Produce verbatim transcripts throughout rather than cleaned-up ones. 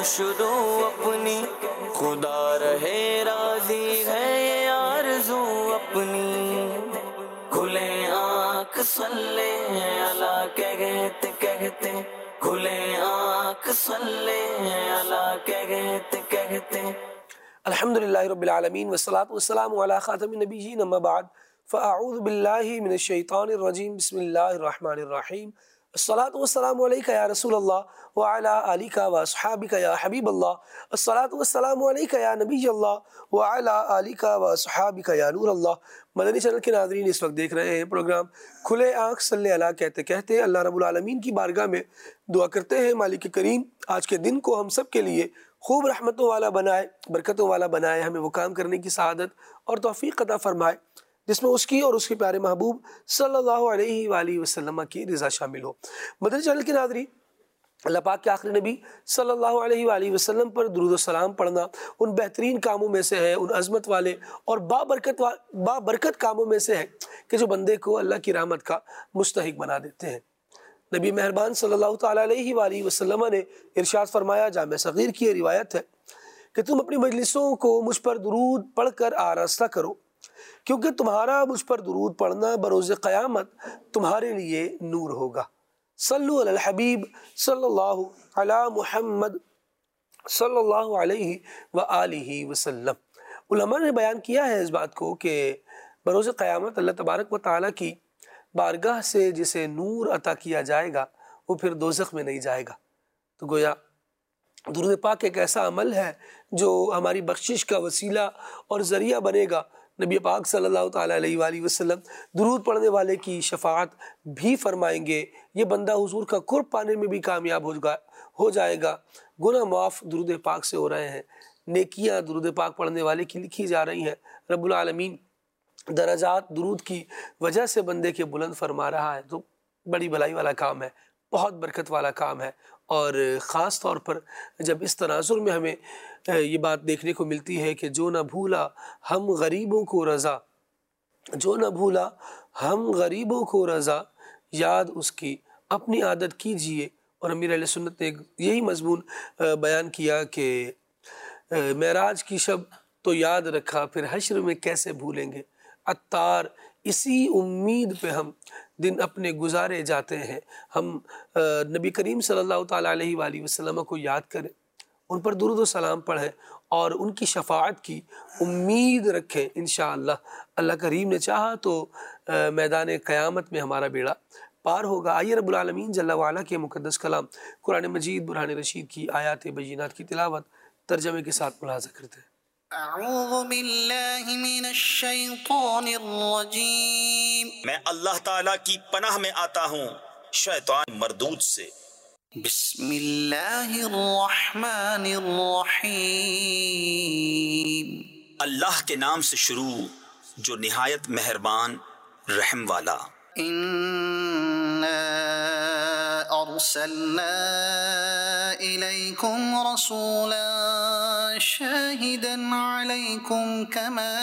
شدو اپنی، خدا رہے راضی ہے یہ آرزو اپنی، کھلے آنکھ صلی اللہ کہتے کہتے، کھلے آنکھ صلی اللہ کہتے کہتے۔ الحمدللہ رب العالمین والصلاة والسلام علی خاتم النبیین، اما بعد فاعوذ باللہ من الشیطان الرجیم، بسم اللہ الرحمن الرحیم۔ الصلاة والسلام علیکہ یا رسول اللہ وعلی آلکہ واصحابکہ یا حبیب اللہ، الصلاة والسلام علیکہ یا نبی اللہ وعلی آلکہ واصحابکہ یا نور اللہ۔ مدنی چینل کے ناظرین اس وقت دیکھ رہے ہیں پروگرام کھلے آنکھ صلی اللہ کہتے کہتے۔ اللہ رب العالمین کی بارگاہ میں دعا کرتے ہیں مالک کریم آج کے دن کو ہم سب کے لیے خوب رحمتوں والا بنائے، برکتوں والا بنائے، ہمیں وہ کام کرنے کی سعادت اور توفیق عطا فرمائے جس میں اس کی اور اس کے پیارے محبوب صلی اللہ علیہ وآلہ وسلم کی رضا شامل ہو۔ مدنی چینل کے ناظرین، اللہ پاک کے آخری نبی صلی اللہ علیہ وآلہ وسلم پر درود و سلام پڑھنا ان بہترین کاموں میں سے ہے، ان عظمت والے اور بابرکت بابرکت کاموں میں سے ہے کہ جو بندے کو اللہ کی رحمت کا مستحق بنا دیتے ہیں۔ نبی مہربان صلی اللہ تعالیٰ علیہ وآلہ وسلم نے ارشاد فرمایا، جامع صغیر کی یہ روایت ہے کہ تم اپنی مجلسوں کو مجھ پر درود پڑھ کر آراستہ کرو، کیونکہ تمہارا مجھ پر درود پڑھنا بروز قیامت تمہارے لیے نور ہوگا۔ صلو علی الحبیب صلی اللہ علی محمد صلی اللہ علیہ وآلہ وسلم۔ علماء نے بیان کیا ہے اس بات کو کہ بروز قیامت اللہ تبارک و تعالیٰ کی بارگاہ سے جسے نور عطا کیا جائے گا وہ پھر دوزخ میں نہیں جائے گا۔ تو گویا درود پاک ایک ایسا عمل ہے جو ہماری بخشش کا وسیلہ اور ذریعہ بنے گا۔ نبی پاک صلی اللہ تعالیٰ علیہ وآلہ وسلم درود پڑھنے والے کی شفاعت بھی فرمائیں گے، یہ بندہ حضور کا قرب پانے میں بھی کامیاب ہو جائے گا۔ گناہ معاف درود پاک سے ہو رہے ہیں، نیکیاں درود پاک پڑھنے والے کی لکھی جا رہی ہیں۔ رب العالمین درجات درود کی وجہ سے بندے کے بلند فرما رہا ہے، تو بڑی بھلائی والا کام ہے، بہت برکت والا کام ہے۔ اور خاص طور پر جب اس تناظر میں ہمیں یہ بات دیکھنے کو ملتی ہے کہ جو نہ بھولا ہم غریبوں کو رضا، جو نہ بھولا ہم غریبوں کو رضا، یاد اس کی اپنی عادت کیجئے۔ اور امیر اہل سنت نے یہی مضمون بیان کیا کہ معراج کی شب تو یاد رکھا، پھر حشر میں کیسے بھولیں گے، عطار اسی امید پہ ہم دن اپنے گزارے جاتے ہیں۔ ہم نبی کریم صلی اللہ تعالیٰ علیہ وآلہ وسلم کو یاد کریں، ان پر درود و سلام پڑھیں اور ان کی شفاعت کی امید رکھیں۔ انشاءاللہ اللہ کریم نے چاہا تو میدان قیامت میں ہمارا بیڑا پار ہوگا۔ آئیے رب العالمین جل وعلا کے مقدس کلام قرآن مجید برہان رشید کی آیات بینات کی تلاوت ترجمے کے ساتھ ملاحظہ کرتے ہیں۔ اعوذ باللہ من الشیطان الرجیم، میں اللہ تعالیٰ کی پناہ میں آتا ہوں شیطان مردود سے۔ بسم اللہ الرحمن الرحیم، اللہ کے نام سے شروع جو نہایت مہربان رحم والا۔ اِنَّا أَرْسَلْنَا إِلَيْكُمْ رَسُولًا شَاهِدًا عَلَيْكُمْ كَمَا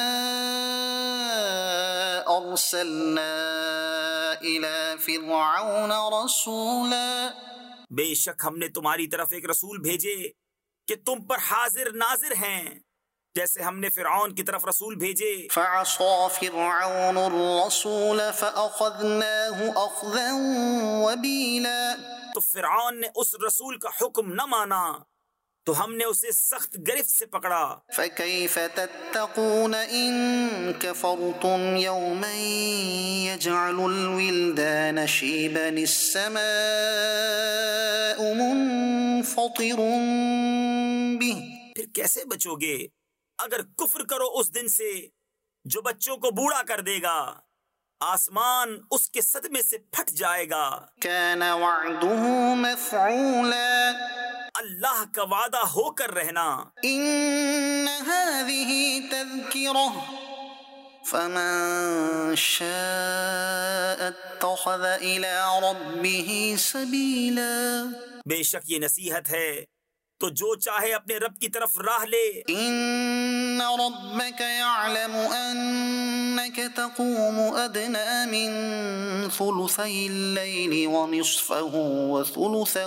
أَرْسَلْنَا إِلَى فِرْعَوْنَ رَسُولًا، بے شک ہم نے تمہاری طرف ایک رسول بھیجے کہ تم پر حاضر ناظر ہیں، جیسے ہم نے فرعون کی طرف رسول بھیجے۔ فَعَصَى فِرْعَوْنُ الرَّسُولَ فَأَخَذْنَاهُ أَخْذًا وَبِيلًا، تو فرعون نے اس رسول کا حکم نہ مانا تو ہم نے اسے سخت گرفت سے پکڑا۔ فَكَيْفَ تَتَّقُونَ إِن كَفَرْتُمْ يَوْمًا يَجْعَلُ الْوِلْدَانَ شِيبًا السَّمَاءُ مُنفَطِرٌ بِهِ، پھر کیسے بچو گے اگر کفر کرو اس دن سے جو بچوں کو بوڑھا کر دے گا، آسمان اس کے صدمے سے پھٹ جائے گا۔ كَانَ وَعْدُهُ مَفْعُولًا، اللہ کا وعدہ ہو کر رہنا۔ إِنَّ هَذِهِ تَذْكِرَةٌ فَمَن شَاءَ اتَّخَذَ إِلَى رَبِّهِ سَبِيلًا، بے شک یہ نصیحت ہے، تو جو چاہے اپنے رب کی طرف راہ لے۔ إن ربك يعلم أنك تقوم أدنى من ثلثي الليل ونصفه وثلثه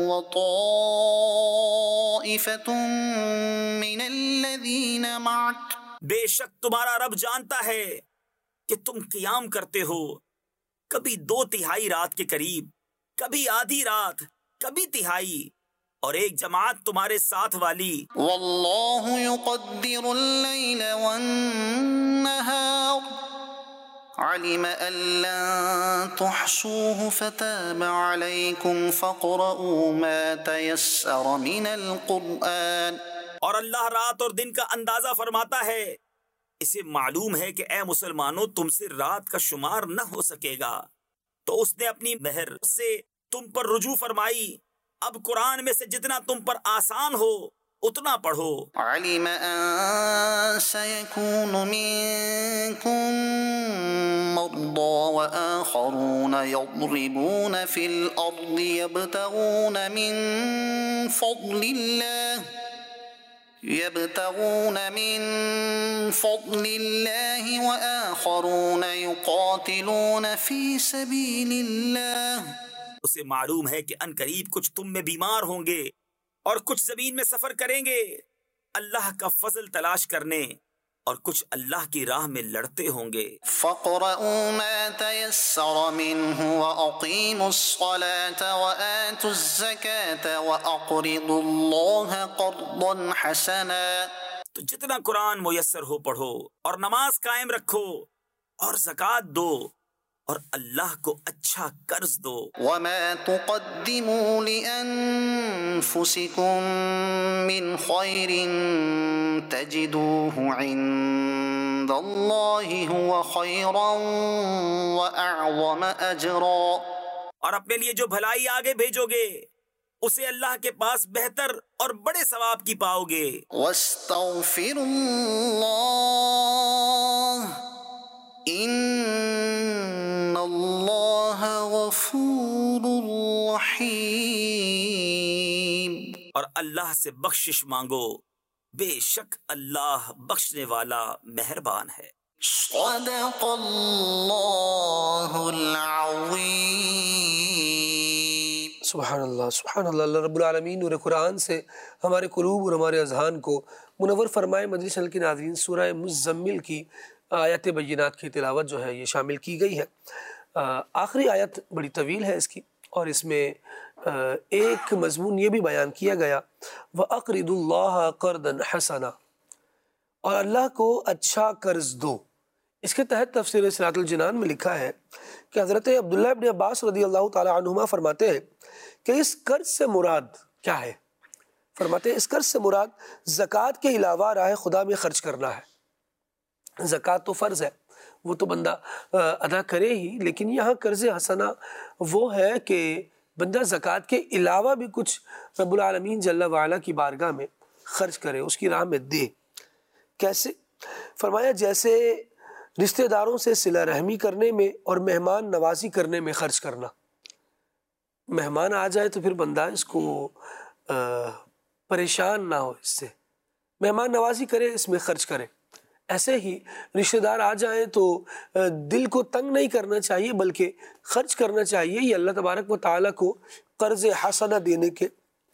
وطائفة من الذين معك بے شک تمہارا رب جانتا ہے کہ تم قیام کرتے ہو کبھی دو تہائی رات کے قریب، کبھی آدھی رات، کبھی تہائی، اور ایک جماعت تمہارے ساتھ والی۔ والله يقدر الليل والنهار علم أن لن تحصوه فتاب عليكم فاقرؤوا ما تيسر من القرآن۔ اور اللہ رات اور دن کا اندازہ فرماتا ہے، اسے معلوم ہے کہ اے مسلمانوں تم سے رات کا شمار نہ ہو سکے گا، تو اس نے اپنی مہر سے تم پر رجوع فرمائی، اب قرآن میں سے جتنا تم پر آسان ہو اتنا پڑھو۔ علم أن سيكون منكم مرضى وآخرون يضربون في الأرض يبتغون من فضل الله يبتغون من فضل الله وآخرون يقاتلون في سبيل الله۔ اسے معلوم ہے کہ ان قریب کچھ تم میں بیمار ہوں گے اور کچھ زمین میں سفر کریں گے اللہ کا فضل تلاش کرنے، اور کچھ اللہ کی راہ میں لڑتے ہوں گے۔ فَاقْرَؤُوا مَا تَيَسَّرَ مِنْهُ وَأَقِيمُوا الصَّلَاةَ وَآتُوا الزَّكَاةَ وَأَقْرِضُوا اللَّهَ قَرْضًا حَسَنًا۔ تو جتنا قرآن میسر ہو پڑھو اور نماز قائم رکھو اور زکوٰۃ دو اور اللہ کو اچھا قرض دو۔ وَمَا تُقَدِّمُوا لِأَنفُسِكُم مِّنْ خَيْرٍ تَجِدُوهُ عِندَ اللَّهِ هُوَ خَيْرًا وَأَعْظَمَ أَجْرًا۔ اور اپنے لیے جو بھلائی آگے بھیجو گے اسے اللہ کے پاس بہتر اور بڑے ثواب کی پاؤ گے۔ وَاسْتَغْفِرُوا اللَّهَ ان اللہ غفور رحیم۔ اور اللہ سے بخشش مانگو، بے شک اللہ بخشنے والا مہربان ہے۔ صدق اللہ العظیم۔ سبحان اللہ سبحان اللہ۔ اللہ رب العالمین نور قرآن سے ہمارے قلوب اور ہمارے اذہان کو منور فرمائے۔ مجلس چینل کے ناظرین، سورہ مزمل کی آیت بینات کی تلاوت جو ہے یہ شامل کی گئی ہے۔ آخری آیت بڑی طویل ہے اس کی، اور اس میں ایک مضمون یہ بھی بیان کیا گیا وَأَقْرِضُوا اللَّهَ قَرْضًا حَسَنًا، اور اللہ کو اچھا قرض دو۔ اس کے تحت تفسیر صراط الجنان میں لکھا ہے کہ حضرت عبداللہ ابن عباس رضی اللہ تعالی عنہما فرماتے ہیں کہ اس قرض سے مراد کیا ہے؟ فرماتے ہیں اس قرض سے مراد زکوٰۃ کے علاوہ راہ خدا میں خرچ کرنا ہے۔ زکوٰۃ تو فرض ہے، وہ تو بندہ ادا کرے ہی، لیکن یہاں قرض حسنہ وہ ہے کہ بندہ زکوٰۃ کے علاوہ بھی کچھ رب العالمین جل وعلا کی بارگاہ میں خرچ کرے، اس کی راہ میں دے۔ کیسے؟ فرمایا جیسے رشتہ داروں سے صلہ رحمی کرنے میں اور مہمان نوازی کرنے میں خرچ کرنا۔ مہمان آ جائے تو پھر بندہ اس کو پریشان نہ ہو، اس سے مہمان نوازی کرے، اس میں خرچ کرے۔ ایسے ہی رشتہ دار آ جائیں تو دل کو تنگ نہیں کرنا چاہیے، بلکہ خرچ کرنا چاہیے۔ یہ اللہ تبارک و تعالیٰ کو قرض حسنہ دینے کے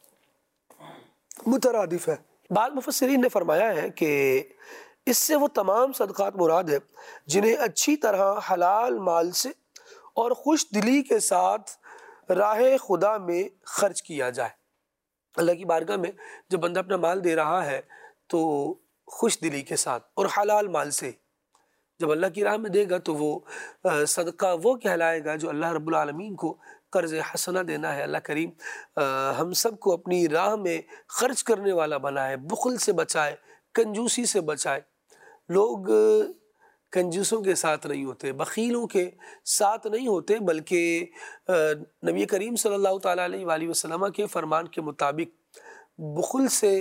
مترادف ہے۔ بعض مفسرین نے فرمایا ہے کہ اس سے وہ تمام صدقات مراد ہے جنہیں اچھی طرح حلال مال سے اور خوش دلی کے ساتھ راہ خدا میں خرچ کیا جائے۔ اللہ کی بارگاہ میں جب بندہ اپنا مال دے رہا ہے تو خوش دلی کے ساتھ اور حلال مال سے، جب اللہ کی راہ میں دے گا تو وہ صدقہ وہ کہلائے گا جو اللہ رب العالمین کو قرض حسنہ دینا ہے۔ اللہ کریم ہم سب کو اپنی راہ میں خرچ کرنے والا بنائے، بخل سے بچائے، کنجوسی سے بچائے۔ لوگ کنجوسوں کے ساتھ نہیں ہوتے، بخیلوں کے ساتھ نہیں ہوتے، بلکہ نبی کریم صلی اللہ تعالیٰ علیہ وآلہ وسلم کے فرمان کے مطابق بخل سے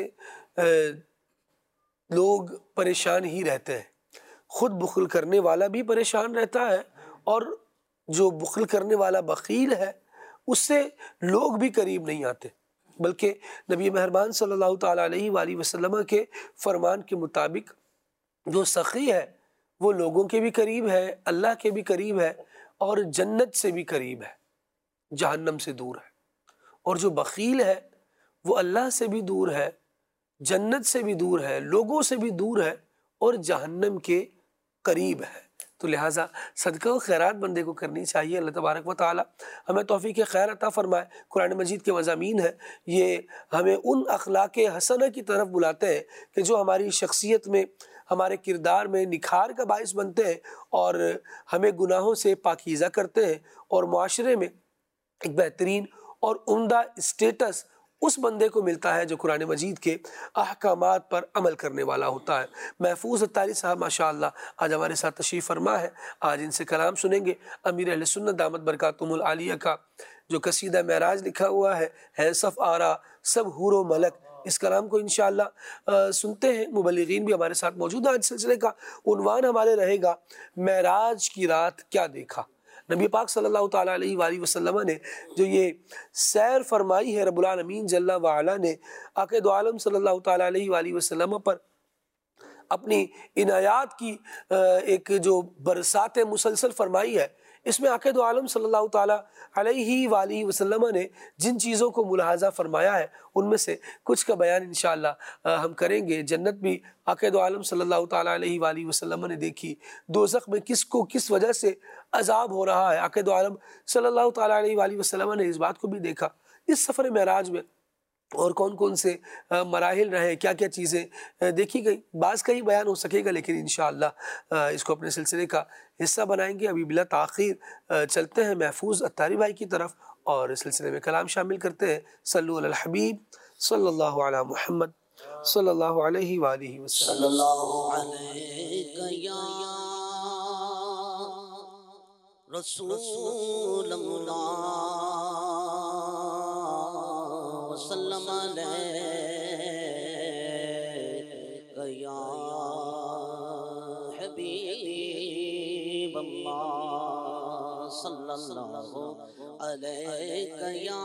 لوگ پریشان ہی رہتے ہیں۔ خود بخل کرنے والا بھی پریشان رہتا ہے، اور جو بخل کرنے والا بخیل ہے اس سے لوگ بھی قریب نہیں آتے۔ بلکہ نبی مہربان صلی اللہ تعالیٰ علیہ وآلہ وسلم کے فرمان کے مطابق جو سخی ہے وہ لوگوں کے بھی قریب ہے، اللہ کے بھی قریب ہے، اور جنت سے بھی قریب ہے، جہنم سے دور ہے۔ اور جو بخیل ہے وہ اللہ سے بھی دور ہے، جنت سے بھی دور ہے، لوگوں سے بھی دور ہے، اور جہنم کے قریب ہے۔ تو لہٰذا صدقہ و خیرات بندے کو کرنی چاہیے۔ اللہ تبارک و تعالی ہمیں توفیق خیر عطا فرمائے۔ قرآن مجید کے مضامین ہیں، یہ ہمیں ان اخلاق حسنہ کی طرف بلاتے ہیں کہ جو ہماری شخصیت میں، ہمارے کردار میں نکھار کا باعث بنتے ہیں اور ہمیں گناہوں سے پاکیزہ کرتے ہیں، اور معاشرے میں ایک بہترین اور عمدہ اسٹیٹس اس بندے کو ملتا ہے جو قرآن مجید کے احکامات پر عمل کرنے والا ہوتا ہے۔ محفوظ اتاری صاحب ماشاءاللہ آج ہمارے ساتھ تشریف فرما ہے، آج ان سے کلام سنیں گے۔ امیر اہل سنت دامت برکاتہم العالیہ کا جو قصیدہ معراج لکھا ہوا ہے، ہے صف آرا سب حور و ملک، اس کلام کو انشاءاللہ سنتے ہیں۔ مبلغین بھی ہمارے ساتھ موجود ہیں۔ آج سلسلے کا عنوان ہمارے رہے گا معراج کی رات کیا دیکھا۔ نبی پاک صلی اللہ تعالیٰ علیہ وآلہ وسلم نے جو یہ سیر فرمائی ہے، رب العالمین جل وعلا نے آقا دو عالم صلی اللہ تعالیٰ علیہ وآلہ وسلم پر اپنی عنایات کی ایک جو برسات مسلسل فرمائی ہے، اس میں آقا دو عالم صلی اللہ تعالیٰ علیہ وآلہ وسلم نے جن چیزوں کو ملاحظہ فرمایا ہے ان میں سے کچھ کا بیان انشاءاللہ ہم کریں گے۔ جنت بھی آقا دو عالم صلی اللہ تعالیٰ علیہ وآلہ وسلم نے دیکھی، دوزخ میں کس کو کس وجہ سے عذاب ہو رہا ہے، آقا دو عالم صلی اللہ تعالیٰ علیہ وآلہ وسلم نے اس بات کو بھی دیکھا۔ اس سفر معراج میں اور کون کون سے مراحل رہے، کیا کیا چیزیں دیکھی گئی، بعض کا ہی بیان ہو سکے گا، لیکن انشاءاللہ اس کو اپنے سلسلے کا حصہ بنائیں گے۔ ابھی بلا تاخیر چلتے ہیں محفوظ اتاری بھائی کی طرف اور اس سلسلے میں کلام شامل کرتے ہیں۔ صلو علی الحبیب صلی اللہ علی محمد صلی اللہ علیہ وآلہ وسلم۔ صلی اللہ علیہ یا رسول اللہ وسلم علیہ یا حبیب اللہ صلی اللہ علیہ یا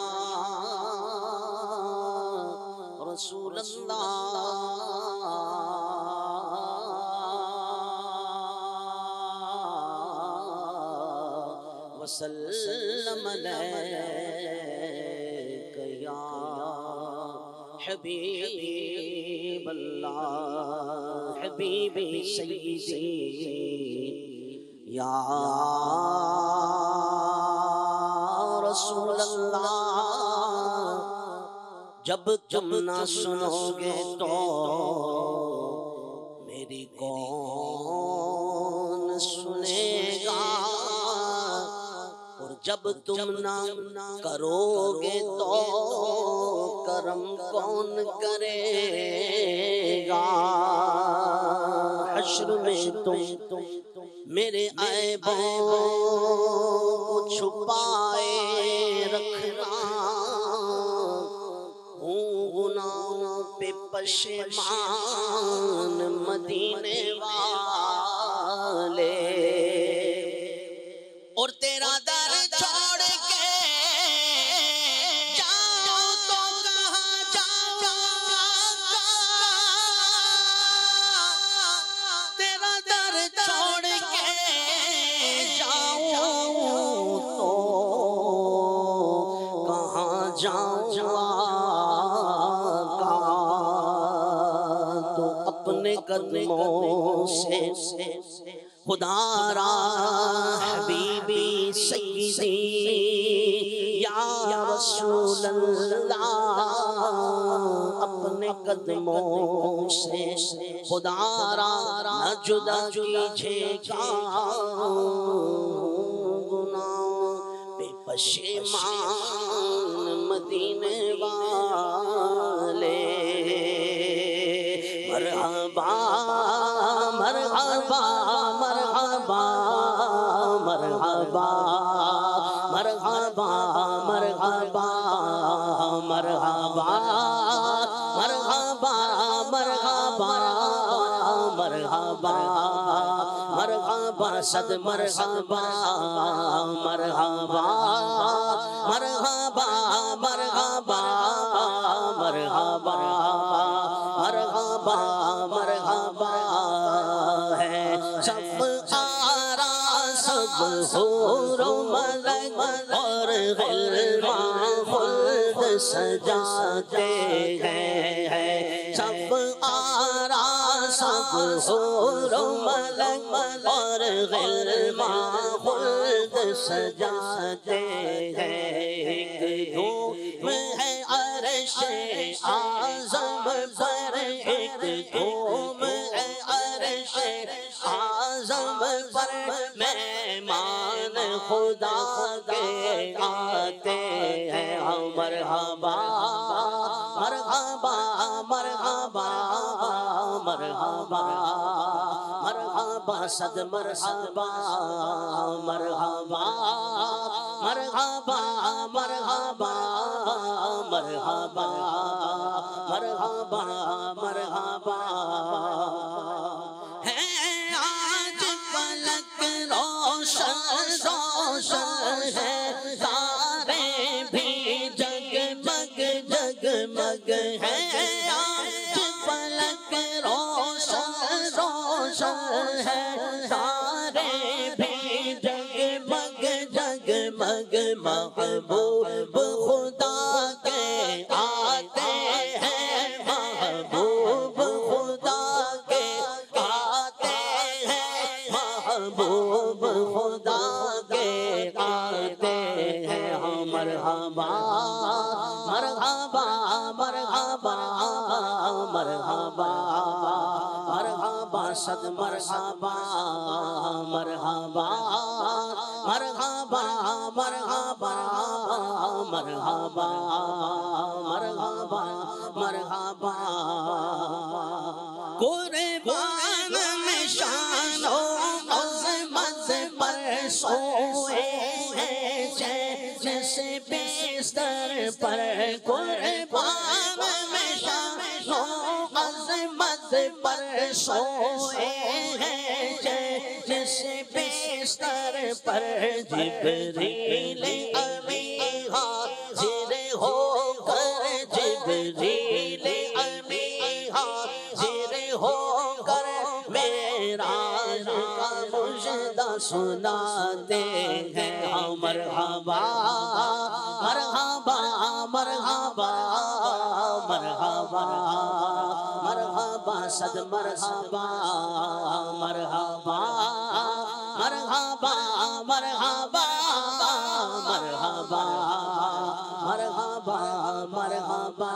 رسول اللہ وسلم علیہ یا حبیب اللہ حبیبی سیدی یا رسول اللہ۔ جب تم نہ سنو گے تو میری کون سنے گا، اور جب تم نہ کرو گے تو کرم کون کرے گا۔ حشر میں تم میرے عیبوں کو چھپائے رکھنا، ہوں گناہوں پہ پشیمان مدینے والے، اور تیرا در چھوڑ کے جاؤ تو کہاں جاؤں گا، تیرا در چھوڑ کے جاؤں تو کہاں جاؤں گا، تو اپنے قدموں سے خدا را حبیبی سیدی یا رسول اللہ، اپنے قدموں سے خدا را نہ جدا کیجیے گا، گناہوں پہ پشیمان مدینے والے۔ مرحبا مرحبا مرحبا مرحبا مرحبا مرحبا مرحبا مرحبا مرحبا مرحبا مرحبا صد مرحبا مرحبا مرحبا مرحبا مرحبا مرحبا ہے سب آرا سب حور و ملک اور غلمان خلد سجاتے ہیں سب آرا سب حور و ملک اور غلمان خلد سجاتے ہیں ایک دھوم ہے عرش اعظم پر ایک دھوم ہے عرش اعظم پر مہمان خدا کے آتے ہیں مرحبا مرحبا مرحبا مرحبا مرحبا صد مرحبا مرحبا مرحبا مرحبا مرحبا مرحبا مرحبا ہے آج فلک روشن روشن ہے تارے بھی جگمگ جگمگ ہے آج فلک روشن روشن ہے تارے بھی جگمگ جگمگ محبوب خدا کے آتے ہیں محبوب خدا کے آتے ہیں محبوب خدا کے آتے ہیں مرحبا مرحبا مرحبا مرحبا مرحبا صد مرحبا مرحبا مرحبا مرحبا مرحبا مرحبا مرحبا قربان میں شان و عظمت پر سوئے ہیں جیسے بستر پر قربان میں شان و عظمت پر سوئے ہیں جیسے بستر پر جبریل امین حاضر ہو کر جبریل امین حاضر ہو کر معراج کا مژدہ سناتے ہیں مرحبا مرحبا مرحبا مرحبا مرحبا صد مرحبا مرحبا مرحبا مرحبا مرحبا مرحبا مرحبا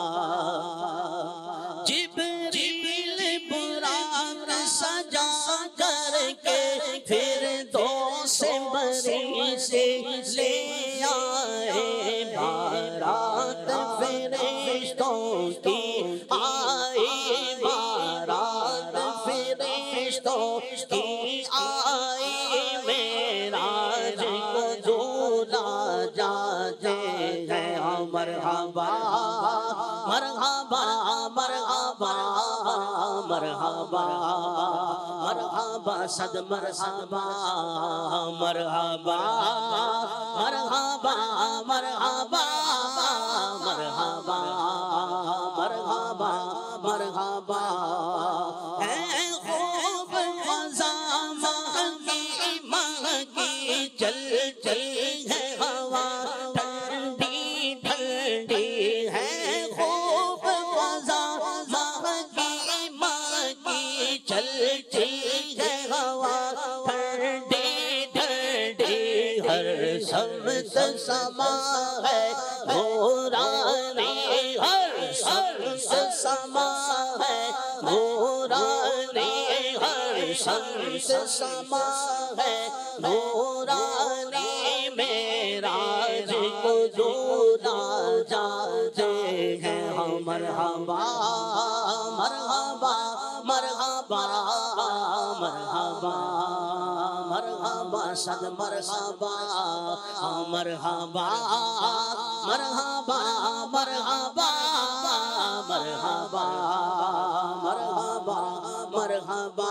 جبریل براق سجا کر کے پھر دو سے مری سے لے آئے بارات فرشتوں کی آئی بارات فرشتوں کی آئی معراج کو دھولا جاتے ہیں مرحبا مرحبا مرحبا مرحبا مرحبا صد مرحبا مرحبا مرحبا مرحبا مرحبا مرحبا مرحبا ہے خوب فضا مہنگی مہنگی چل چل ہے ہوا ٹھنڈی ٹھنڈی ہے خوب فضا مہنگی مہنگی چل چل ہے ہوا ٹھنڈی ٹھنڈی ہر سمت سما ہے نورانی ہر سمت سما ہے نورانی ہر سمت سما ہے نورانی معراج کو دھولا جاتے ہیں مرحبا مرحبا مرحبا مرحبا مرحبا صد مرحبا مرحبا مرحبا مرحبا مرحبا مرحبا مرحبا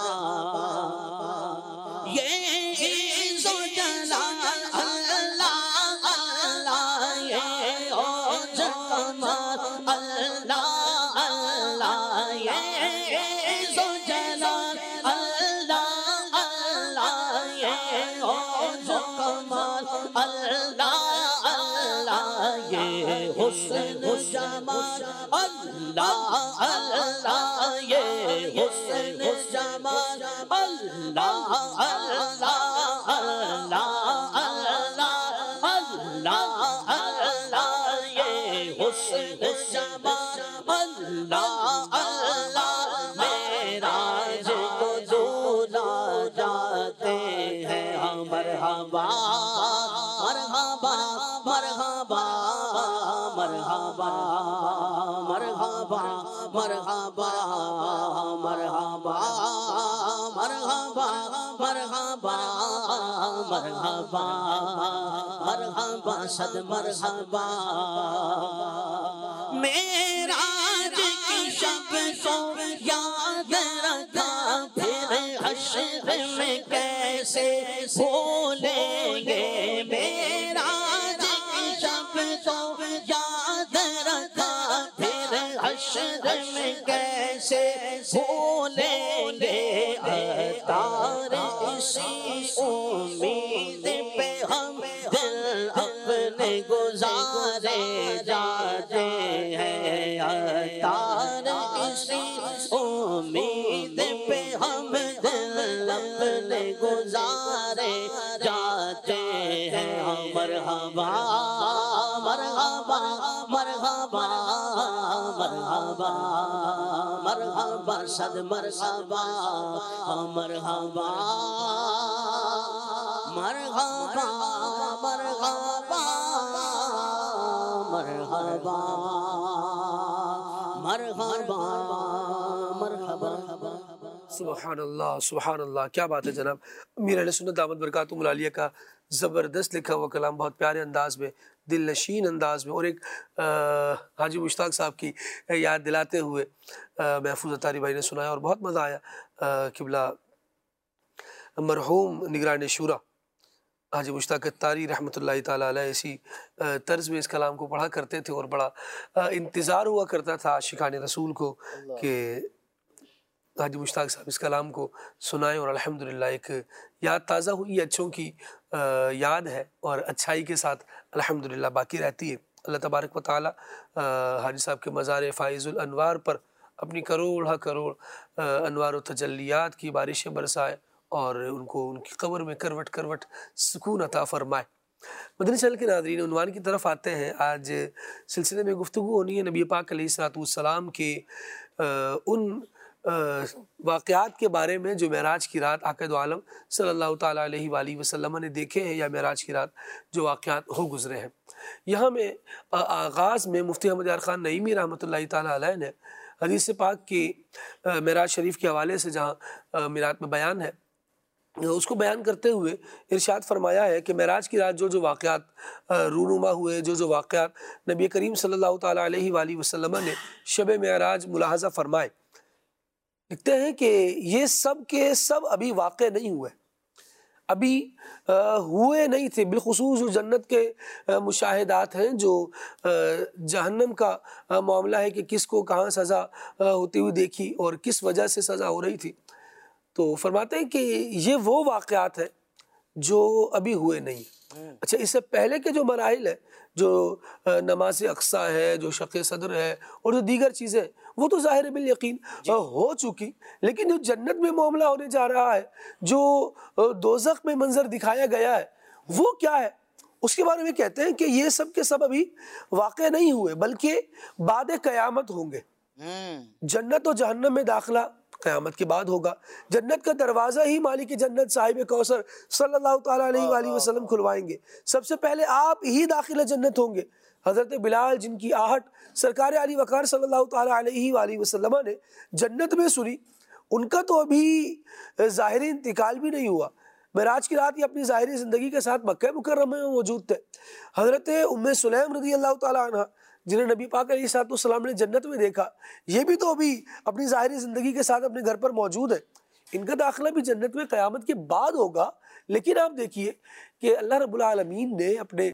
یہ عز و جلال اللہ اللہ یہ عز و جمال اللہ جمال اللہ اللہ یہ حسن جمال اللہ اللہ اللہ اللہ اللہ اللہ یہ حسن جمال اللہ اللہ معراج کو دولا جاتے ہیں ہم مرحبا مرحبا مرحبا مرحبا مرحبا مرحبا مرحبا مرحبا مرحبا مرحبا مرحبا صد مرحبا معراج کی شب کو یاد رکھا پھر حشر میں کیسے بھولیں گے معراج کی شب کو یاد رکھا پھر حشر میں کیسے بھولیں گے اتار اسی امید پہ ہم دل اپنے گزارے جاتے ہیں اتار اسی امید پہ ہم دل اپنے گزارے جاتے ہیں مرحبا مرحبا مرحبا مرحبا مرحبا صد مرحبا مرحبا مرحبا مرحبا مرحبا مرحبا مرحبا سبحان اللہ سبحان اللہ، کیا بات ہے جناب۔ امیر اہل سنت دامت برکاتہم العالیہ کا زبردست لکھا ہوا کلام، بہت پیارے انداز میں، دل نشین انداز میں، اور ایک حاجی مشتاق صاحب کی یاد دلاتے ہوئے محفوظ اتاری بھائی نے سنایا اور بہت مزہ آیا۔ قبلہ مرحوم نگران شورا حاجی مشتاق اتاری رحمۃ اللہ تعالیٰ علیہ اسی طرز میں اس کلام کو پڑھا کرتے تھے، اور بڑا انتظار ہوا کرتا تھا عاشقان رسول کو کہ حاجی مشتاق صاحب اس کلام کو سنائیں، اور الحمدللہ ایک یاد تازہ ہوئی، اچھوں کی یاد ہے اور اچھائی کے ساتھ الحمدللہ باقی رہتی ہے۔ اللہ تبارک و تعالی حاجی صاحب کے مزار فائز الانوار پر اپنی کروڑ ہا کروڑ انوار و تجلیات کی بارشیں برسائے، اور ان کو ان کی قبر میں کروٹ کروٹ سکون عطا فرمائے۔ مدنی چینل کے ناظرین، عنوان کی طرف آتے ہیں۔ آج سلسلے میں گفتگو ہونی ہے نبی پاک علیہ الصلوۃ والسلام کے ان واقعات کے بارے میں جو معراج کی رات آقا دو عالم صلی اللہ تعالیٰ علیہ وآلہ وسلم نے دیکھے ہیں، یا معراج کی رات جو واقعات ہو گزرے ہیں۔ یہاں میں آغاز میں مفتی احمد یار خان نعیمی رحمۃ اللہ تعالیٰ علیہ نے حدیث پاک کی معراج شریف کے حوالے سے جہاں میرات میں بیان ہے، اس کو بیان کرتے ہوئے ارشاد فرمایا ہے کہ معراج کی رات جو جو واقعات رونما ہوئے، جو جو واقعات نبی کریم صلی اللہ تعالیٰ علیہ وآلہ وسلم نے شب معراج ملاحظہ فرمائے، لکھتے ہیں کہ یہ سب کے سب ابھی واقع نہیں ہوئے، ابھی ہوئے نہیں تھے، بالخصوص جو جنت کے مشاہدات ہیں، جو جہنم کا معاملہ ہے کہ کس کو کہاں سزا ہوتی ہوئی دیکھی اور کس وجہ سے سزا ہو رہی تھی، تو فرماتے ہیں کہ یہ وہ واقعات ہیں جو ابھی ہوئے نہیں۔ اچھا، اس سے پہلے کے جو مراحل ہے، جو نماز اقصیٰ ہے، جو شق صدر ہے، اور جو دیگر چیزیں، وہ تو ظاہر بالیقین ہو چکی، لیکن جو جنت میں معاملہ ہونے جا رہا ہے، جو دوزخ میں منظر دکھایا گیا ہے، وہ کیا ہے؟ اس کے بارے میں کہتے ہیں کہ یہ سب کے سب ابھی واقع نہیں ہوئے، بلکہ بعد قیامت ہوں گے۔ جنت و جہنم میں داخلہ قیامت کے بعد ہوگا۔ جنت کا دروازہ ہی مالک جنت صاحب کوثر صلی اللہ تعالیٰ علیہ وآلہ وسلم کھلوائیں گے۔ سب سے پہلے آپ ہی داخل جنت ہوں گے۔ حضرت بلال، جن کی آہٹ سرکار علی وقار صلی اللہ تعالیٰ علیہ وآلہ وسلم نے جنت میں سنی، ان کا تو ابھی ظاہری انتقال بھی نہیں ہوا۔ معراج کی رات یہ اپنی ظاہری زندگی کے ساتھ مکہ مکرمہ میں موجود تھے۔ حضرت ام سلیم رضی اللہ تعالیٰ عنہ، جنہیں نبی پاک علیہ الصلوۃ والسلام نے جنت میں دیکھا، یہ بھی تو ابھی اپنی ظاہری زندگی کے ساتھ اپنے گھر پر موجود ہے۔ ان کا داخلہ بھی جنت میں قیامت کے بعد ہوگا۔ لیکن آپ دیکھیے کہ اللہ رب العالمین نے اپنے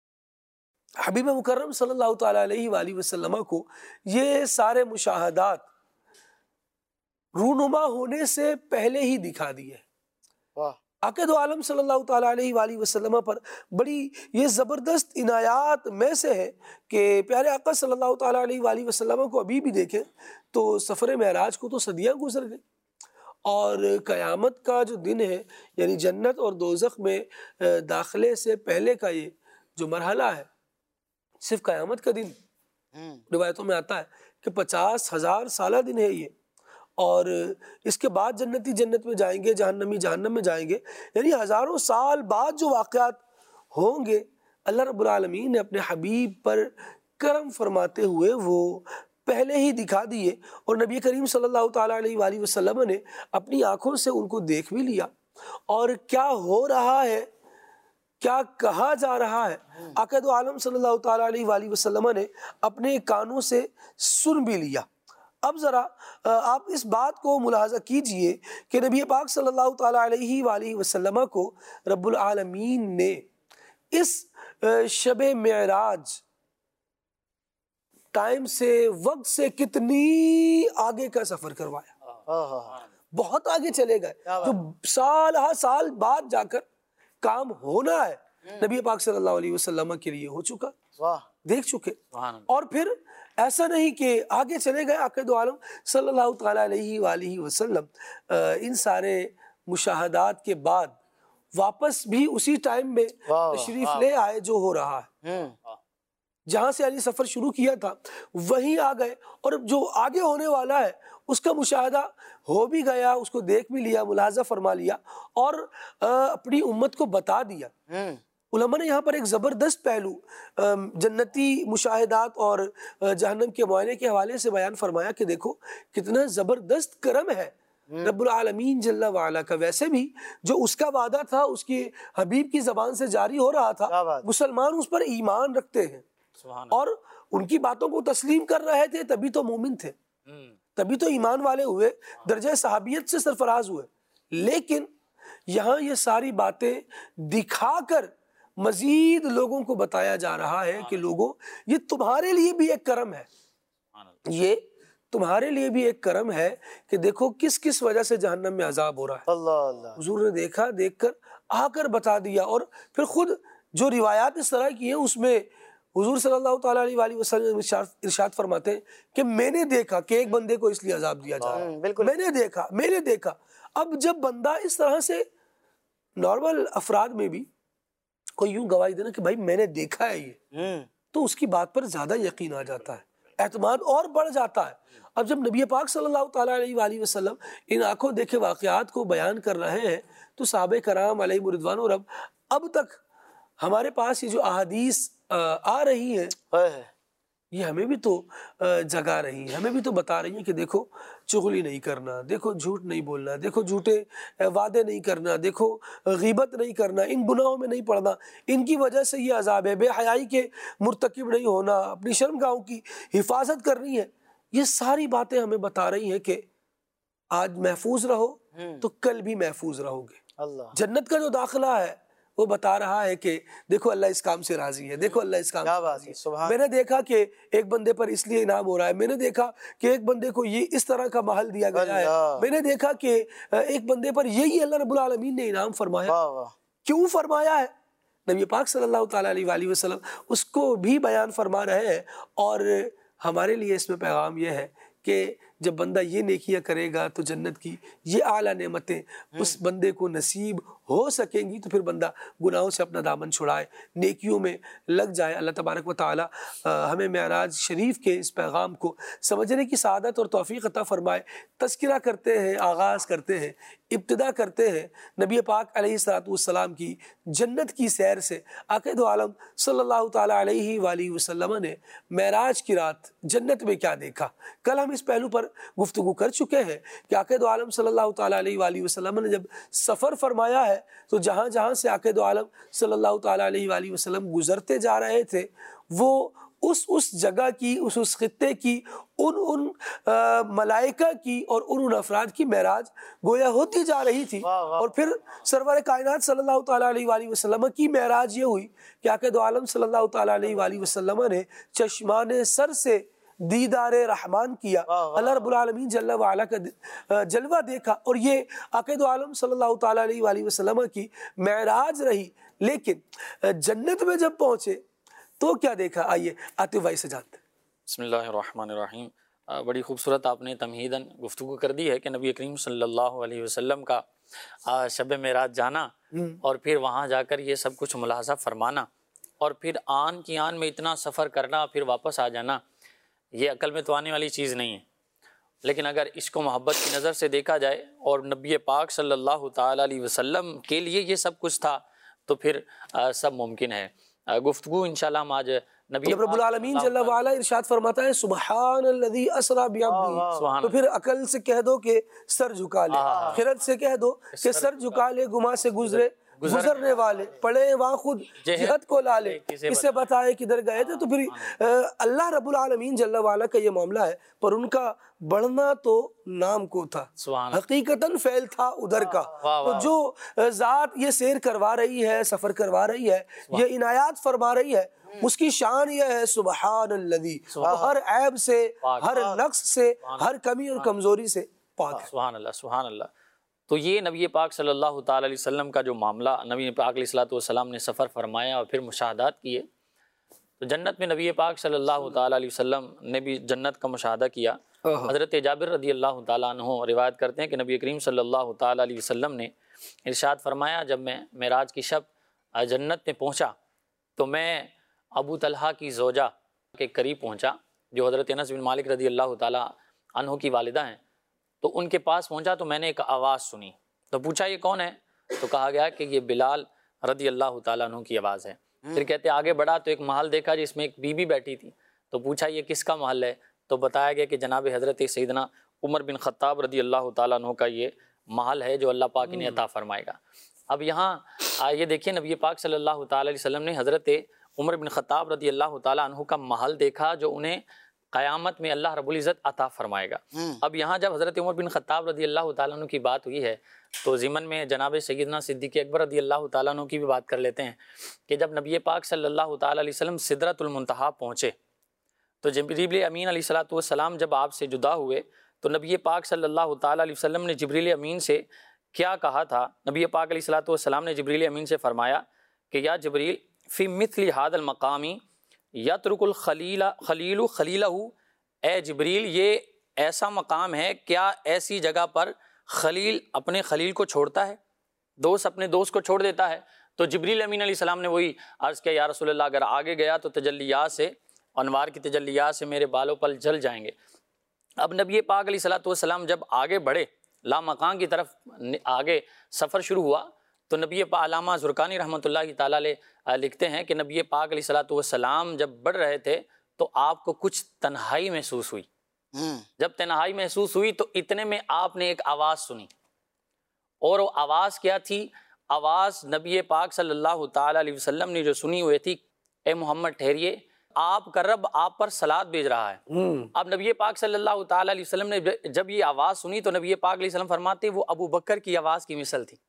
حبیب مکرم صلی اللہ تعالیٰ علیہ وآلہ وسلم کو یہ سارے مشاہدات رونما ہونے سے پہلے ہی دکھا دیے۔ آقا دو عالم صلی اللہ تعالیٰ علیہ وآلہ وسلم پر بڑی یہ زبردست عنایات میں سے ہے کہ پیارے آقا صلی اللہ تعالیٰ علیہ وآلہ وسلم کو ابھی بھی دیکھیں تو سفر معراج کو تو صدیاں گزر گئی، اور قیامت کا جو دن ہے یعنی جنت اور دوزخ میں داخلے سے پہلے کا یہ جو مرحلہ ہے صرف قیامت کا دن روایتوں میں آتا ہے کہ پچاس ہزار سالہ دن ہے یہ، اور اس کے بعد جنتی جنت میں جائیں گے، جہنمی جہنم میں جائیں گے، یعنی ہزاروں سال بعد جو واقعات ہوں گے اللہ رب العالمین نے اپنے حبیب پر کرم فرماتے ہوئے وہ پہلے ہی دکھا دیے، اور نبی کریم صلی اللہ تعالیٰ علیہ وآلہ وسلم نے اپنی آنکھوں سے ان کو دیکھ بھی لیا، اور کیا ہو رہا ہے، کیا کہا جا رہا ہے آقا دو عالم صلی اللہ تعالیٰ علیہ وآلہ وسلم نے اپنے کانوں سے سن بھی لیا۔ اب ذرا آپ اس بات کو ملاحظہ کیجئے کہ نبی پاک صلی اللہ تعالیٰ علیہ وآلہ وسلم کو رب العالمین نے اس شب معراج ٹائم سے، وقت سے کتنی آگے کا سفر کروایا، بہت آگے چلے گئے، جو سال ہا سال بعد جا کر کام ہونا ہے نبی پاک صلی اللہ علیہ وسلم کے لیے ہو چکا، دیکھ چکے، اور پھر ایسا نہیں کہ آگے چلے گئے آقا دو عالم صلی اللہ تعالیٰ علیہ وآلہ وسلم ان سارے مشاہدات کے بعد واپس بھی اسی ٹائم میں تشریف لے آئے جو ہو رہا ہے، جہاں سے علی سفر شروع کیا تھا وہیں آ گئے، اور جو آگے ہونے والا ہے اس کا مشاہدہ ہو بھی گیا، اس کو دیکھ بھی لیا، ملاحظہ فرما لیا، اور اپنی امت کو بتا دیا۔ علماء نے یہاں پر ایک زبردست پہلو جنتی مشاہدات اور جہنم کے معائنے کے حوالے سے بیان فرمایا کہ دیکھو کتنا زبردست کرم ہے رب العالمین جل وعلا کا۔ ویسے بھی جو اس کا وعدہ تھا اس کی حبیب کی زبان سے جاری ہو رہا تھا، مسلمان اس پر ایمان رکھتے ہیں اور ان کی باتوں کو تسلیم کر رہے تھے، تبھی تو مومن تھے، تبھی تو ایمان والے ہوئے، درجہ صحابیت سے سرفراز ہوئے۔ لیکن یہاں یہ ساری باتیں دکھا کر مزید لوگوں کو بتایا جا رہا ہے کہ لوگوں یہ تمہارے لیے بھی ایک کرم ہے، یہ تمہارے لیے بھی ایک کرم ہے کہ دیکھو کس کس وجہ سے جہنم میں عذاب ہو رہا ہے۔ اللہ اللہ حضور نے دیکھا، دیکھ کر آ کر بتا دیا، اور پھر خود جو روایات اس طرح کی ہیں اس میں حضور صلی اللہ تعالیٰ علیہ وآلہ وسلم ارشاد فرماتے ہیں کہ میں نے دیکھا کہ ایک بندے کو اس لیے عذاب دیا جا رہا ہے، میں نے دیکھا میں نے دیکھا اب جب بندہ اس طرح سے نارمل افراد میں بھی کوئی یوں گواہی دینا کہ بھائی میں نے دیکھا ہے یہ، تو اس کی بات پر زیادہ یقین آ جاتا ہے، اعتماد اور بڑھ جاتا ہے۔ اب جب نبی پاک صلی اللہ تعالیٰ علیہ وآلہ وسلم ان آنکھوں دیکھے واقعات کو بیان کر رہے ہیں تو صحابہ کرام علیہ رضوان اور اب اب تک ہمارے پاس یہ جو احادیث آ رہی ہیں یہ ہمیں بھی تو جگا رہی ہیں، ہمیں بھی تو بتا رہی ہیں کہ دیکھو چغلی نہیں کرنا، دیکھو جھوٹ نہیں بولنا، دیکھو جھوٹے وعدے نہیں کرنا، دیکھو غیبت نہیں کرنا، ان گناہوں میں نہیں پڑنا، ان کی وجہ سے یہ عذاب ہے، بے حیائی کے مرتکب نہیں ہونا، اپنی شرمگاہوں کی حفاظت کرنی ہے۔ یہ ساری باتیں ہمیں بتا رہی ہیں کہ آج محفوظ رہو تو کل بھی محفوظ رہو گے۔ جنت کا جو داخلہ ہے وہ بتا رہا ہے کہ دیکھو اللہ اس کام سے راضی ہے، دیکھو اللہ اس کام سے راضی ہے۔ میں نے دیکھا کہ ایک بندے پر اس لیے انعام ہو رہا ہے، میں نے دیکھا کہ ایک بندے کو یہ اس طرح کا محل دیا گیا ہے، میں نے دیکھا کہ ایک بندے پر یہی اللہ رب العالمین نے انعام فرمایا۔ کیوں فرمایا ہے؟ نبی پاک صلی اللہ تعالیٰ علیہ وآلہ وسلم اس کو بھی بیان فرما رہے ہیں، اور ہمارے لیے اس میں پیغام یہ ہے کہ جب بندہ یہ نیکیاں کرے گا تو جنت کی یہ اعلیٰ نعمتیں اس بندے کو نصیب ہو سکیں گی، تو پھر بندہ گناہوں سے اپنا دامن چھڑائے، نیکیوں میں لگ جائے۔ اللہ تبارک و تعالی ہمیں معراج شریف کے اس پیغام کو سمجھنے کی سعادت اور توفیق عطا فرمائے۔ تذکرہ کرتے ہیں، آغاز کرتے ہیں، ابتدا کرتے ہیں نبی پاک علیہ الصلوۃ والسلام کی جنت کی سیر سے۔ آقا دو عالم صلی اللہ تعالیٰ علیہ وآلہ وسلم نے معراج کی رات جنت میں کیا دیکھا، کل ہم اس پہلو پر گفتگو کر چکے ہیں کہ آقا دو عالم صلی اللہ تعالیٰ علیہ وآلہ وسلم نے جب سفر فرمایا ہے تو جہاں جہاں سے آقا دو عالم صلی اللہ تعالیٰ علیہ وآلہ وسلم گزرتے جا رہے تھے وہ اس اس جگہ کی، اس اس خطے کی، ان ان ملائکہ کی اور ان ان افراد کی معراج گویا ہوتی جا رہی تھی۔ اور پھر سرور کائنات صلی اللہ تعالیٰ علیہ وآلہ وسلم کی معراج یہ ہوئی کہ آقا دو عالم صلی اللہ تعالیٰ علیہ وآلہ وسلم نے چشمان سر سے دیدار رحمان کیا، اللہ رب العالمین جل وعلا کا جلوہ دیکھا، اور یہ عقائد عالم صلی اللہ تعالیٰ علیہ وآلہ وسلم کی معراج رہی۔ لیکن جنت میں جب پہنچے تو کیا دیکھا؟ آئیے عاطف بھائی سے جانتے ہیں۔ بسم اللہ الرحمن الرحیم۔ بڑی خوبصورت آپ نے تمہیداً گفتگو کر دی ہے کہ نبی کریم صلی اللہ علیہ وسلم کا شب معراج جانا اور پھر وہاں جا کر یہ سب کچھ ملاحظہ فرمانا اور پھر آن کی آن میں اتنا سفر کرنا پھر واپس آ جانا، یہ عقل میں تو آنے والی چیز نہیں ہے۔ لیکن اگر اس کو محبت کی نظر سے دیکھا جائے اور نبی پاک صلی اللہ تعالیٰ علیہ وسلم کے لیے یہ سب کچھ تھا تو پھر سب ممکن ہے۔ گفتگو انشاءاللہ ہم آج نبی رب العالمین جل وعلا ارشاد فرماتا ہے سبحان الذی اسریٰ بعبدہ، تو پھر عقل سے کہہ دو کہ سر جھکا لے، خرد سے کہہ دو کہ سر جھکا لے، گما سے گزرے گزرنے والے، پڑھے وہاں خود جہت کو لا لے، اسے بتائے کدھر گئے تھے۔ تو پھر اللہ رب العالمین جل وعلا کا یہ معاملہ ہے، پر ان کا بڑھنا تو نام کو تھا، حقیقتاً فعل تھا ادھر کا۔ تو جو ذات یہ سیر کروا رہی ہے، سفر کروا رہی ہے، یہ عنایات فرما رہی ہے، اس کی شان یہ ہے سبحان الذی، ہر عیب سے، ہر نقص سے، ہر کمی اور کمزوری سے پاک ہے۔ سبحان اللہ سبحان اللہ۔ تو یہ نبی پاک صلی اللہ تعالیٰ علیہ وسلم کا جو معاملہ نبی پاک علیہ الصلوۃ والسلام نے سفر فرمایا اور پھر مشاہدات کیے، تو جنت میں نبی پاک صلی اللہ تعالیٰ علیہ وسلم نے بھی جنت کا مشاہدہ کیا۔ حضرت جابر رضی اللہ تعالیٰ عنہ روایت کرتے ہیں کہ نبی کریم صلی اللہ تعالیٰ علیہ وسلم نے ارشاد فرمایا، جب میں معراج کی شب جنت میں پہنچا تو میں ابو طلحہ کی زوجہ کے قریب پہنچا جو حضرت انس بن مالک رضی اللہ تعالیٰ عنہ کی والدہ ہیں، تو ان کے پاس پہنچا تو میں نے ایک آواز سنی، تو پوچھا یہ کون ہے؟ تو کہا گیا کہ یہ بلال رضی اللہ تعالیٰ عنہ کی آواز ہے۔ پھر کہتے آگے بڑھا تو ایک محل دیکھا جس میں ایک بی بی بیٹھی تھی، تو پوچھا یہ کس کا محل ہے؟ تو بتایا گیا کہ جناب حضرت سیدنا عمر بن خطاب رضی اللہ تعالیٰ عنہ کا یہ محل ہے جو اللہ پاک انہیں عطا فرمائے گا۔ اب یہاں یہ دیکھیں نبی پاک صلی اللہ تعالیٰ علیہ وسلم نے حضرت عمر بن خطاب رضی اللہ تعالیٰ عنہ کا محل دیکھا جو انہیں قیامت میں اللہ رب العزت عطا فرمائے گا۔ اب یہاں جب حضرت عمر بن خطاب رضی اللہ تعالیٰ عنہ کی بات ہوئی ہے تو ضمن میں جناب سیدنا صدیق اکبر رضی اللہ تعالیٰ عنہ کی بھی بات کر لیتے ہیں کہ جب نبی پاک صلی اللہ تعالیٰ علیہ وسلم سدرۃ المنتہا پہنچے تو جبریل امین علیہ الصلوۃ والسلام جب آپ سے جدا ہوئے تو نبی پاک صلی اللہ تعالیٰ علیہ وسلم نے جبریل امین سے کیا کہا تھا؟ نبی پاک علیہ الصلوۃ والسلام نے جبریل امین سے فرمایا کہ یا جبریل فی مثل ھذا المقام یترک الخلیل خلیل خلیلہ، اے جبریل یہ ایسا مقام ہے، کیا ایسی جگہ پر خلیل اپنے خلیل کو چھوڑتا ہے، دوست اپنے دوست کو چھوڑ دیتا ہے؟ تو جبریل امین علیہ السلام نے وہی عرض کیا یا رسول اللہ اگر آگے گیا تو تجلیات سے، انوار کی تجلیات سے میرے بالوں پر جل جائیں گے۔ اب نبی پاک علیہ الصلوۃ والسلام جب آگے بڑھے لامکان کی طرف آگے سفر شروع ہوا تو نبی پاک علامہ زرقانی رحمۃ اللہ تعالیٰ علیہ لکھتے ہیں کہ نبی پاک علیہ الصلوۃ والسلام جب بڑھ رہے تھے تو آپ کو کچھ تنہائی محسوس ہوئی۔ جب تنہائی محسوس ہوئی تو اتنے میں آپ نے ایک آواز سنی، اور وہ آواز کیا تھی؟ آواز نبی پاک صلی اللہ تعالیٰ علیہ وسلم نے جو سنی ہوئی تھی، اے محمد ٹھہریے، آپ کا رب آپ پر صلات بھیج رہا ہے۔ اب نبی پاک صلی اللہ تعالیٰ علیہ وسلم نے جب یہ آواز سنی تو نبی پاک علیہ وسلم فرماتے وہ ابو بکر کی آواز کی مثل تھی۔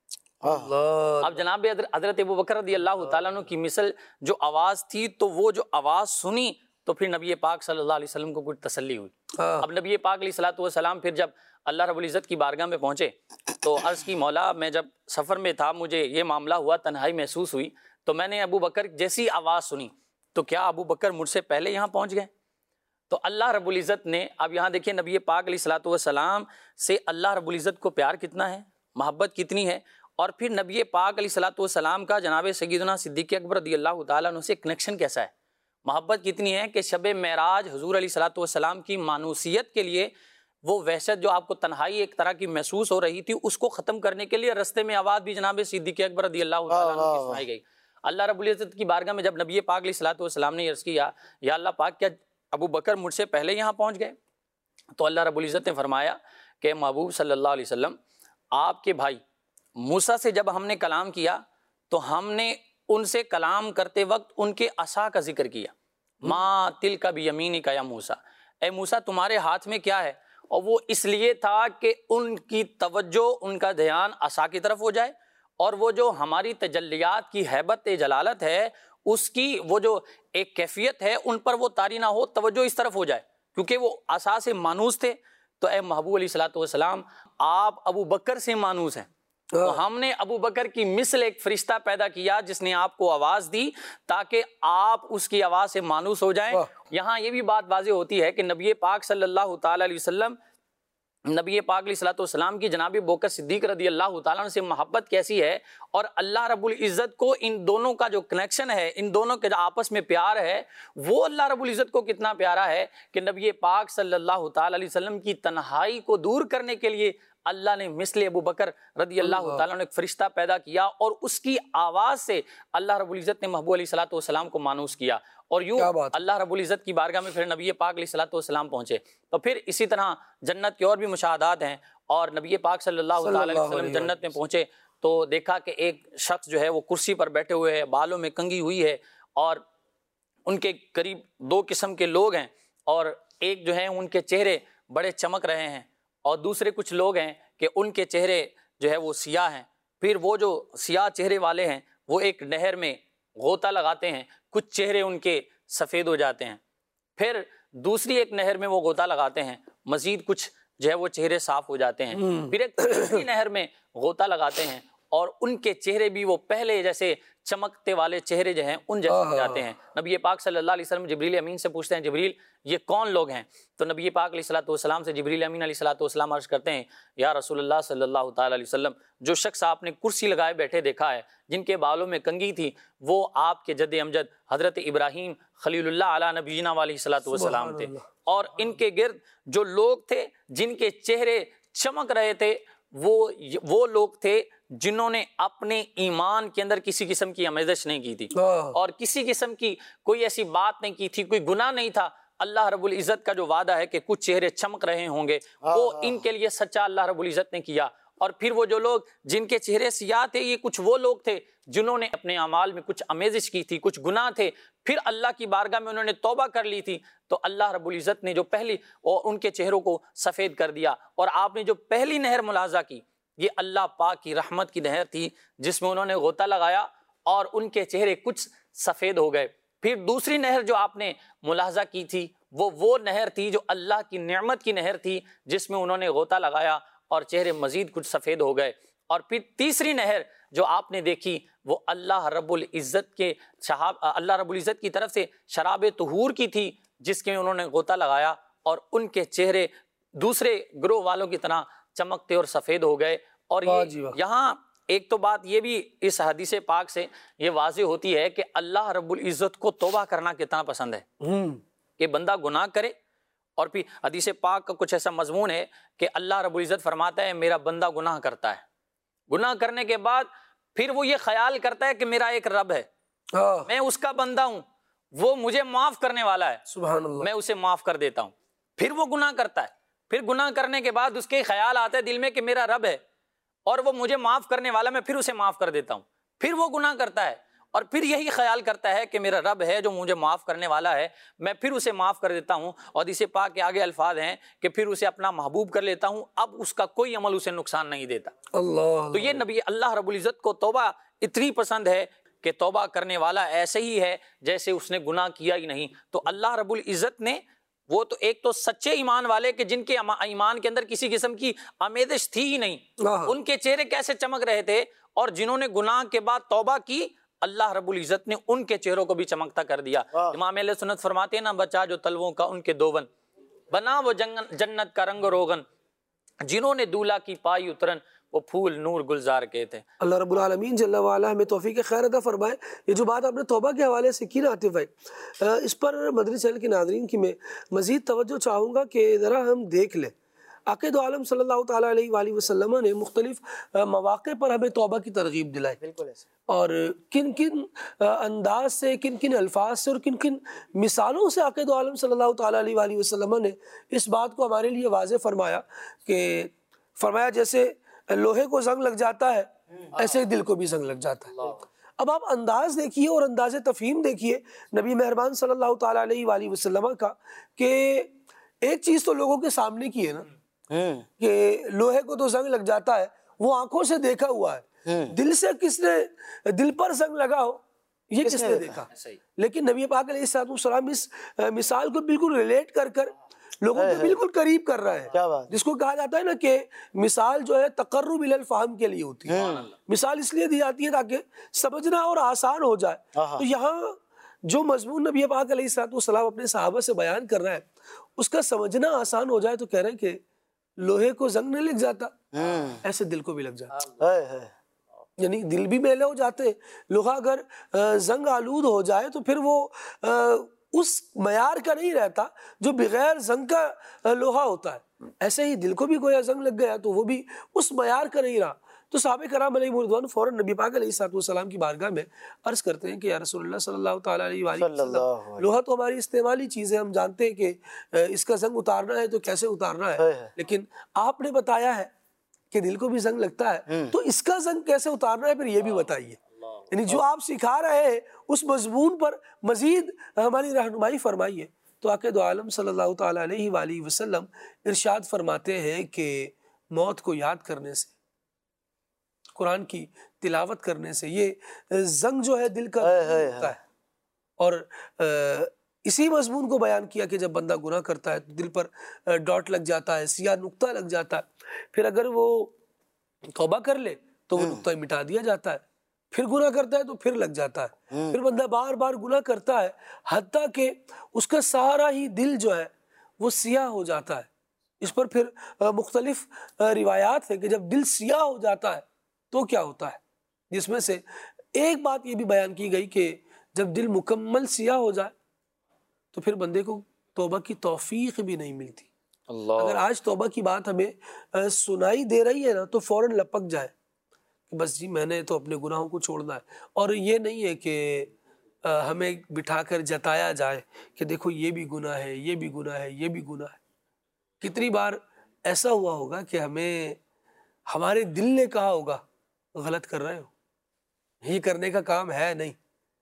اب جناب حضرت ابو بکر رضی اللہ تعالیٰ عنہ کی مثل جو آواز تھی تو وہ جو آواز سنی تو پھر نبی پاک صلی اللہ علیہ وسلم کو کچھ تسلی ہوئی۔ اب نبی پاک علیہ الصلوۃ والسلام پھر جب اللہ رب العزت کی بارگاہ میں پہنچے تو عرض کی مولا میں جب سفر میں تھا مجھے یہ معاملہ ہوا، تنہائی محسوس ہوئی، تو میں نے ابو بکر جیسی آواز سنی تو کیا ابو بکر مجھ سے پہلے یہاں پہنچ گئے؟ تو اللہ رب العزت نے اب یہاں دیکھیں نبی پاک علیہ الصلوۃ والسلام سے اللہ رب العزت کو پیار کتنا ہے، محبت کتنی ہے، اور پھر نبی پاک علیہ الصلوۃ والسلام کا جناب سیدنا صدیق اکبر رضی اللہ تعالیٰ عنہ سے کنیکشن کیسا ہے، محبت کتنی ہے کہ شب معراج حضور علیہ الصلوۃ والسلام کی مانوسیت کے لیے وہ وحشت جو آپ کو تنہائی ایک طرح کی محسوس ہو رہی تھی اس کو ختم کرنے کے لیے رستے میں آواز بھی جناب صدیق اکبر رضی اللہ تعالیٰ عنہ کی سنائی گئی۔ اللہ رب العزت کی بارگاہ میں جب نبی پاک علیہ الصلوۃ والسلام نے عرض کیا یا اللہ پاک کیا ابو بکر مجھ سے پہلے یہاں پہنچ گئے؟ تو اللہ رب العزت نے فرمایا کہ محبوب صلی اللہ علیہ وسلم آپ کے بھائی موسیٰ سے جب ہم نے کلام کیا تو ہم نے ان سے کلام کرتے وقت ان کے عصا کا ذکر کیا، ما تلک بیمینک یا موسیٰ، اے موسیٰ تمہارے ہاتھ میں کیا ہے؟ اور وہ اس لیے تھا کہ ان کی توجہ ان کا دھیان عصا کی طرف ہو جائے، اور وہ جو ہماری تجلیات کی ہیبت جلالت ہے اس کی وہ جو ایک کیفیت ہے ان پر وہ طاری نہ ہو، توجہ اس طرف ہو جائے کیونکہ وہ اساس مانوس تھے، تو اے محبوب علیہ الصلوۃ والسلام آپ ابو بکر سے مانوس ہیں، تو ہم نے ابو بکر کی مثل ایک فرشتہ پیدا کیا جس نے آپ کو آواز دی تاکہ آپ اس کی آواز سے مانوس ہو جائیں۔ یہاں یہ بھی بات واضح ہوتی ہے کہ نبی پاک صلی اللہ تعالی علیہ وسلم، نبی پاک علیہ الصلوۃ والسلام کی جناب بکر صدیق رضی اللہ تعالیٰ عنہ سے محبت کیسی ہے، اور اللہ رب العزت کو ان دونوں کا جو کنیکشن ہے، ان دونوں کے جو آپس میں پیار ہے، وہ اللہ رب العزت کو کتنا پیارا ہے کہ نبی پاک صلی اللہ تعالی علیہ وسلم کی تنہائی کو دور کرنے کے لیے اللہ نے مثل ابو بکر رضی اللہ تعالیٰ نے ایک فرشتہ پیدا کیا، اور اس کی آواز سے اللہ رب العزت نے محبوب علیہ الصلوۃ والسلام کو مانوس کیا، اور یوں اللہ رب العزت کی بارگاہ میں پھر نبی پاک علیہ الصلوۃ والسلام پہنچے۔ تو پھر اسی طرح جنت کے اور بھی مشاہدات ہیں، اور نبی پاک صلی اللہ تعالی علیہ وسلم جنت میں پہنچے تو دیکھا کہ ایک شخص جو ہے وہ کرسی پر بیٹھے ہوئے ہے، بالوں میں کنگھی ہوئی ہے، اور ان کے قریب دو قسم کے لوگ ہیں، اور ایک جو ہیں ان کے چہرے بڑے چمک رہے ہیں، اور دوسرے کچھ لوگ ہیں کہ ان کے چہرے جو ہے وہ سیاہ ہیں۔ پھر وہ جو سیاہ چہرے والے ہیں وہ ایک نہر میں غوطہ لگاتے ہیں، کچھ چہرے ان کے سفید ہو جاتے ہیں، پھر دوسری ایک نہر میں وہ غوطہ لگاتے ہیں، مزید کچھ جو ہے وہ چہرے صاف ہو جاتے ہیں، پھر ایک تیسری نہر میں غوطہ لگاتے ہیں، اور ان کے چہرے بھی وہ پہلے جیسے چمکتے والے چہرے جو ہیں ان جیسے ہو جاتے ہیں۔ نبی پاک صلی اللہ علیہ وسلم جبریل امین سے پوچھتے ہیں، جبریل یہ کون لوگ ہیں؟ تو نبی پاک علیہ الصلوۃ والسلام سے جبریل امین علیہ الصلوۃ والسلام عرض کرتے ہیں، یا رسول اللہ صلی اللہ تعالی علیہ وسلم، جو شخص آپ نے کرسی لگائے بیٹھے دیکھا ہے، جن کے بالوں میں کنگھی تھی، وہ آپ کے جد امجد حضرت ابراہیم خلیل اللہ علی نبینا علیہ الصلوۃ والسلام تھے، اور ان کے گرد جو لوگ تھے جن کے چہرے چمک رہے تھے، وہ وہ لوگ تھے جنہوں نے اپنے ایمان کے اندر کسی قسم کی آمیزش نہیں کی تھی، اور کسی قسم کی کوئی ایسی بات نہیں کی تھی، کوئی گناہ نہیں تھا۔ اللہ رب العزت کا جو وعدہ ہے کہ کچھ چہرے چمک رہے ہوں گے، وہ ان کے لیے سچا اللہ رب العزت نے کیا۔ اور پھر وہ جو لوگ جن کے چہرے سیاہ تھے، یہ کچھ وہ لوگ تھے جنہوں نے اپنے اعمال میں کچھ آمیزش کی تھی، کچھ گناہ تھے، پھر اللہ کی بارگاہ میں انہوں نے توبہ کر لی تھی، تو اللہ رب العزت نے جو پہلی اور ان کے چہروں کو سفید کر دیا۔ اور آپ نے جو پہلی نہر ملاحظہ کی، یہ اللہ پاک کی رحمت کی نہر تھی جس میں انہوں نے غوطہ لگایا اور ان کے چہرے کچھ سفید ہو گئے۔ پھر دوسری نہر جو آپ نے ملاحظہ کی تھی، وہ وہ نہر تھی جو اللہ کی نعمت کی نہر تھی جس میں انہوں نے غوطہ لگایا اور چہرے مزید کچھ سفید ہو گئے۔ اور پھر تیسری نہر جو آپ نے دیکھی، وہ اللہ رب العزت کے شہاب اللہ رب العزت کی طرف سے شراب طہور کی تھی، جس کے انہوں نے غوطہ لگایا اور ان کے چہرے دوسرے گروہ والوں کی طرح چمکتے اور سفید ہو گئے۔ اور یہ یہاں ایک تو بات یہ بھی اس حدیث پاک سے یہ واضح ہوتی ہے کہ اللہ رب العزت کو توبہ کرنا کتنا پسند ہے، کہ بندہ گناہ کرے، اور پھر حدیث پاک کا کچھ ایسا مضمون ہے کہ اللہ رب العزت فرماتا ہے میرا بندہ گناہ کرتا ہے، گناہ کرنے کے بعد پھر وہ یہ خیال کرتا ہے کہ میرا ایک رب ہے، میں اس کا بندہ ہوں، وہ مجھے معاف کرنے والا ہے، سبحان اللہ، میں اسے معاف کر دیتا ہوں۔ پھر وہ گناہ کرتا ہے، پھر گناہ کرنے کے بعد اس کے خیال آتا ہے دل میں کہ میرا رب ہے اور وہ مجھے معاف کرنے والا، میں پھر اسے معاف کر دیتا ہوں۔ پھر وہ گناہ کرتا ہے اور پھر یہی خیال کرتا ہے کہ میرا رب ہے جو مجھے معاف کرنے والا ہے، میں پھر اسے معاف کر دیتا ہوں۔ اور حدیث پاک کے آگے الفاظ ہیں کہ پھر اسے اپنا محبوب کر لیتا ہوں، اب اس کا کوئی عمل اسے نقصان نہیں دیتا۔ اللہ، تو یہ نبی اللہ رب العزت کو توبہ اتنی پسند ہے کہ توبہ کرنے والا ایسے ہی ہے جیسے اس نے گناہ کیا ہی نہیں۔ تو اللہ رب العزت نے وہ تو ایک تو سچے ایمان والے کہ جن کے ایمان کے اندر کسی قسم کی آمیزش تھی ہی نہیں، ان کے چہرے کیسے چمک رہے تھے، اور جنہوں نے گناہ کے بعد توبہ کی، اللہ رب العزت نے ان کے چہروں کو بھی چمکتا کر دیا۔ امام اہل سنت فرماتے ہیں نا، بچا جو تلووں کا ان کے دوون، بنا وہ جنت کا رنگ روغن، جنہوں نے دولہا کی پائی اترن، وہ پھول نور گلزار کے تھے۔ اللہ رب العالمین جل وعلا ہمیں توفیق خیر عطا فرمائے۔ یہ جو بات آپ نے توبہ کے حوالے سے کی نا عاطف بھائی، اس پر مدنی چینل کے ناظرین کی میں مزید توجہ چاہوں گا کہ ذرا ہم دیکھ لیں عقید عالم صلی اللہ تعالیٰ علیہ وآلہ وسلم نے مختلف مواقع پر ہمیں توبہ کی ترغیب دلائی، بالکل ایسے، اور کن کن انداز سے، کن کن الفاظ سے اور کن کن مثالوں سے عقید عالم صلی اللہ تعالیٰ علیہ وآلہ وسلم نے اس بات کو ہمارے لیے واضح فرمایا کہ فرمایا جیسے لوہے کو زنگ لگ جاتا ہے ایسے دل کو بھی زنگ لگ جاتا ہے۔ اب آپ انداز دیکھیے اور انداز تفہیم دیکھیے نبی مہربان صلی اللہ تعالیٰ علیہ وآلہ وسلم کا، کہ ایک چیز تو لوگوں کے سامنے کی ہے نا کہ لوہے کو تو زنگ لگ جاتا ہے، وہ آنکھوں سے دیکھا ہوا ہے، دل سے کس نے، دل پر زنگ لگا ہو یہ کس نے دیکھا؟ لیکن نبی پاک علیہ السلام اس مثال کو بالکل ریلیٹ کر کر لوگوں کے بالکل قریب کر رہا ہے. کیا بات. جس کو کہا جاتا ہے نا کہ مثال جو ہے تقرب الی الفہم کے لیے ہوتی ہے. مثال اس لیے دی جاتی ہے تاکہ سمجھنا اور آسان ہو جائے. تو یہاں جو مضمون نبی پاک علیہ الصلوۃ والسلام اپنے صحابہ سے بیان کر رہا ہے اس کا سمجھنا آسان ہو جائے تو کہہ رہے ہیں کہ لوہے کو زنگ نہیں لگ جاتا ایسے دل کو بھی لگ جاتا. یعنی دل بھی میلے ہو جاتے ہیں. لوہا اگر زنگ آلود ہو جائے تو پھر وہ اس معیار کا نہیں رہتا جو بغیر زنگ کا لوہا ہوتا ہے. ایسے ہی دل کو بھی گویا زنگ لگ گیا تو وہ بھی اس معیار کا نہیں رہا. تو صحابہ کرام علیہ رضوان فوراً نبی پاک علیہ الصلوۃ والسلام کی بارگاہ میں عرض کرتے ہیں کہ یا رسول اللہ صلی اللہ تعالیٰ علیہ وآلہ وسلم لوہا تو ہماری استعمالی چیز ہے, ہم جانتے ہیں کہ اس کا زنگ اتارنا ہے تو کیسے اتارنا ہے, لیکن آپ نے بتایا ہے کہ دل کو بھی زنگ لگتا ہے تو اس کا زنگ کیسے اتارنا ہے پھر یہ بھی بتائیے. یعنی جو آپ سکھا رہے ہیں اس مضمون پر مزید ہماری رہنمائی فرمائیے. تو آقا دو عالم صلی اللہ تعالیٰ علیہ وآلہ وسلم ارشاد فرماتے ہیں کہ موت کو یاد کرنے سے, قرآن کی تلاوت کرنے سے یہ زنگ جو ہے دل کا ہوتا ہے. اور اسی مضمون کو بیان کیا کہ جب بندہ گناہ کرتا ہے تو دل پر ڈاٹ لگ جاتا ہے, سیاہ نقطہ لگ جاتا ہے, پھر اگر وہ توبہ کر لے تو وہ نقطہ مٹا دیا جاتا ہے, پھر گناہ کرتا ہے تو پھر لگ جاتا ہے, پھر بندہ بار بار گناہ کرتا ہے حتیٰ کہ اس کا سارا ہی دل جو ہے وہ سیاہ ہو جاتا ہے. اس پر پھر مختلف روایات ہے کہ جب دل سیاہ ہو جاتا ہے تو کیا ہوتا ہے, جس میں سے ایک بات یہ بھی بیان کی گئی کہ جب دل مکمل سیاہ ہو جائے تو پھر بندے کو توبہ کی توفیق بھی نہیں ملتی. اللہ. اگر آج توبہ کی بات ہمیں سنائی دے رہی ہے نا تو فوراً لپک جائے کہ بس جی میں نے تو اپنے گناہوں کو چھوڑنا ہے. اور یہ نہیں ہے کہ ہمیں بٹھا کر جتایا جائے کہ دیکھو یہ بھی گناہ ہے, یہ بھی گناہ ہے, یہ بھی گناہ ہے. کتنی بار ایسا ہوا ہوگا کہ ہمیں ہمارے دل نے کہا ہوگا غلط کر رہے ہو, یہ کرنے کا کام ہے نہیں,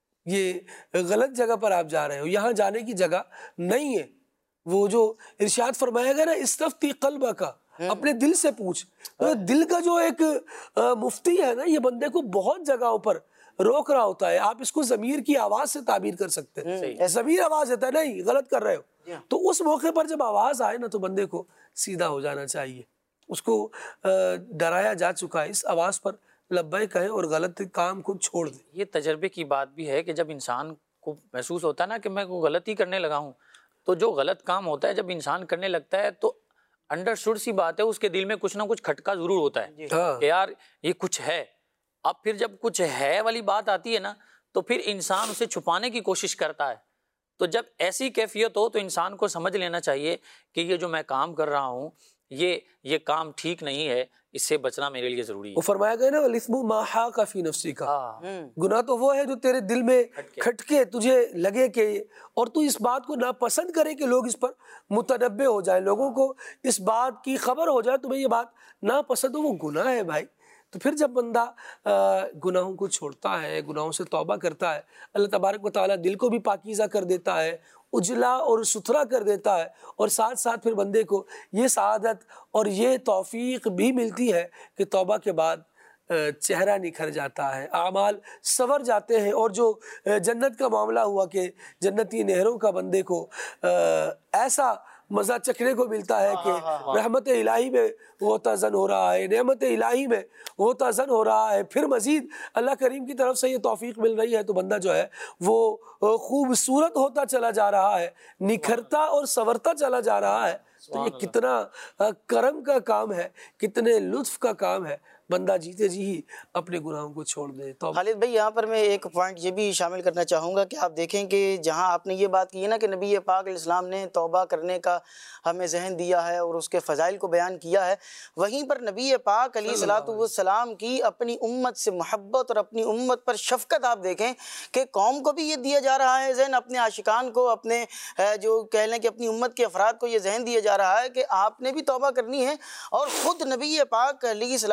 یہ غلط جگہ پر آپ جا رہے ہو, یہاں جانے کی جگہ نہیں ہے. وہ جو ارشاد فرمایا گیا نا استفتی قلبک کا, اپنے دل سے پوچھ. دل کا جو ایک مفتی ہے نا یہ بندے کو بہت جگہوں پر روک رہا ہوتا ہے. آپ اس کو ضمیر کی آواز سے تعبیر کر سکتے ہیں. ضمیر آواز دیتا ہے نہیں غلط کر رہے ہو, تو اس موقع پر جب آواز آئے نا تو بندے کو سیدھا ہو جانا چاہیے. اس کو ڈرایا جا چکا ہے, اس آواز پر لبیک کہیں اور غلط کام کو چھوڑ دیں. یہ تجربے کی بات بھی ہے کہ جب انسان کو محسوس ہوتا ہے نا کہ میں کوئی غلطی کرنے لگا ہوں, تو جو غلط کام ہوتا ہے جب انسان کرنے لگتا ہے تو انڈرسٹوڈ سی بات ہے اس کے دل میں کچھ نہ کچھ کھٹکا ضرور ہوتا ہے کہ یار یہ کچھ ہے. اب پھر جب کچھ ہے والی بات آتی ہے نا تو پھر انسان اسے چھپانے کی کوشش کرتا ہے. تو جب ایسی کیفیت ہو تو انسان کو سمجھ لینا چاہیے کہ یہ جو میں کام کر رہا ہوں یہ یہ کام ٹھیک نہیں ہے, اس سے بچنا میرے لیے ضروری ہے. وہ فرمایا گیا نا الاسم ما حاک فی نفسک, گناہ تو وہ ہے جو تیرے دل میں کھٹکے تجھے لگے کہ, اور تو اس بات کو ناپسند کرے کہ لوگ اس پر متنبع ہو جائیں, لوگوں کو اس بات کی خبر ہو جائے تمہیں یہ بات ناپسند ہو, وہ گناہ ہے بھائی. تو پھر جب بندہ گناہوں کو چھوڑتا ہے, گناہوں سے توبہ کرتا ہے, اللہ تبارک و تعالیٰ دل کو بھی پاکیزہ کر دیتا ہے, اجلا اور ستھرا کر دیتا ہے, اور ساتھ ساتھ پھر بندے کو یہ سعادت اور یہ توفیق بھی ملتی ہے کہ توبہ کے بعد چہرہ نکھر جاتا ہے, اعمال سنور جاتے ہیں. اور جو جنت کا معاملہ ہوا کہ جنتی نہروں کا بندے کو ایسا مزہ چکھنے کو ملتا ہے کہ رحمت الہی میں غوطہ زن ہو رہا ہے, نعمت الہی میں غوطہ زن ہو رہا ہے, پھر مزید اللہ کریم کی طرف سے یہ توفیق مل رہی ہے تو بندہ جو ہے وہ خوبصورت ہوتا چلا جا رہا ہے, نکھرتا اور سنورتا چلا جا رہا ہے. تو یہ کتنا کرم کا کام ہے, کتنے لطف کا کام ہے, بندہ جیتے جی ہی اپنے گناہوں کو چھوڑ دے. تو خالد بھائی یہاں پر میں ایک پوائنٹ یہ بھی شامل کرنا چاہوں گا کہ آپ دیکھیں کہ جہاں آپ نے یہ بات کی ہے نا کہ نبی پاک علیہ السلام نے توبہ کرنے کا ہمیں ذہن دیا ہے اور اس کے فضائل کو بیان کیا ہے, وہیں پر نبی پاک علیہ الصلوۃ والسلام کی اپنی امت سے محبت اور اپنی امت پر شفقت آپ دیکھیں کہ قوم کو بھی یہ دیا جا رہا ہے ذہن, اپنے عاشقان کو, اپنے جو کہہ لیں کہ اپنی امت کے افراد کو یہ ذہن دیا جا رہا ہے کہ آپ نے بھی توبہ کرنی ہے. اور خود نبی پاک علیہ الصلوۃ والسلام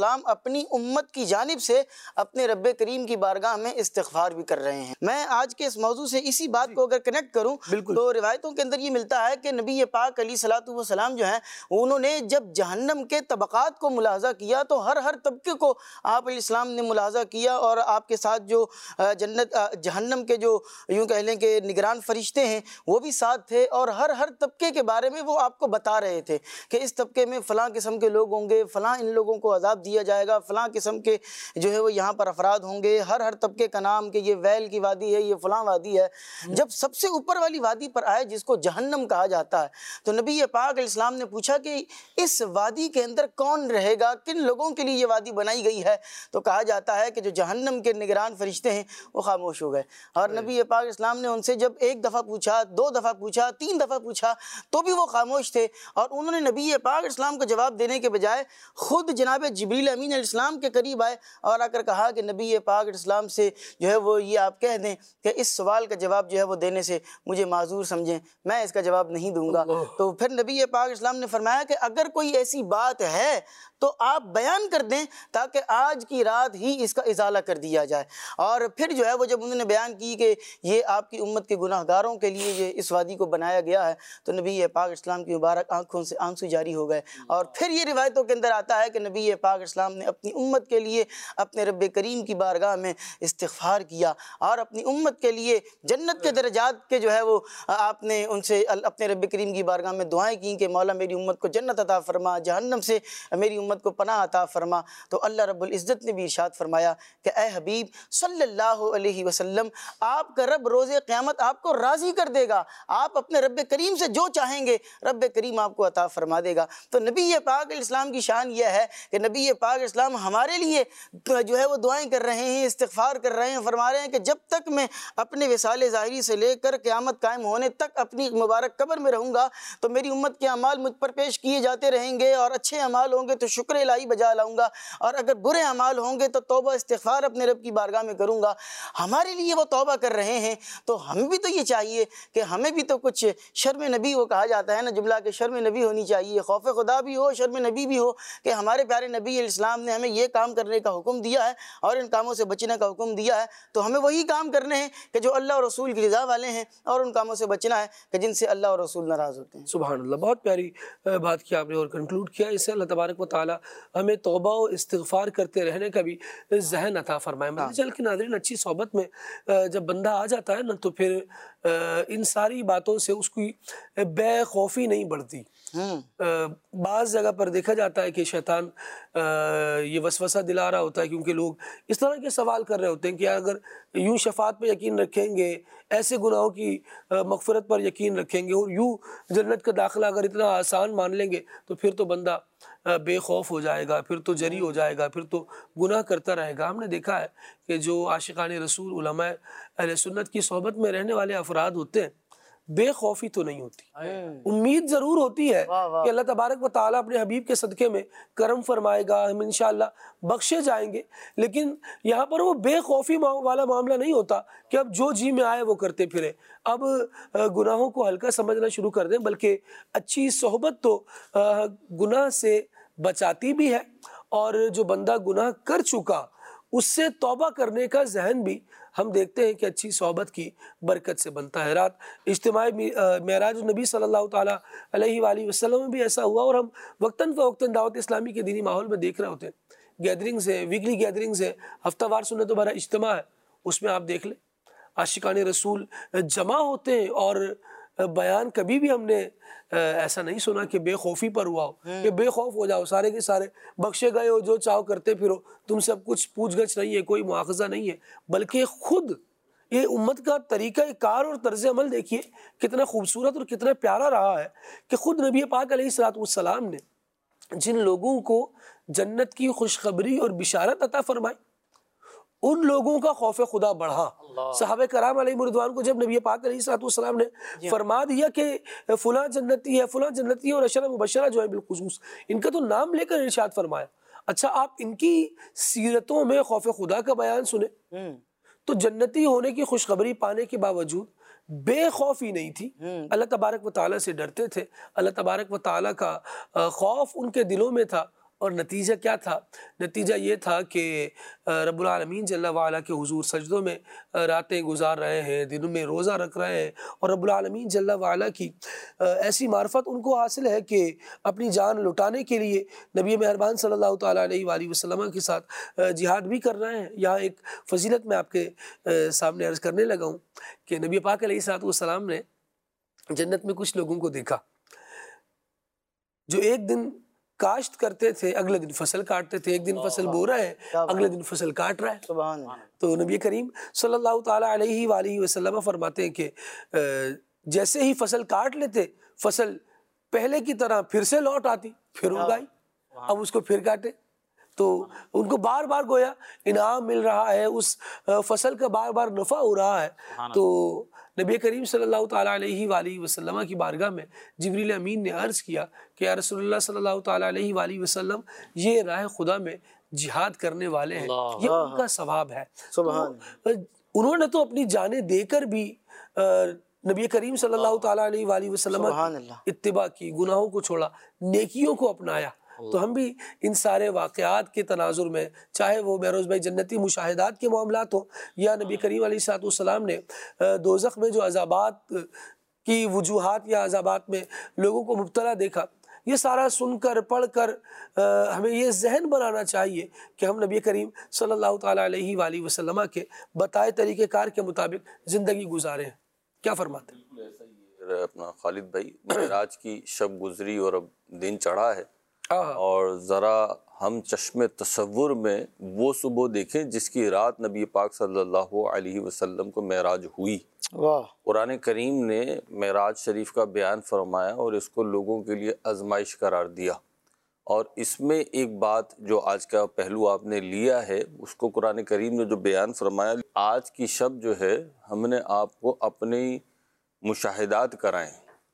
السلام اپنی امت کی جانب سے اپنے رب کریم کی بارگاہ میں استغفار بھی کر رہے ہیں۔ میں آج کے اس موضوع سے اسی بات کو اگر کنیکٹ کروں تو روایتوں کے اندر یہ ملتا ہے کہ نبی پاک علیہ الصلوۃ والسلام جو ہیں انہوں نے جب جہنم کے طبقات کو ملاحظہ کیا تو ہر ہر طبقے کو آپ علیہ السلام نے ملاحظہ کیا، اور آپ کے ساتھ جو جنت جہنم کے جو یوں کہہ لیں کہ نگران فرشتے ہیں وہ بھی ساتھ تھے، اور ہر ہر طبقے کے بارے میں وہ آپ کو بتا رہے تھے کہ اس طبقے میں فلاں قسم کے لوگ ہوں گے، فلاں ان لوگوں کو عذاب دیا جائے گا، فلاں قسم کے جو ہے وہ یہاں پر افراد ہوں گے، ہر ہر طبقے کا نام کہ یہ ویل کی وادی ہے، یہ فلاں وادی ہے۔ جب سب سے اوپر والی وادی پر آئے جس کو جہنم کہا جاتا ہے تو نبی پاک علیہ السلام نے پوچھا کہ اس وادی کے اندر کون رہے گا، کن لوگوں کے لیے یہ وادی بنائی گئی ہے؟ تو کہا جاتا ہے کہ جو جہنم کے نگران فرشتے ہیں وہ خاموش ہو گئے، اور نبی پاک علیہ السلام نے ان سے جب ایک دفعہ پوچھا، دو دفعہ پوچھا، تین دفعہ پوچھا تو بھی وہ خاموش تھے، اور انہوں نے نبی پاک علیہ السلام کو جواب دینے کے بجائے خود جناب جبریل امین علیہ السلام کے قریب آئے اور آ کر کہا کہ نبی پاک علیہ السلام سے جو ہے وہ یہ آپ کہہ دیں کہ اس سوال کا جواب جو ہے وہ دینے سے مجھے معذور سمجھیں، میں اس کا جواب نہیں دوں گا۔ تو پھر نبی پاک علیہ السلام نے فرمایا کہ اگر کوئی ایسی بات ہے تو آپ بیان کر دیں تاکہ آج کی رات ہی اس کا ازالہ کر دیا جائے۔ اور پھر جو ہے وہ جب انہوں نے بیان کی کہ یہ آپ کی امت کے گناہ گاروں کے لیے یہ اس وادی کو بنایا گیا ہے تو نبی پاک اسلام کی مبارک آنکھوں سے آنسو جاری ہو گئے۔ اور پھر یہ روایتوں کے اندر آتا ہے کہ نبی پاک اسلام نے اپنی امت کے لیے اپنے رب کریم کی بارگاہ میں استغفار کیا، اور اپنی امت کے لیے جنت کے درجات کے جو ہے وہ آپ نے ان سے اپنے رب کریم کی بارگاہ میں دعائیں کی کہ مولا میری امت کو جنت عطا فرما، جہنم سے میری امت کو پناہ عطا فرما۔ تو اللہ رب العزت نے بھی ارشاد فرمایا کہ اے حبیب صلی اللہ علیہ وسلم، آپ کا رب روز قیامت آپ کو راضی کر دے گا، آپ اپنے رب کریم سے جو چاہیں گے رب کریم آپ کو عطا فرما دے گا۔ تو نبی پاک علیہ السلام کی شان یہ ہے کہ نبی پاک علیہ السلام ہمارے لیے جو ہے وہ دعائیں کر رہے ہیں، استغفار کر رہے ہیں، فرما رہے ہیں کہ جب تک میں اپنے وصال ظاہری سے لے کر قیامت قائم ہونے تک اپنی مبارک قبر میں رہوں گا تو میری امت کے اعمال مجھ پر پیش کیے جاتے رہیں گے، اور اچھے اعمال ہوں گے تو شکر الہی بجا لاؤں گا، اور اگر برے اعمال ہوں گے تو توبہ استغفار اپنے رب کی بارگاہ میں کروں گا۔ ہمارے لیے وہ توبہ کر رہے ہیں تو ہمیں بھی تو یہ چاہیے کہ ہمیں بھی تو کچھ شرم نبی وہ کہا جاتا ہے نا جملہ کہ شرم نبی ہونی چاہیے، خوف خدا بھی ہو، شرم نبی بھی ہو، کہ ہمارے پیارے نبی علیہ السلام نے ہمیں یہ کام کرنے کا حکم دیا ہے اور ان کاموں سے بچنے کا حکم دیا ہے تو ہمیں وہی کام کرنے ہیں کہ جو اللہ اور رسول کی رضا والے ہیں، اور ان کاموں سے بچنا ہے کہ جن سے اللہ اور رسول ناراض ہوتے ہیں۔ سبحان اللہ، بہت پیاری بات کی آپ نے اور کنکلوڈ کیا۔ اس سے اللہ تبارک و تعالی ہمیں توبہ و استغفار کرتے رہنے کا بھی ذہن عطا فرمائے۔ مدنی چینل کے ناظرین، اچھی صحبت میں جب بندہ آ جاتا ہے نا تو پھر ان ساری باتوں سے اس کی بے خوفی نہیں بڑھتی۔ بعض جگہ پر دیکھا جاتا ہے کہ شیطان یہ وسوسہ دلا رہا ہوتا ہے کیونکہ لوگ اس طرح کے سوال کر رہے ہوتے ہیں کہ اگر یوں شفاعت پہ یقین رکھیں گے، ایسے گناہوں کی مغفرت پر یقین رکھیں گے، اور یوں جنت کا داخلہ اگر اتنا آسان مان لیں گے تو پھر تو بندہ بے خوف ہو جائے گا، پھر تو جری ہو جائے گا، پھر تو گناہ کرتا رہے گا۔ ہم نے دیکھا ہے کہ جو عاشقان رسول، علماء اہل سنت کی صحبت میں رہنے والے افراد ہوتے ہیں، بے خوفی تو نہیں ہوتی، امید ضرور ہوتی ہے کہ اللہ تبارک و تعالیٰ اپنے حبیب کے صدقے میں کرم فرمائے گا، ہم انشاءاللہ بخشے جائیں گے، لیکن یہاں پر وہ بے خوفی والا معاملہ نہیں ہوتا کہ اب جو جی میں آئے وہ کرتے پھرے، اب گناہوں کو ہلکا سمجھنا شروع کر دیں، بلکہ اچھی صحبت تو گناہ سے بچاتی بھی ہے، اور جو بندہ گناہ کر چکا اس سے توبہ کرنے کا ذہن بھی ہم دیکھتے ہیں کہ اچھی صحبت کی برکت سے بنتا ہے۔ رات اجتماعی معراج النبی صلی اللہ تعالیٰ علیہ وآلہ وسلم میں بھی ایسا ہوا، اور ہم وقتاً فوقتاً دعوت اسلامی کے دینی ماحول میں دیکھ رہے ہوتے ہیں، گیدرنگز ہیں، ویکلی گیدرنگز ہیں، ہفتہ وار سنت و بھرا اجتماع ہے، اس میں آپ دیکھ لیں عاشقان رسول جمع ہوتے ہیں، اور بیان کبھی بھی ہم نے ایسا نہیں سنا کہ بے خوفی پر ہوا ہو کہ بے خوف ہو جاؤ، سارے کے سارے بخشے گئے ہو، جو چاہو کرتے پھرو، تم سے اب کچھ پوچھ گچھ نہیں ہے، کوئی مواخذہ نہیں ہے، بلکہ خود یہ امت کا طریقہ کار اور طرز عمل دیکھیے کتنا خوبصورت اور کتنا پیارا رہا ہے کہ خود نبی پاک علیہ الصلوۃ والسلام نے جن لوگوں کو جنت کی خوشخبری اور بشارت عطا فرمائی ان لوگوں کا خوف خدا بڑھا۔ صحابہ کرام علیہ رضوان کو جب نبی پاک علیہ الصلوۃ والسلام نے فرما دیا کہ فلاں جنتی ہے، فلاں جنتی ہے، اور عشرہ مبشرہ جو ہے بالخصوص ان کا تو نام لے کر ارشاد فرمایا، اچھا آپ ان کی سیرتوں میں خوف خدا کا بیان سنیں تو جنتی ہونے کی خوشخبری پانے کے باوجود بے خوفی نہیں تھی، اللہ تبارک و تعالیٰ سے ڈرتے تھے، اللہ تبارک و تعالیٰ کا خوف ان کے دلوں میں تھا، اور نتیجہ کیا تھا؟ نتیجہ یہ تھا کہ رب العالمین جل وعلا کے حضور سجدوں میں راتیں گزار رہے ہیں، دنوں میں روزہ رکھ رہے ہیں، اور رب العالمین جل وعلا کی ایسی معرفت ان کو حاصل ہے کہ اپنی جان لٹانے کے لیے نبی مہربان صلی اللہ تعالیٰ علیہ وآلہ وسلم کے ساتھ جہاد بھی کر رہے ہیں۔ یہاں ایک فضیلت میں آپ کے سامنے عرض کرنے لگا ہوں کہ نبی پاک علیہ الصلوۃ والسلام نے جنت میں کچھ لوگوں کو دیکھا جو ایک دن کاشت کرتے تھے، اگلے دن فصل کاٹتے تھے، ایک دن فصل بو رہا ہے، اگلے دن فصل کاٹ رہا ہے۔ سبحان اللہ۔ تو نبی کریم صلی اللہ تعالیٰ علیہ وآلہ وسلم فرماتے ہیں کہ جیسے ہی فصل کاٹ لیتے، فصل پہلے کی طرح پھر سے لوٹ آتی، پھر اگائی، اب اس کو پھر کاٹے۔ تو ان کو بار بار گویا انعام مل رہا ہے، اس فصل کا بار بار نفع ہو رہا ہے۔ تو نبی کریم صلی اللہ تعالیٰ علیہ وآلہ وسلم کی بارگاہ میں جبریل امین نے عرض کیا کہ یا رسول اللہ صلی اللہ تعالیٰ علیہ وآلہ وسلم، یہ راہ خدا میں جہاد کرنے والے ہیں، یہ ان کا ثواب ہے۔ سبحان انہوں نے تو اپنی جانیں دے کر بھی نبی کریم صلی اللہ تعالیٰ علیہ وآلہ وسلم کی اتباع کی، گناہوں کو چھوڑا، نیکیوں کو اپنایا۔ تو ہم بھی ان سارے واقعات کے تناظر میں، چاہے وہ بہروز بھائی جنتی مشاہدات کے معاملات ہوں یا نبی کریم علیہ الصلوۃ والسلام نے دوزخ میں جو عذابات کی وجوہات یا عذابات میں لوگوں کو مبتلا دیکھا، یہ سارا سن کر پڑھ کر ہمیں یہ ذہن بنانا چاہیے کہ ہم نبی کریم صلی اللہ تعالیٰ علیہ وآلہ وسلم کے بتائے طریقہ کار کے مطابق زندگی گزارے ہیں۔ کیا فرماتے ہیں؟ اپنا خالد بھائی، معراج کی شب گزری اور اب دن چڑھا ہے، اور ذرا ہم چشم تصور میں وہ صبح دیکھیں جس کی رات نبی پاک صلی اللہ علیہ وسلم کو معراج ہوئی۔ واہ۔ قرآن کریم نے معراج شریف کا بیان فرمایا اور اس کو لوگوں کے لیے آزمائش قرار دیا، اور اس میں ایک بات جو آج کا پہلو آپ نے لیا ہے، اس کو قرآن کریم نے جو بیان فرمایا، آج کی شب جو ہے ہم نے آپ کو اپنے مشاہدات کرائیں،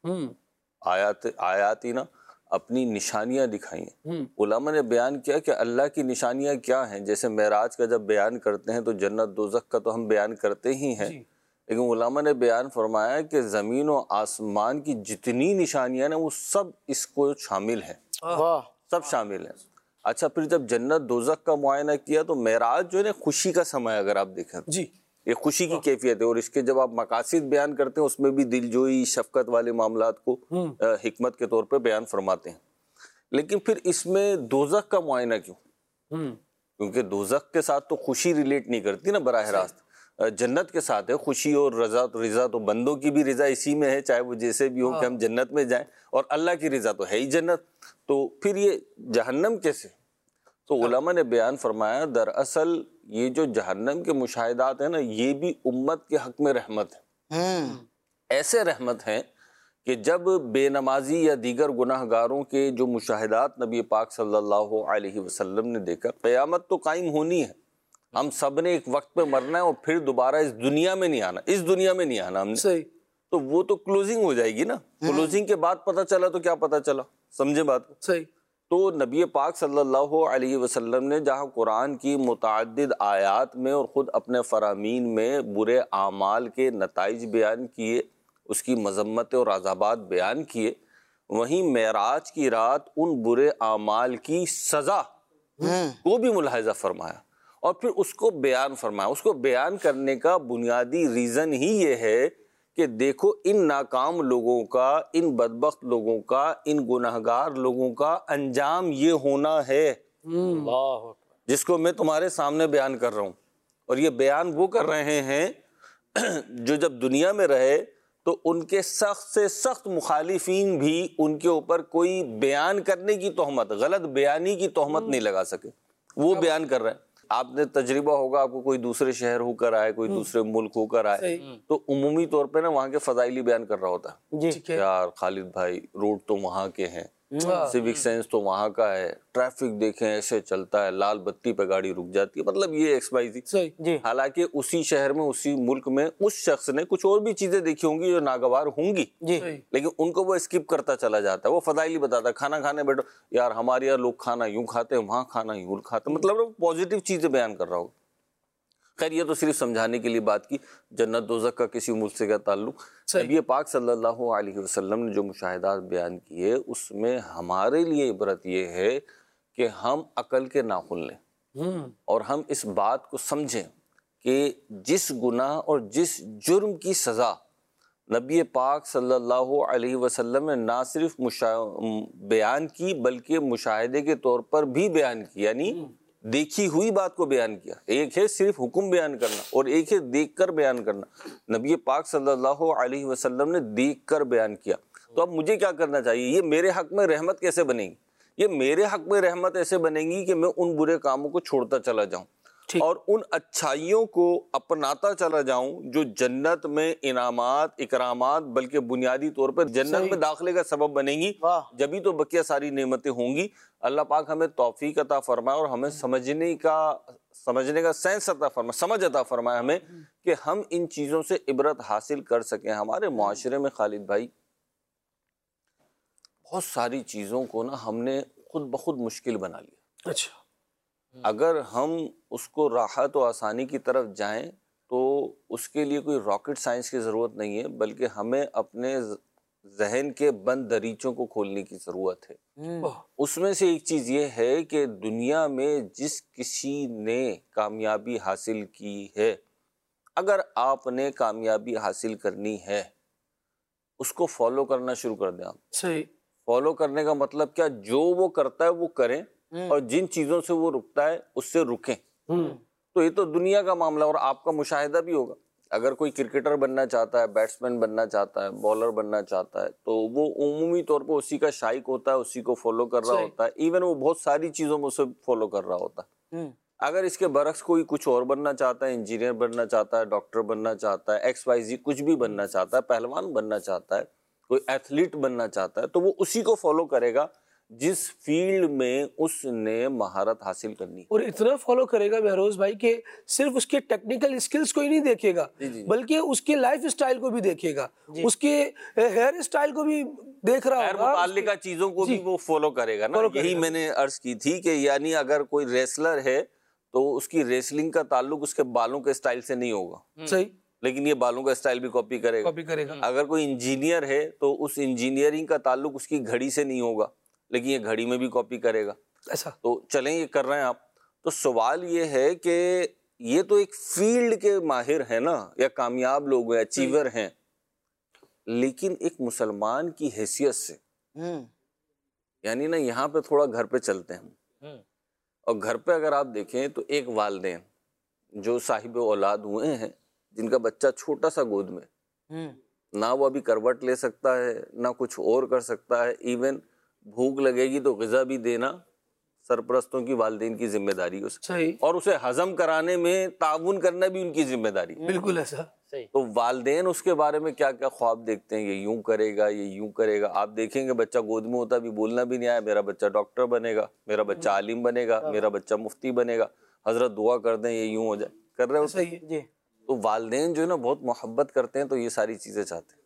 آیات آیاتی نا اپنی نشانیاں دکھائیں۔ علماء نے بیان کیا کہ اللہ کی نشانیاں کیا ہیں، جیسے معراج کا جب بیان کرتے ہیں تو جنت دوزخ کا تو ہم بیان کرتے ہی ہیں، لیکن علماء نے بیان فرمایا کہ زمین و آسمان کی جتنی نشانیاں ہیں وہ سب اس کو شامل ہیں، سب شامل ہیں۔ اچھا، پھر جب جنت دوزخ کا معائنہ کیا تو معراج جو ہے نا خوشی کا سماں ہے، اگر آپ دیکھیں جی یہ خوشی کی کیفیت ہے، اور اس کے جب آپ مقاصد بیان کرتے ہیں اس میں بھی دل جوئی، شفقت والے معاملات کو حکمت کے طور پہ بیان فرماتے ہیں۔ لیکن پھر اس میں دوزخ کا معائنہ کیوں؟ کیونکہ دوزخ کے ساتھ تو خوشی ریلیٹ نہیں کرتی نا براہ راست، جنت کے ساتھ ہے خوشی اور رضا، تو رضا تو بندوں کی بھی رضا اسی میں ہے، چاہے وہ جیسے بھی ہو کہ ہم جنت میں جائیں، اور اللہ کی رضا تو ہے ہی جنت۔ تو پھر یہ جہنم کیسے؟ تو علماء نے بیان فرمایا دراصل یہ جو جہنم کے مشاہدات ہیں نا، یہ بھی امت کے حق میں رحمت ہے، ایسے رحمت ہیں کہ جب بے نمازی یا دیگر گناہ گاروں کے جو مشاہدات نبی پاک صلی اللہ علیہ وسلم نے دیکھا، قیامت تو قائم ہونی ہے، ہم سب نے ایک وقت پہ مرنا ہے اور پھر دوبارہ اس دنیا میں نہیں آنا، اس دنیا میں نہیں آنا ہم نے، صحیح۔ تو وہ تو کلوزنگ ہو جائے گی نا، کلوزنگ کے بعد پتہ چلا تو کیا پتہ چلا، سمجھے بات کو؟ صحیح۔ تو نبی پاک صلی اللہ علیہ وسلم نے جہاں قرآن کی متعدد آیات میں اور خود اپنے فرامین میں برے اعمال کے نتائج بیان کیے، اس کی مذمت اور عذابات بیان کیے، وہیں معراج کی رات ان برے اعمال کی سزا کو بھی ملاحظہ فرمایا اور پھر اس کو بیان فرمایا۔ اس کو بیان کرنے کا بنیادی ریزن ہی یہ ہے کہ دیکھو ان ناکام لوگوں کا، ان بدبخت لوگوں کا، ان گناہگار لوگوں کا انجام یہ ہونا ہے جس کو میں تمہارے سامنے بیان کر رہا ہوں، اور یہ بیان وہ کر رہے ہیں جو جب دنیا میں رہے تو ان کے سخت سے سخت مخالفین بھی ان کے اوپر کوئی بیان کرنے کی تہمت، غلط بیانی کی تہمت نہیں لگا سکے، وہ بیان کر رہے ہیں۔ آپ نے تجربہ ہوگا، آپ کو کوئی دوسرے شہر ہو کر آئے، کوئی دوسرے ملک ہو کر آئے، تو عمومی طور پہ نا وہاں کے فضائلی بیان کر رہا ہوتا ہے، یار خالد بھائی روڈ تو وہاں کے ہیں، سیوک سینس تو وہاں کا ہے، ٹریفک دیکھیں ایسے چلتا ہے، لال بتی پہ گاڑی رک جاتی ہے، مطلب یہ ایکس وائی زی۔ حالانکہ اسی شہر میں، اسی ملک میں اس شخص نے کچھ اور بھی چیزیں دیکھی ہوں گی جو ناگوار ہوں گی، لیکن ان کو وہ اسکپ کرتا چلا جاتا ہے، وہ فضائلی بتاتا ہے، کھانا کھانے بیٹھو، یار ہمارے یہاں لوگ کھانا یوں کھاتے ہیں، وہاں کھانا یوں کھاتے ہیں، مطلب وہ پازیٹیو چیزیں بیان کر رہا ہوگا۔ خیر یہ تو صرف سمجھانے کے لیے بات کی، جنت دوزخ کا کسی ملک سے کیا تعلق۔ نبی پاک صلی اللہ علیہ وسلم نے جو مشاہدات بیان کیے اس میں ہمارے لیے عبرت یہ ہے کہ ہم عقل کے ناخن لیں اور ہم اس بات کو سمجھیں کہ جس گناہ اور جس جرم کی سزا نبی پاک صلی اللہ علیہ وسلم نے نہ صرف بیان کی بلکہ مشاہدے کے طور پر بھی بیان کی، یعنی دیکھی ہوئی بات کو بیان کیا۔ ایک ہے صرف حکم بیان کرنا اور ایک ہے دیکھ کر بیان کرنا۔ نبی پاک صلی اللہ علیہ وسلم نے دیکھ کر بیان کیا۔ تو اب مجھے کیا کرنا چاہیے؟ یہ میرے حق میں رحمت کیسے بنے گی؟ یہ میرے حق میں رحمت ایسے بنے گی کہ میں ان برے کاموں کو چھوڑتا چلا جاؤں اور ان اچھائیوں کو اپناتا چلا جاؤں جو جنت میں انعامات اکرامات بلکہ بنیادی طور پر جنت میں داخلے کا سبب بنیں گی، جبھی تو بقیہ ساری نعمتیں ہوں گی۔ اللہ پاک ہمیں توفیق عطا فرمائے اور ہمیں سمجھنے کا سمجھنے کا سینس عطا فرمائے، سمجھ عطا فرمائے ہمیں کہ ہم ان چیزوں سے عبرت حاصل کر سکیں۔ ہمارے معاشرے میں خالد بھائی بہت ساری چیزوں کو نا ہم نے خود بخود مشکل بنا لیا۔ اچھا، اگر ہم اس کو راحت و آسانی کی طرف جائیں تو اس کے لیے کوئی راکٹ سائنس کی ضرورت نہیں ہے، بلکہ ہمیں اپنے ذہن کے بند دریچوں کو کھولنے کی ضرورت ہے۔ اس میں سے ایک چیز یہ ہے کہ دنیا میں جس کسی نے کامیابی حاصل کی ہے، اگر آپ نے کامیابی حاصل کرنی ہے اس کو فالو کرنا شروع کر دیں۔ آپ صحیح، فالو کرنے کا مطلب کیا؟ جو وہ کرتا ہے وہ کریں اور جن چیزوں سے وہ رکتا ہے اس سے رکیں۔ تو یہ تو دنیا کا معاملہ اور آپ کا مشاہدہ بھی ہوگا۔ اگر کوئی کرکٹر بننا چاہتا ہے، بیٹسمین بننا چاہتا ہے، بالر بننا چاہتا ہے تو وہ عمومی طور پر اسی کا شائق ہوتا ہے، اسی کو فالو کر رہا ہوتا ہے، ایون وہ بہت ساری چیزوں میں اسے فالو کر رہا ہوتا ہے۔ اگر اس کے برعکس کوئی کچھ اور بننا چاہتا ہے، انجینئر بننا چاہتا ہے، ڈاکٹر بننا چاہتا ہے، ایکس وائی زی کچھ بھی بننا چاہتا ہے، پہلوان بننا چاہتا ہے، کوئی ایتھلیٹ بننا چاہتا ہے، تو وہ اسی کو فالو کرے گا جس فیلڈ میں اس نے مہارت حاصل کرنی ہے۔ اور اتنا فالو کرے گا بہروز بھائی کہ صرف اس کے ٹیکنیکل اسکلز کو ہی نہیں دیکھے گا بلکہ اس کے لائف اسٹائل کو بھی دیکھے گا، اس کے ہیئر اسٹائل کو بھی دیکھ رہا ہوگا، متعلقہ چیزوں کو بھی وہ فالو کرے گا نا۔ یہی میں نے عرض کی تھی کہ یعنی اگر کوئی ریسلر ہے تو اس کی ریسلنگ کا تعلق اس کے بالوں کے اسٹائل سے نہیں ہوگا، صحیح، لیکن یہ بالوں کا اسٹائل بھی کاپی کرے گا۔ کاپی کرے گا۔ اگر کوئی انجینئر ہے تو اس انجینئرنگ کا تعلق اس کی گھڑی سے نہیں ہوگا، لیکن یہ گھڑی میں بھی کاپی کرے گا۔ ایسا تو چلیں یہ کر رہے ہیں آپ، تو سوال یہ ہے کہ یہ تو ایک فیلڈ کے ماہر ہیں نا، یا کامیاب لوگ ہیں، اچیور ہیں، لیکن ایک مسلمان کی حیثیت سے یعنی نا یہاں پہ تھوڑا گھر پہ چلتے ہیں، اور گھر پہ اگر آپ دیکھیں تو ایک والدین جو صاحب اولاد ہوئے ہیں، جن کا بچہ چھوٹا سا گود میں، نہ وہ ابھی کروٹ لے سکتا ہے نہ کچھ اور کر سکتا ہے، ایون بھوک لگے گی تو غذا بھی دینا سرپرستوں کی، والدین کی ذمہ داری ہے، صحیح، اور اسے ہضم کرانے میں تعاون کرنا بھی ان کی ذمہ داری ہے۔ بالکل ایسا، تو والدین اس کے بارے میں کیا کیا خواب دیکھتے ہیں، یہ یوں کرے گا، یہ یوں کرے گا۔ آپ دیکھیں گے بچہ گود میں ہوتا بھی بولنا بھی نہیں آیا، میرا بچہ ڈاکٹر بنے گا، میرا بچہ عالم بنے گا، میرا بچہ مفتی بنے گا، حضرت دعا کر دیں یہ یوں ہو جائے، کر رہے ہوتے ہیں۔ جی، تو والدین جو ہے نا بہت محبت کرتے ہیں، تو یہ ساری چیزیں چاہتے ہیں۔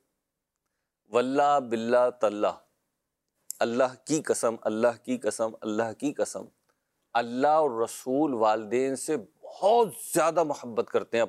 واللہ باللہ تاللہ، اللہ کی قسم، اللہ کی قسم، اللہ کی قسم، اللہ اور رسول والدین سے بہت زیادہ محبت کرتے ہیں۔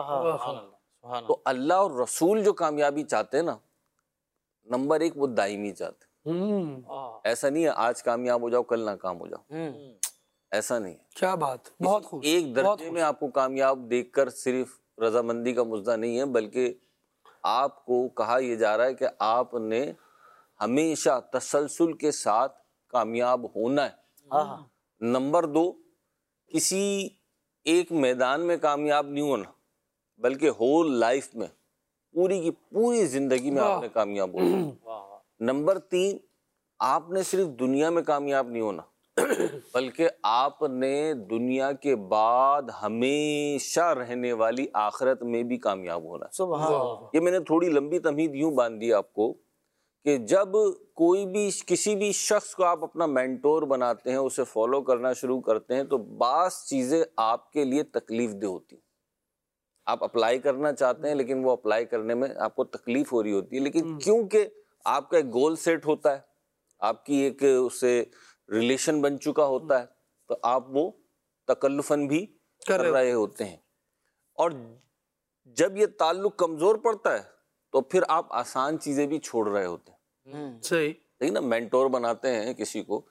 تو اللہ اور رسول جو کامیابی چاہتے ہیں نا، نمبر ایک وہ دائمی چاہتے ہیں۔ ایسا نہیں ہے آج کامیاب ہو جاؤ کل ناکام ہو جاؤ، ایسا نہیں ہے۔ کیا بات، بہت خوب، ایک درجے میں آپ کو کامیاب دیکھ کر صرف رضامندی کا مزدہ نہیں ہے، بلکہ آپ کو کہا یہ جا رہا ہے کہ آپ نے ہمیشہ تسلسل کے ساتھ کامیاب ہونا ہے۔ نمبر دو، کسی ایک میدان میں کامیاب نہیں ہونا، بلکہ ہول لائف میں، پوری کی پوری زندگی میں آپ نے کامیاب ہونا۔ نمبر تین، آپ نے صرف دنیا میں کامیاب نہیں ہونا، بلکہ آپ نے دنیا کے بعد ہمیشہ رہنے والی آخرت میں بھی کامیاب ہونا۔ سبحان اللہ۔ یہ میں نے تھوڑی لمبی تمہید یوں باندھ دی آپ کو کہ جب کوئی بھی کسی بھی شخص کو آپ اپنا مینٹور بناتے ہیں، اسے فالو کرنا شروع کرتے ہیں، تو بعض چیزیں آپ کے لیے تکلیف دہ ہوتی ہیں۔ آپ اپلائی کرنا چاہتے ہیں لیکن وہ اپلائی کرنے میں آپ کو تکلیف ہو رہی ہوتی ہے، لیکن کیونکہ آپ کا ایک گول سیٹ ہوتا ہے، آپ کی ایک اس سے ریلیشن بن چکا ہوتا ہے، تو آپ وہ تکلفاً بھی کر رہے ہوتے ہیں۔ اور جب یہ تعلق کمزور پڑتا ہے تو پھر آپ آسان چیزیں بھی چھوڑ رہے ہوتے ہیں۔ صحیح، لیکن نا مینٹور بناتے ہیں کسی کو،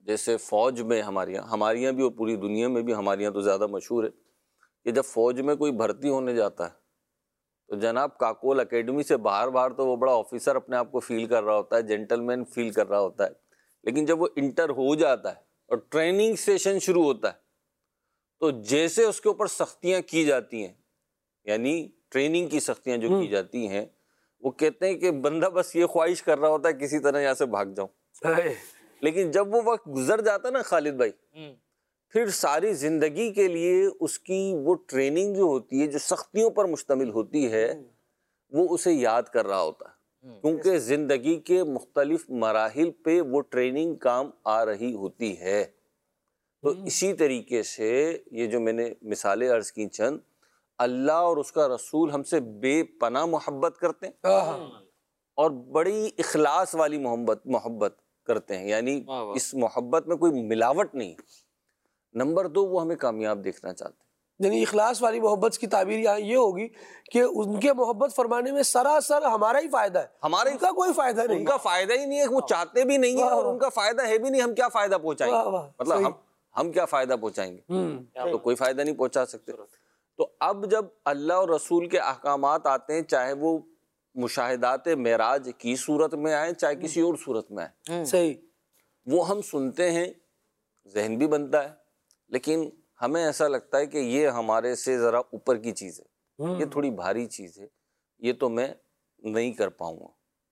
جیسے فوج میں ہمارے یہاں ہمارے یہاں بھی اور پوری دنیا میں بھی ہمارے یہاں تو زیادہ مشہور ہے کہ جب فوج میں کوئی بھرتی ہونے جاتا ہے تو جناب کاکول اکیڈمی سے باہر باہر تو وہ بڑا آفیسر اپنے آپ کو فیل کر رہا ہوتا ہے، جینٹل مین فیل کر رہا ہوتا ہے، لیکن جب وہ انٹر ہو جاتا ہے اور ٹریننگ سیشن شروع ہوتا ہے تو جیسے اس کے اوپر سختیاں کی جاتی ہیں، یعنی ٹریننگ کی سختیاں جو کی جاتی ہیں، وہ کہتے ہیں کہ بندہ بس یہ خواہش کر رہا ہوتا ہے کسی طرح یہاں سے بھاگ جاؤں، لیکن جب وہ وقت گزر جاتا ہے نا خالد بھائی، پھر ساری زندگی کے لیے اس کی وہ ٹریننگ جو ہوتی ہے جو سختیوں پر مشتمل ہوتی ہے وہ اسے یاد کر رہا ہوتا ہے، کیونکہ زندگی کے مختلف مراحل پہ وہ ٹریننگ کام آ رہی ہوتی ہے۔ تو اسی طریقے سے یہ جو میں نے مثالیں عرض کی چند، اللہ اور اس کا رسول ہم سے بے پناہ محبت کرتے ہیں اور بڑی اخلاص والی محبت محبت کرتے ہیں، یعنی اس محبت میں کوئی ملاوٹ نہیں۔ نمبر دو، وہ ہمیں کامیاب دیکھنا چاہتے ہیں۔ یعنی اخلاص والی محبت کی تعبیر یہاں یہ ہوگی کہ ان کے محبت فرمانے میں سراسر ہمارا ہی فائدہ ہے، ہمارا ان کا کوئی فائدہ نہیں، ان کا فائدہ ہی نہیں ہے، وہ چاہتے بھی نہیں ہیں اور ان کا فائدہ ہے بھی نہیں، ہم کیا فائدہ پہنچائیں گے؟ مطلب ہم ہم کیا فائدہ پہنچائیں گے؟ تو کوئی فائدہ نہیں پہنچا سکتے۔ تو اب جب اللہ اور رسول کے احکامات آتے ہیں، چاہے وہ مشاہدات معراج کی صورت میں آئیں چاہے کسی اور صورت میں آئیں، صحیح، وہ ہم سنتے ہیں، ذہن بھی بنتا ہے، لیکن ہمیں ایسا لگتا ہے کہ یہ ہمارے سے ذرا اوپر کی چیز ہے، یہ تھوڑی بھاری چیز ہے، یہ تو میں نہیں کر پاؤں گا۔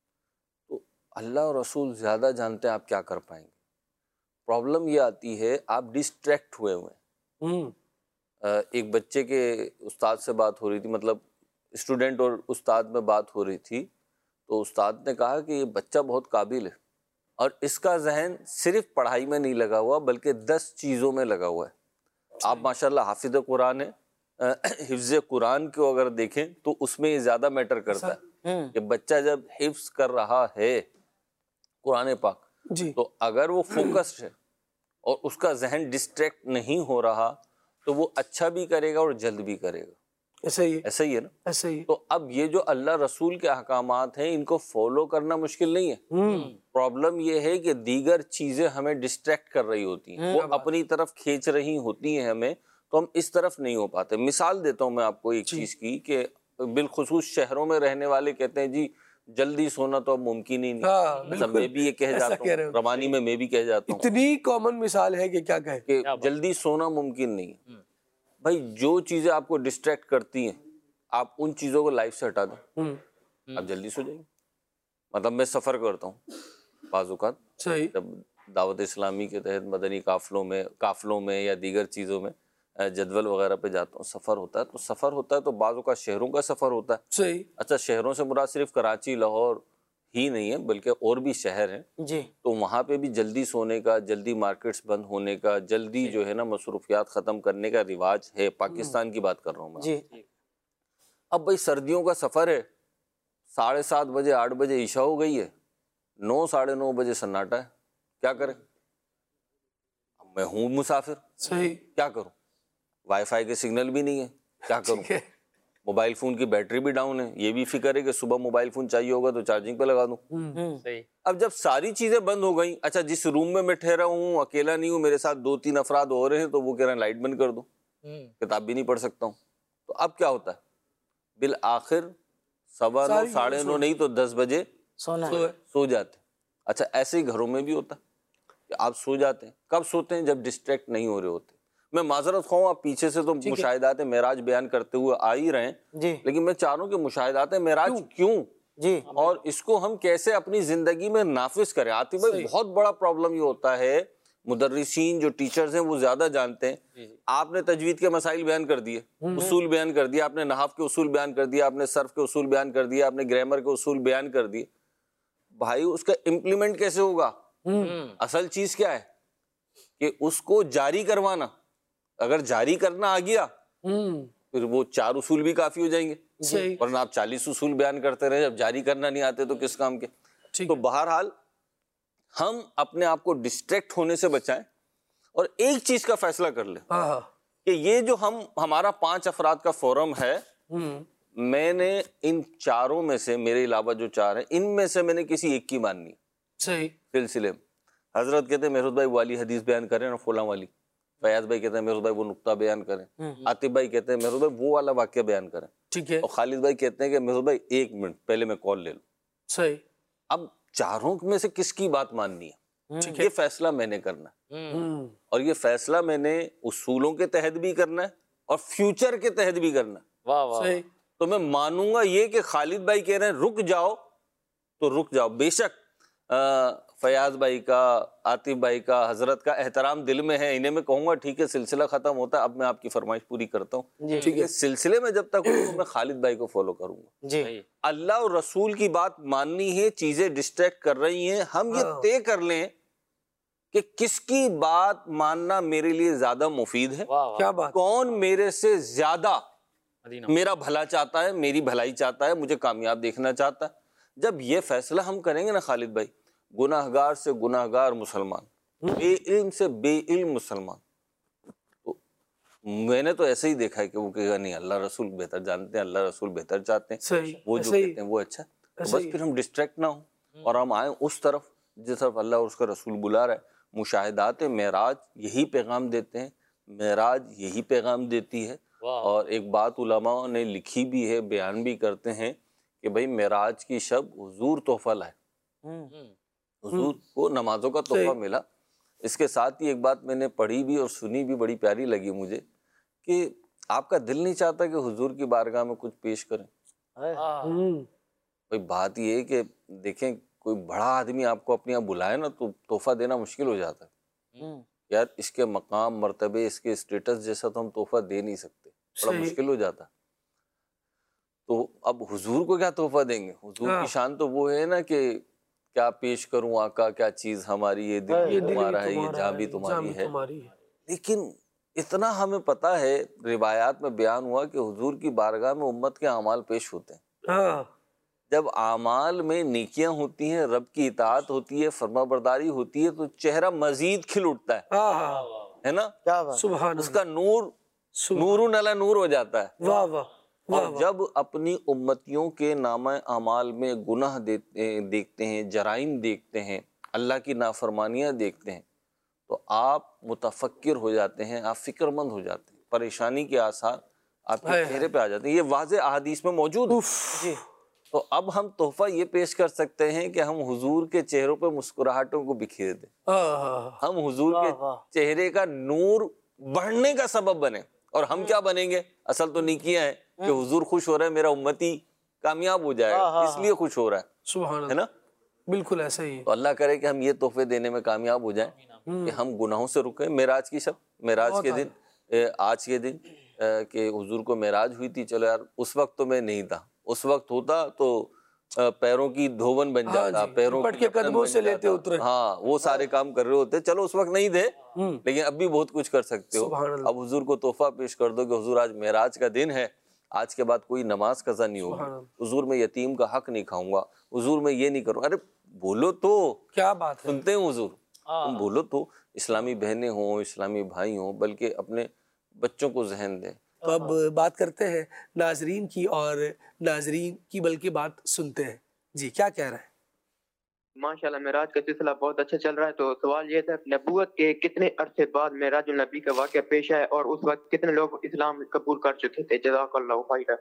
تو اللہ اور رسول زیادہ جانتے ہیں آپ کیا کر پائیں گے۔ پرابلم یہ آتی ہے آپ ڈسٹریکٹ ہوئے ہوئے ہیں۔ ایک بچے کے استاد سے بات ہو رہی تھی، مطلب اسٹوڈنٹ اور استاد میں بات ہو رہی تھی، تو استاد نے کہا کہ یہ بچہ بہت قابل ہے اور اس کا ذہن صرف پڑھائی میں نہیں لگا ہوا بلکہ دس چیزوں میں لگا ہوا ہے۔ آپ ماشاءاللہ حافظ قرآن ہے، حفظ قرآن کو اگر دیکھیں تو اس میں یہ زیادہ میٹر کرتا ہے کہ بچہ جب حفظ کر رہا ہے قرآن پاک جی، تو اگر وہ فوکسڈ ہے اور اس کا ذہن ڈسٹریکٹ نہیں ہو رہا تو وہ اچھا بھی کرے گا اور جلد بھی کرے گا۔ ایسا ہی ہے، ایسا ہی ہے نا؟ ایسا ہی ہے۔ تو اب یہ جو اللہ رسول کے احکامات ہیں ان کو فالو کرنا مشکل نہیں ہے، پرابلم یہ ہے کہ دیگر چیزیں ہمیں ڈسٹریکٹ کر رہی ہوتی ہیں، وہ اپنی طرف کھینچ رہی ہوتی ہیں ہمیں، تو ہم اس طرف نہیں ہو پاتے۔ مثال دیتا ہوں میں آپ کو ایک چیز کی کہ بالخصوص شہروں میں رہنے والے کہتے ہیں جی جلدی سونا تو اب ممکن ہی نہیں، مطلب میں بھی یہ کہہ جاتا ہوں، روانی میں میں بھی کہہ جاتا ہوں، اتنی کامن مثال ہے کہ کیا کہیں کہ جلدی سونا ممکن نہیں ہے۔ بھائی جو چیزیں آپ کو ڈسٹریکٹ کرتی ہیں آپ ان چیزوں کو لائف سے ہٹا دیں، آپ جلدی سو جائیں گے۔ مطلب میں سفر کرتا ہوں بعض اوقات، صحیح، جب دعوت اسلامی کے تحت مدنی قافلوں میں قافلوں میں یا دیگر چیزوں میں جدول وغیرہ پہ جاتا ہوں، سفر ہوتا ہے تو سفر ہوتا ہے تو بعض اوقات شہروں کا سفر ہوتا ہے۔ صحیح، اچھا شہروں سے مراد صرف کراچی لاہور ہی نہیں ہے بلکہ اور بھی شہر ہیں، جی، تو وہاں پہ بھی جلدی سونے کا، جلدی مارکیٹس بند ہونے کا، جلدی جو ہے نا مصروفیات ختم کرنے کا رواج ہے۔ پاکستان کی بات کر رہا ہوں میں۔ جی، اب بھائی سردیوں کا سفر ہے، ساڑھے سات بجے آٹھ بجے عشاء ہو گئی ہے، نو ساڑھے نو بجے سناٹا ہے، کیا کریں؟ اب میں ہوں مسافر، صحیح، کیا کروں؟ وائی فائی کے سگنل بھی نہیں ہے، کیا کروں؟ موبائل فون کی بیٹری بھی ڈاؤن ہے، یہ بھی فکر ہے کہ صبح موبائل فون چاہیے ہوگا تو چارجنگ پہ لگا دوں۔ صحیح، اب جب ساری چیزیں بند ہو گئیں، اچھا جس روم میں میں ٹھہرا ہوں اکیلا نہیں ہوں، میرے ساتھ دو تین افراد ہو رہے ہیں تو وہ کہہ رہے ہیں لائٹ بند کر دو، کتاب بھی نہیں پڑھ سکتا ہوں، تو اب کیا ہوتا ہے؟ بالآخر سوا نو ساڑھے نو نہیں تو دس بجے سونا سو جاتے ہیں۔ اچھا ایسے ہی گھروں میں بھی ہوتا ہے کہ آپ سو جاتے ہیں، کب سوتے ہیں؟ جب ڈسٹریکٹ نہیں ہو رہے ہوتے۔ میں معذرت خواہوں، آپ پیچھے سے تو مشاہدات معراج بیان کرتے ہوئے آ ہی رہے ہیں، جی، لیکن میں چاہ رہا ہوں کہ مشاہدات معراج کیوں جی، اور اس کو ہم کیسے اپنی زندگی میں نافذ کریں۔ عاطف بھائی بہت بڑا پرابلم یہ ہوتا ہے، مدرسین جو ٹیچرز ہیں وہ زیادہ جانتے ہیں، آپ نے تجوید کے مسائل بیان کر دیے، اصول بیان کر دیا، آپ نے نحو کے اصول بیان کر دیا، آپ نے صرف کے اصول بیان کر دیا، آپ نے گرامر کے اصول بیان کر دیے، بھائی اس کا امپلیمنٹ کیسے ہوگا؟ اصل چیز کیا ہے کہ اس کو جاری کروانا، اگر جاری کرنا آ گیا پھر وہ چار اصول بھی کافی ہو جائیں گے، ورنہ آپ چالیس اصول بیان کرتے رہے، جب جاری کرنا نہیں آتے تو کس کام کے؟ تو بہرحال ہم اپنے آپ کو ڈسٹریکٹ ہونے سے بچائیں اور ایک چیز کا فیصلہ کر لیں کہ یہ جو ہم ہمارا پانچ افراد کا فورم ہے، میں نے ان چاروں میں سے، میرے علاوہ جو چار ہیں ان میں سے میں نے کسی ایک کی ماننی صحیح، سلسلے میں۔ حضرت کہتے ہیں میرود بھائی والی حدیث بیان کریں نا فلاں والی، فیاض بھائی کہتے ہیں میرود بھائی وہ نقطہ بیان کریں، عاطف بھائی کہتے ہیں میرود بھائی وہ والا واقعہ بیان کریں، ٹھیک ہے، اور خالد بھائی کہتے ہیں کہ میرود بھائی ایک منٹ پہلے میں کال لے لوں. صحیح. اب چاروں میں سے کس کی بات ماننی ہے، یہ فیصلہ میں نے کرنا ہے، اور یہ فیصلہ میں نے اصولوں کے تحت بھی کرنا ہے اور فیوچر کے تحت بھی کرنا ہے. واہ واہ. صحیح. تو میں مانوں گا یہ کہ خالد بھائی کہہ رہے ہیں رک جاؤ تو رک جاؤ. بے شک فیاض بھائی کا، عاطف بھائی کا، حضرت کا احترام دل میں ہے، انہیں میں کہوں گا ٹھیک ہے سلسلہ ختم ہوتا ہے اب میں آپ کی فرمائش پوری کرتا ہوں. جی اس سلسلے میں جب تک ہوں تو میں خالد بھائی کو فالو کروں گا. جی اللہ اور رسول کی بات ماننی ہے، چیزیں ڈسٹریکٹ کر رہی ہیں، ہم یہ طے کر لیں کہ کس کی بات ماننا میرے لیے زیادہ مفید ہے، کیا بات، کون میرے سے زیادہ مدینہ. میرا بھلا چاہتا ہے، میری بھلائی چاہتا ہے، مجھے کامیاب دیکھنا چاہتا ہے. جب یہ فیصلہ ہم کریں گے نا خالد بھائی، گناہگار سے گناہگار مسلمان، بے علم سے بے علم مسلمان، تو میں نے تو ایسے ہی دیکھا ہے کہ وہ کہے گا نہیں اللہ رسول بہتر جانتے ہیں، اللہ رسول بہتر چاہتے ہیں، صحیح، وہ جو کہتے ہیں وہ اچھا ہے. تو بس پھر ہم ڈسٹریکٹ نہ ہوں اور ہم آئیں اس طرف جس طرف اللہ اور اس کا رسول بلا رہا ہے. مشاہدات معراج یہی پیغام دیتے ہیں، معراج یہی پیغام دیتی ہے. اور ایک بات علماء نے لکھی بھی ہے، بیان بھی کرتے ہیں کہ بھئی معراج کی شب حضور تحفہ لائے، حضور کو نمازوں کا تحفہ ملا. اس کے ساتھ ہی ایک بات میں نے پڑھی بھی اور سنی بھی، بڑی پیاری لگی مجھے، کہ آپ کا دل نہیں چاہتا کہ حضور کی بارگاہ میں کچھ پیش کریں. بھئی بات یہ ہے کہ دیکھیں کوئی بڑا آدمی آپ کو اپنے یہاں بلائے نا تو تحفہ دینا مشکل ہو جاتا ہے. یار اس کے مقام مرتبے، اس کے اسٹیٹس جیسا تو ہم تحفہ دے نہیں سکتے، بڑا مشکل ہو جاتا. تو اب حضور کو کیا تحفہ دیں گے؟ حضور کی شان تو وہ ہے نا کہ کیا پیش کروں آقا، کیا چیز ہماری، یہ دل بھی تمہارا ہے، یہ جاں بھی تمہاری ہے. لیکن اتنا ہمیں پتہ ہے، روایات میں بیان ہوا کہ حضور کی بارگاہ میں امت کے اعمال پیش ہوتے ہیں. جب اعمال میں نیکیاں ہوتی ہیں، رب کی اطاعت ہوتی ہے، فرما برداری ہوتی ہے، تو چہرہ مزید کھل اٹھتا ہے، ہے نا؟ سبحان اس کا نور نور علی نور ہو جاتا ہے. واہ واہ. اور جب اپنی امتیوں کے نامہ اعمال میں گناہ دیکھتے ہیں، جرائم دیکھتے ہیں، اللہ کی نافرمانیاں دیکھتے ہیں، تو آپ متفکر ہو جاتے ہیں، آپ فکر مند ہو جاتے ہیں، پریشانی کے آثار آپ کے چہرے پہ آ جاتے ہیں. یہ واضح احادیث میں موجود ہے. تو اب ہم تحفہ یہ پیش کر سکتے ہیں کہ ہم حضور کے چہروں پہ مسکراہٹوں کو بکھیر دیں، ہم حضور کے چہرے کا نور بڑھنے کا سبب بنے. اور ہم کیا بنیں گے؟ اصل تو نیکیاں ہیں کہ حضور خوش ہو رہا ہے، میرا امتی کامیاب ہو جائے گا، اس لیے خوش ہو رہا ہے. سبحان ہے نا؟ بالکل ایسا ہی. تو اللہ کرے کہ ہم یہ تحفے دینے میں کامیاب ہو جائیں کہ ہم گناہوں سے رکیں. معراج کی شب، معراج کے دن، آج کے دن کہ حضور کو معراج ہوئی تھی، چلو یار اس وقت تو میں نہیں تھا، اس وقت ہوتا تو پیروں کی دھوبن بن جاتا، پیروں کے قدموں سے لیتے اترے، ہاں وہ سارے کام کر رہے ہوتے. چلو اس وقت نہیں تھے لیکن اب بھی بہت کچھ کر سکتے ہو. اب حضور کو تحفہ پیش کر دو کہ حضور آج معراج کا دن ہے، آج کے بعد کوئی نماز قضا نہیں ہوگی، حضور میں یتیم کا حق نہیں کھاؤں گا، حضور میں یہ نہیں کروں. ارے بولو تو، کیا بات ہے، سنتے ہیں حضور، تم بولو تو. اسلامی بہنیں ہوں، اسلامی بھائی ہوں، بلکہ اپنے بچوں کو ذہن دیں. تو اب بات کرتے ہیں ناظرین کی، اور ناظرین کی بلکہ بات سنتے ہیں. جی کیا کہہ رہے ہیں؟ ماشاءاللہ معراج کا سلسلہ بہت اچھا چل رہا ہے. تو سوال یہ تھا نبوت کے کتنے عرصے بعد معراج النبی کا واقعہ پیش ہے، اور اس وقت کتنے لوگ اسلام قبول کر چکے تھے؟ جزاک اللہ خیرا.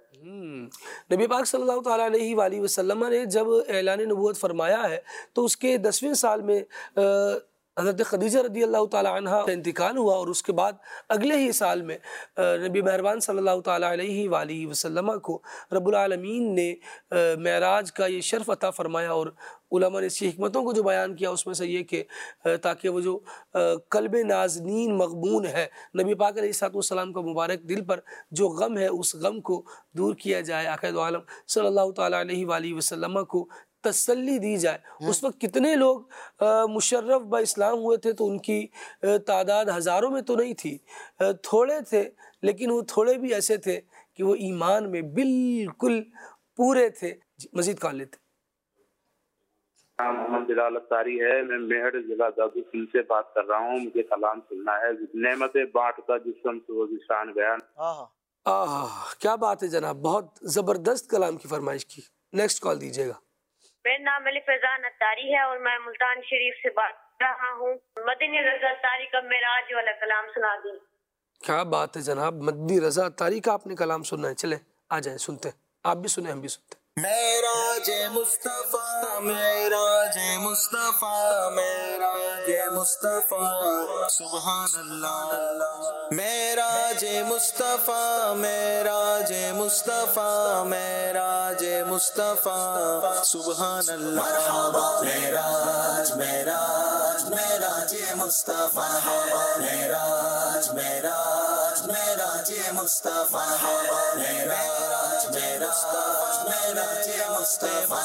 نبی پاک صلی اللہ تعالیٰ علیہ وآلہ وسلم نے جب اعلان نبوت فرمایا ہے تو اس کے دسویں سال میں حضرت خدیجہ رضی اللہ تعالیٰ عنہ کا انتقال ہوا، اور اس کے بعد اگلے ہی سال میں نبی مہربان صلی اللہ تعالیٰ علیہ وآلہ وسلم کو رب العالمین نے معراج کا یہ شرف عطا فرمایا. اور علماء نے اس کی حکمتوں کو جو بیان کیا اس میں سے یہ کہ تاکہ وہ جو قلب نازنین مغبون ہے، نبی پاک علیہ الصلوۃ والسلام کا مبارک دل پر جو غم ہے اس غم کو دور کیا جائے، آقا دو عالم صلی اللہ تعالیٰ علیہ وآلہ وسلم کو تسلی دی جائے. اس وقت کتنے لوگ مشرف با اسلام ہوئے تھے تو ان کی تعداد ہزاروں میں تو نہیں تھی، تھوڑے تھے، لیکن وہ تھوڑے بھی ایسے تھے کہ وہ ایمان میں بالکل پورے تھے. مزید کال لیتے. نام محمد جلال افطاری ہے، میں میہر ضلع دادوسن سے بات کر رہا ہوں. مجھے کلام سننا ہے. نعمت بانٹتا جسم تو شان بیان. آہ کیا بات ہے جناب، بہت زبردست کلام کی فرمائش کی. نیکسٹ کال دیجیے گا. میرا نام علی فیضان اتاری ہے اور میں ملتان شریف سے بات رہا ہوں، مدنی رضا طاری کا معراج والا کلام سنا دیں۔ کیا بات ہے جناب، مدنی رضا طاری کا آپ نے کلام سننا ہے، چلے آ جائیں سنتے ہیں، آپ بھی سنیں ہم بھی سنتے ہیں۔ معراج مصطفیٰ معراج مصطفیٰ معراج مصطفیٰ سبحان اللہ، معراج مصطفیٰ معراج مصطفیٰ معراج مصطفیٰ سبحان اللہ، مرحبا معراج معراج معراج مصطفیٰ معراج معراج معراج مصطفیٰ معراج معراج معراج مصطفیٰ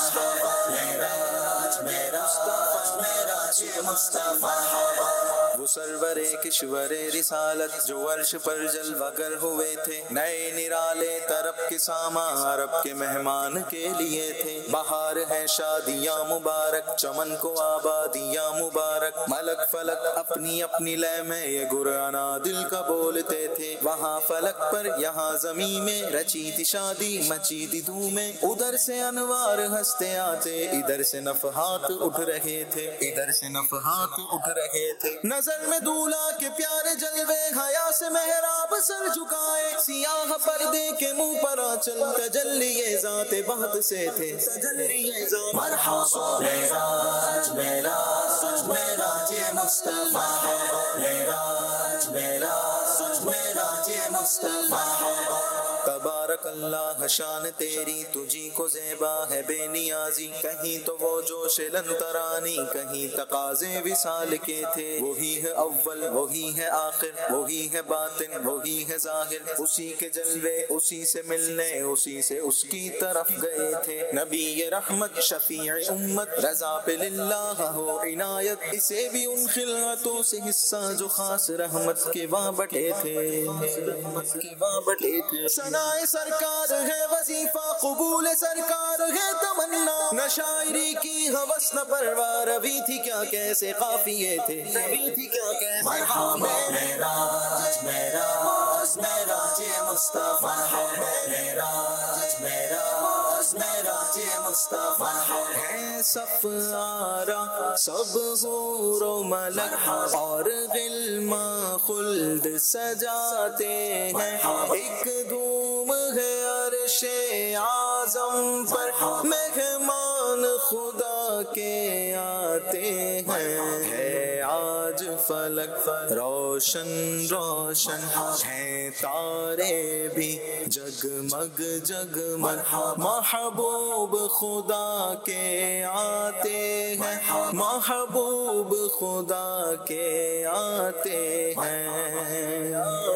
معراج معراج معراج مصطفیٰ، وہ سرور کشور رسالت جو عرش پر جلوہ گر ہوئے تھے، نئے نرالے طرب کے ساما عرب کے مہمان کے لیے تھے، بہار ہے شادیاں مبارک چمن کو آبادیاں مبارک، ملک فلک اپنی اپنی لے میں یہ گرانا دل کا بولتے تھے، وہاں فلک پر یہاں زمین میں رچی تھی شادی مچی تھی دھومیں، ادھر سے انوار ہنستے آتے ادھر سے نفحات اٹھ رہے تھے، ادھر سے نفحات اٹھ رہے تھے، نظر میں دولہا کے پیارے جلوے، حیا سے محراب سر جھکائے، سیاہ پردے کے منہ پر آنچل تجلی ذات بہت سے تھے، تجلی ذات مرحبا معراج معراج معراج مصطفیٰ معراج معراج معراج مصطفیٰ، تبارک اللہ شان تیری تجھی کو زیبا ہے بے نیازی، کہیں تو وہ جوش لنترانی کہیں تقاضے وصال کے تھے، وہی ہے اول وہی ہے آخر وہی ہے باطن وہی ہے ظاہر، اسی کے جلوے اسی سے ملنے اسی سے اس کی طرف گئے تھے، نبی رحمت شفیع امت رضا پہ للہ ہو عنایت، اسے بھی ان خلعتوں سے حصہ جو خاص رحمت کے وہاں بٹے تھے، رحمت کے وہاں بٹے تھے، ثنائے سرکار ہے وظیفہ قبول سرکار ہے تمنا، نہ شاعری کی ہوس نہ پرواہ، روی تھی کیا کیسے قافیے تھے، روی تھی کیا کیسے مرحبا معراج معراج معراج مصطفیٰ معراج معراج معراج مصطفیٰ، ہے صف آرا سب حور و ملک اور غلما خلد سجاتے ہیں، ایک دھوم ہے عرش اعظم پر مہمان خدا کے آتے ہیں، ہے آج فلک روشن روشن ہیں تارے بھی جگمگ جگمگ، محبوب خدا کے آتے ہیں محبوب خدا کے آتے ہیں،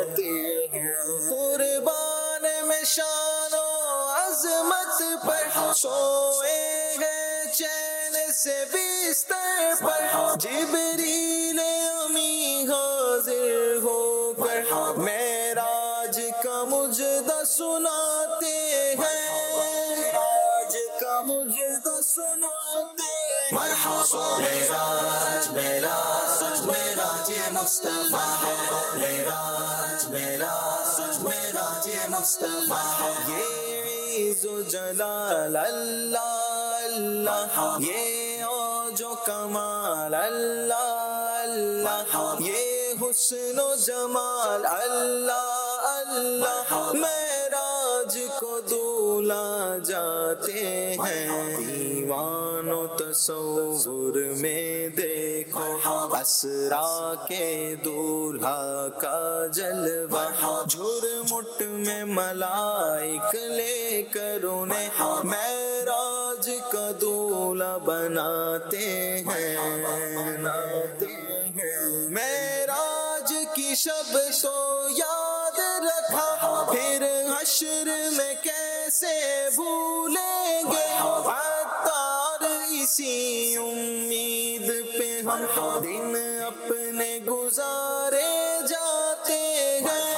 قربان میں شان و عظمت پر سوئے ہیں چین سے بستر پر، جبریل امی حاضر ہو کر معراج کا مجدہ سناتے ہیں، معراج کا مجدہ سناتے ہیں، مرحبا معراج معراج معراج مصطفیٰ معراج معراج معراج مصطفیٰ، یہ عز و جلال اللہ اللہ، یہ اوج و کمال اللہ اللہ، یہ حسن و جمال اللہ اللہ، معراج کو دولا جاتے ہیں، دیوان و تصور میں دیکھو اسرا کے دولہا کا جلوہ، جھرمٹ میں ملائک لے کر انہیں معراج کا دولہا بناتے ہیں، معراج کی شب تو یاد رکھا پھر حشر میں کیسے بھولیں گے، عطار اسی امید پہ ہم دن اپنے گزارے جاتے ہیں،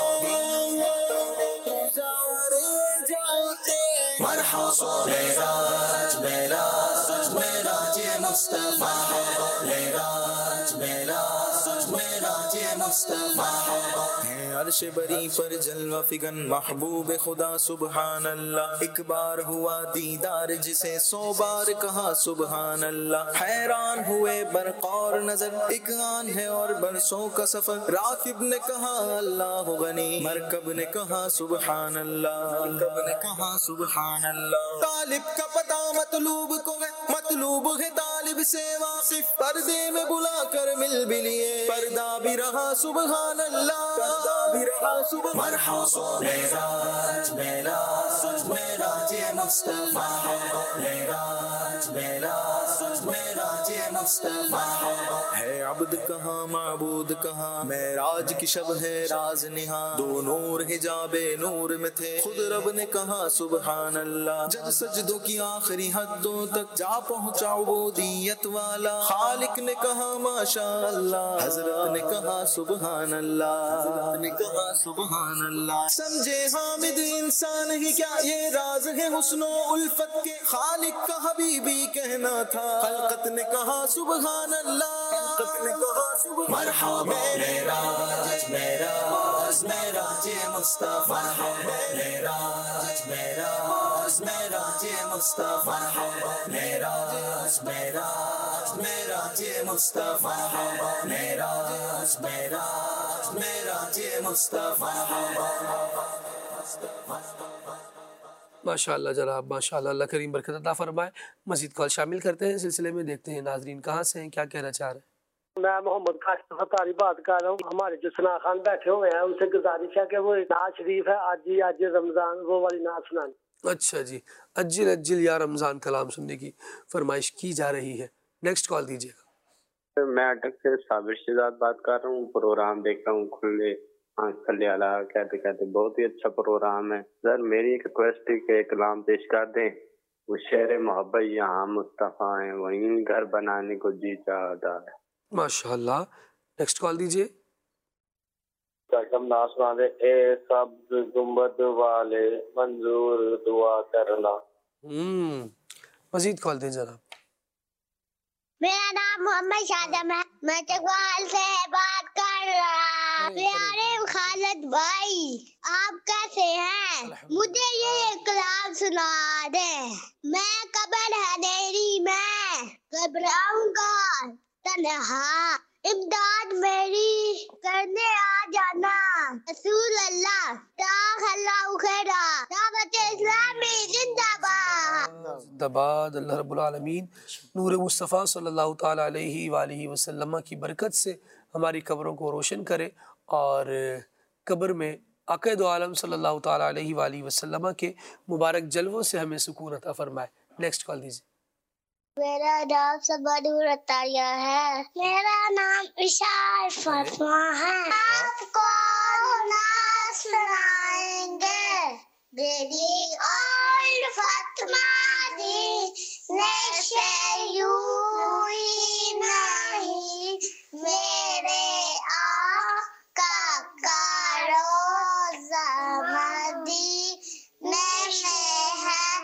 گزارے جاتے ہیں، مرحبا معراج معراج معراج مصطفیٰ معراج معراج معراج مصطفیٰ ہے عرش بری پر جلوہ فگن محبوب خدا سبحان اللہ ایک بار ہوا دیدار جسے سو بار کہا سبحان اللہ حیران ہوئے برق اور نظر ایک آن ہے اور برسوں کا سفر راکب نے کہا اللہ غنی مرکب نے کہا سبحان اللہ مرکب نے کہا سبحان اللہ طالب کا پتہ مطلوب کو ہے مطلوب ہے طالب سے واقف پردے میں بلا کر مل بھی لیے پردہ بھی رہا سبحان اللہ پردہ بھی رہا سبحان مرحبا معراج معراج معراج مصطفیٰ معراج معراج معراج مصطفیٰ ہے عبد کہاں معبود کہاں معراج کی شب ہے راز نہاں دو نور حجاب نور میں تھے خود رب نے کہا سبحان اللہ جب سجدوں کی آخری حدوں تک جا پہنچا عبودیت والا خالق نے کہا ماشاء اللہ حضرت نے کہا سبحان اللہ حضرت نے کہا سبحان اللہ سمجھے حامد انسان ہی کیا یہ راز ہے حسن و الفت کے خالق کا حبیبی کہنا تھا خلقت نے کہا سبحان اللہ خلقت نے کہا سبحان مرحبا معراج معراج معراج مصطفیٰ معراج معراج معراج مصطفیٰ معراج معراج معراج مصطفیٰ معراج معراج معراج مصطفیٰ ماشاء اللہ جناب ماشاء اللہ اللہ کریم برکت عطا فرمائے. مزید کال شامل کرتے ہیں سلسلے میں. دیکھتے ہیں ناظرین کہاں سے ہیں, کیا کہنا چاہ رہے ہیں. میں محمد کاشف فتاری بات کر رہا ہوں. ہمارے جو ثنا خان بیٹھے ہوئے ہیں ان سے گزارش ہے کہ وہ نعت شریف ہے آج ہی آج رمضان وہ والی نعت سنائیں. اچھا جی, اجل اجل یا رمضان کلام سننے کی فرمائش کی جا رہی ہے. نیکسٹ کال دیجیے گا. میں اٹک سے صابر شہزاد بات کر رہا ہوں. پروگرام دیکھ رہا ہوں کھلے صلی اللہ کہتے کہتے بہت ہی اچھا پروگرام ہے. سر میری ایک ریکویسٹ ہے کہ کلام پیش کر دیں. وہ شہر محبت یہاں مصطفیٰ ہیں وہیں گھر بنانے کو جی چاہتا ہے. ماشاء اللہ. نیکسٹ کال دیجیے. سنا دے اے سبز گنبد والے منظور دعا کرنا. ہم مزید کال دیں جناب. میرا نام محمد شادم ہے, میں چکوال سے بات کر رہا. پیارے خالد بھائی آپ کیسے ہیں؟ مجھے یہ کلام سنا دے. میں قبر اندھیری میں گھبراؤں گا تنہا, امداد میری کرنے آ جانا. رسول اللہ جزاک اللہ خیرا. دعوت اسلامی زندہ باد. زندہ باد. اللہ رب العالمین نور مصطفیٰ صلی اللہ تعالیٰ علیہ وآلہ وسلم کی برکت سے ہماری قبروں کو روشن کرے اور قبر میں آقا دو عالم صلی اللہ تعالیٰ علیہ وآلہ وسلم کے مبارک جلووں سے ہمیں سکون عطا فرمائے. نیکسٹ کال دیجیے. میرا نام سبادور اتاریہ ہے. میرا نام اشار فاطمہ ہے. آپ کو نعت سنائیں گے. میری اور فاطمہ دی نشے یوں ہی نہیں, میرے آقا کا روزہ مدینے میں ہے.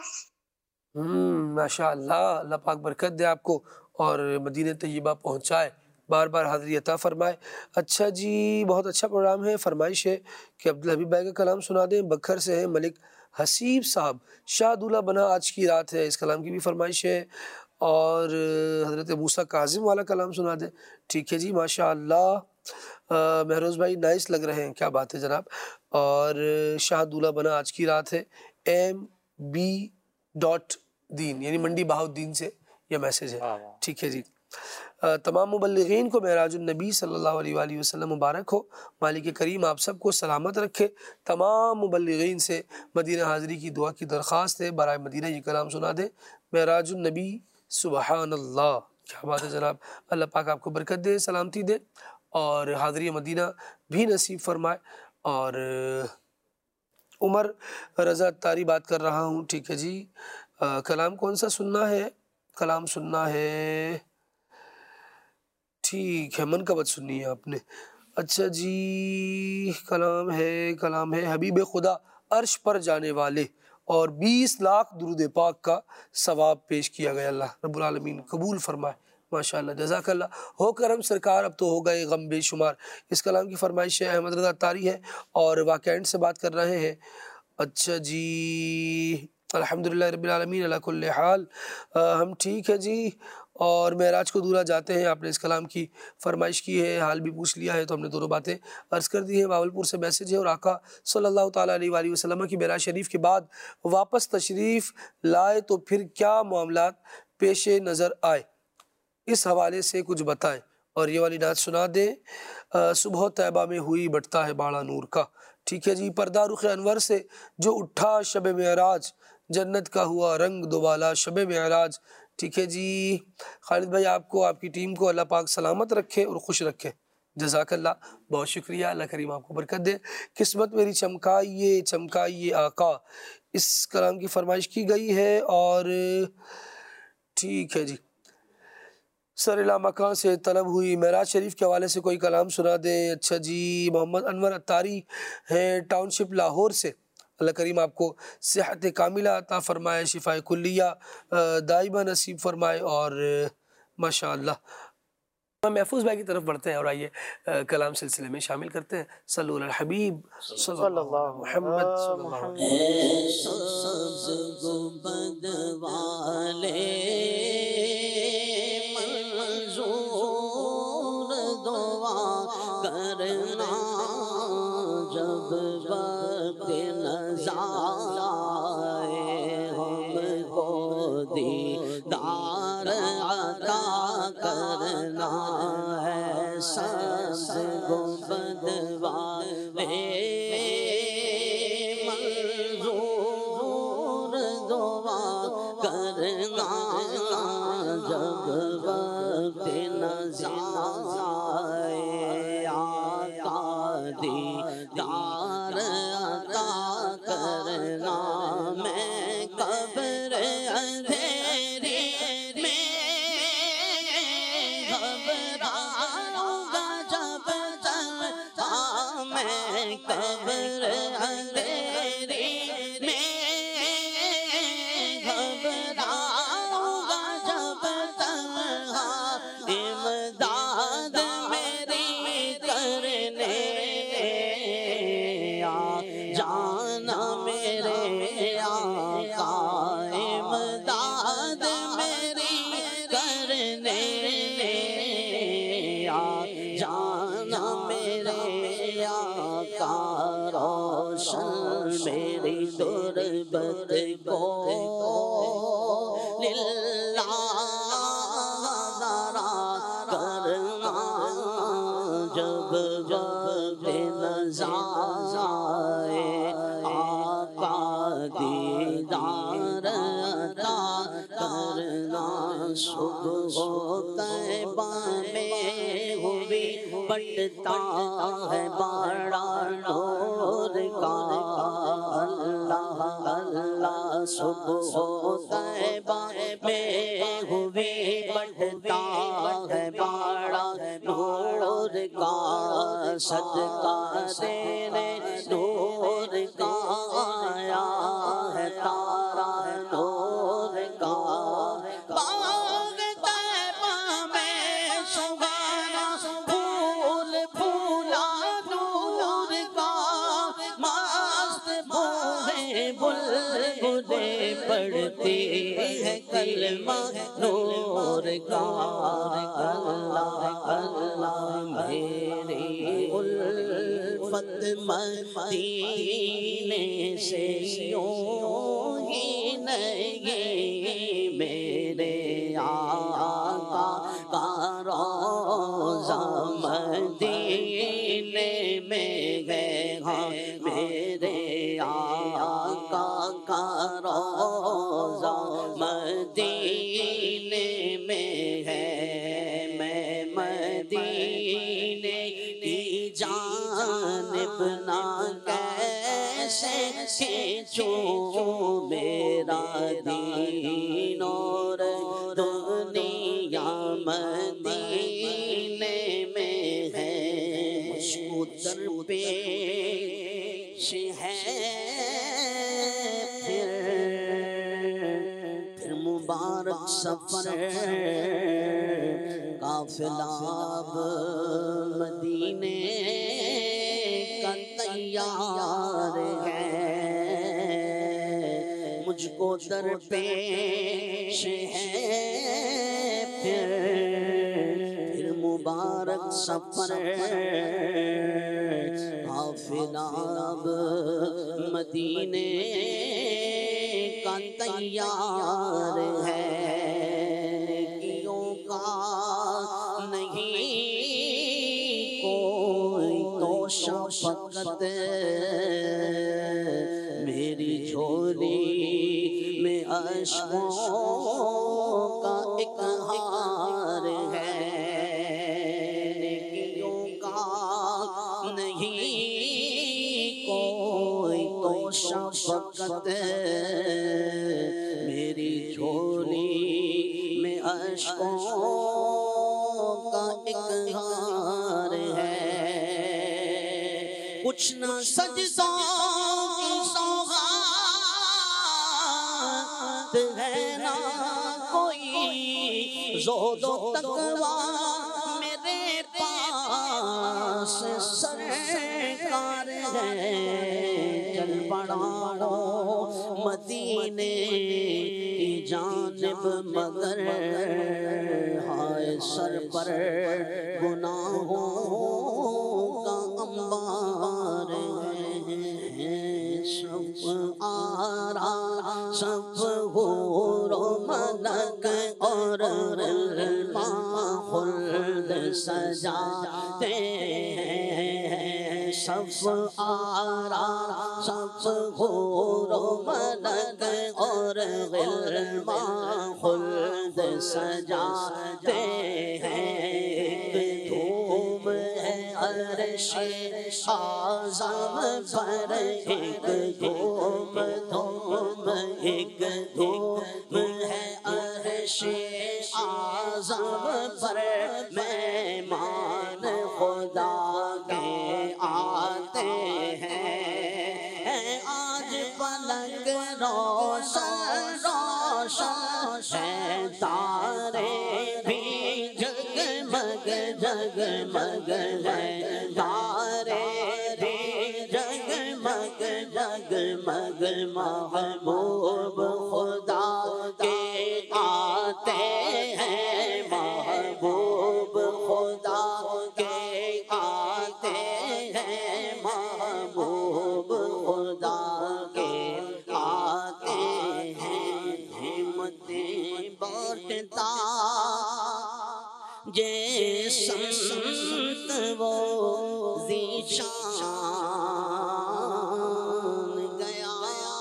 ہم ماشاء اللہ. اللہ پاک برکت دے آپ کو اور مدینہ طیبہ پہنچائے, بار بار حاضری عطا فرمائے. اچھا جی, بہت اچھا پروگرام ہے. فرمائش ہے کہ عبدالحبیب بھائی کا کلام سنا دیں. بکھر سے ہیں ملک حسیب صاحب. شاہ دولہ بنا آج کی رات ہے, اس کلام کی بھی فرمائش ہے. اور حضرت موسیٰ کاظم والا کلام سنا دیں. ٹھیک ہے جی, ماشاء اللہ. مہروز بھائی نائس لگ رہے ہیں, کیا بات ہے جناب. اور شاہ دولہ بنا آج کی رات ہے. ایم بی ڈاٹ دین یعنی منڈی بہاؤدین سے یہ میسیج ہے. ٹھیک ہے جی. تمام مبلغین کو معراج النبی صلی اللہ علیہ وآلہ وسلم مبارک ہو. مالک کریم آپ سب کو سلامت رکھے. تمام مبلغین سے مدینہ حاضری کی دعا کی درخواست ہے. برائے مدینہ یہ کلام سنا دے. معراج النبی سبحان اللہ. کیا بات ہے جناب. اللہ پاک آپ کو برکت دے, سلامتی دے اور حاضری مدینہ بھی نصیب فرمائے. اور عمر رضا تاری بات کر رہا ہوں. ٹھیک ہے جی. کلام کون سا سننا ہے؟ کلام سننا ہے, ٹھیک ہے, منقبت سننی ہے آپ نے. اچھا جی, کلام ہے کلام ہے حبیب خدا عرش پر جانے والے اور بیس لاکھ درود پاک کا ثواب پیش کیا گیا. اللہ رب العالمین قبول فرمائے. ماشاء اللہ جزاک اللہ. ہو کرم سرکار اب تو ہو گئے غم بے شمار. اس کلام کی فرمائش ہے احمد رضا تاری ہے اور واقعین سے بات کر رہے ہیں. اچھا جی الحمدللہ رب العالمین علی کل حال ہم ٹھیک ہے جی. اور معراج کو دورہ جاتے ہیں. آپ نے اس کلام کی فرمائش کی ہے, حال بھی پوچھ لیا ہے, تو ہم نے دونوں باتیں عرض کر دی ہیں. باولپور سے میسج ہے اور آقا صلی اللہ تعالیٰ علیہ وآلہ وسلم کی معراج شریف کے بعد واپس تشریف لائے تو پھر کیا معاملات پیش نظر آئے, اس حوالے سے کچھ بتائیں. اور یہ والی نعت سنا دیں. صبح طیبہ میں ہوئی بٹتا ہے باڑا نور کا. ٹھیک ہے جی. پردہ رخ انور سے جو اٹھا شب معراج, جنت کا ہوا رنگ دوبالا شب معراج. ٹھیک ہے جی. خالد بھائی آپ کو آپ کی ٹیم کو اللہ پاک سلامت رکھے اور خوش رکھے. جزاک اللہ, بہت شکریہ. اللہ کریم آپ کو برکت دے. قسمت میری چمکائیے چمکائیے آقا, اس کلام کی فرمائش کی گئی ہے. اور ٹھیک ہے جی. سر لامکان سے طلب ہوئی معراج شریف کے حوالے سے کوئی کلام سنا دیں. اچھا جی. محمد انور اتاری ہیں ٹاؤن شپ لاہور سے. اللہ کریم آپ کو صحت کاملہ عطا فرمائے, شفاء کلیہ دائمہ نصیب فرمائے. اور ماشاء اللہ محفوظ بھائی کی طرف بڑھتے ہیں اور آئیے کلام سلسلے میں شامل کرتے ہیں. صلو علی الحبیب صلی اللہ علیہ محمد صلی اللہ بٹتا ہے باڑا نور کا. اللہ اللہ صبح طیبہ میں ہوئی بٹتا ہے باڑا نور کا. صدقہ دینے نور کا آیا ہے تارا نور کا. پڑھتی ہے کلمہ نور کا. اللہ اللہ میری الفت مدینے سے یوں ہی نہیں, میرے آقا کا روضہ مدینے میں ہے. ہاں میرے آقا کا روضہ مدینے میں ہے. میں مدینے کی جانب نہ کیسے کھینچوں, میرا دین اور دنیا مدینے میں ہے. مجھ کو درپیش ہے مبارک سفر آفتاب مدینے کا تیار ہے، مجھ کو در پیش ہے پھر پھر مبارک سفر، آفتاب مدینے کا تیار ہے، کیوں کا نہیں کوئی تو شفقت، میری جھولی میں اشکوں کا ایک ہار ہے، نیکیوں کا نہیں کوئی تو شفقت، میری جھولی میں اشکوں کا ایک ہار ہے، کچھ نہ سجدوں کی سوغات ہے، نہ کوئی زہد و تقویٰ میرے پاس سرکار ہے، چل پڑا ہوں مدینے کی جانب مگر ہائے سر پر گناہوں کا انبار ہے، سب آرا سب حور و ملک اور غلمان خلد سجاتے ہیں، سب آرا سب حور و ملک اور غلمان خلد سجاتے ہیں، ایک دھوم ہے عرش اعظم پر، ایک دھوم دھوم ایک دھوم ہے عرش اعظم پر، مہمان خدا کے آتے ہیں، آج پلک روشن روشن ہے، تارے بھی جگمگ جگمگ ہے، تارے بھی جگمگ جگمگ، محبوب خدا کے آتے ہیں، محبوب خدا کے آتے ہیں، محبوب خدا کے آتے ہیں، ہمتیں بانٹتا جے سمت وہ ذیشان گیا،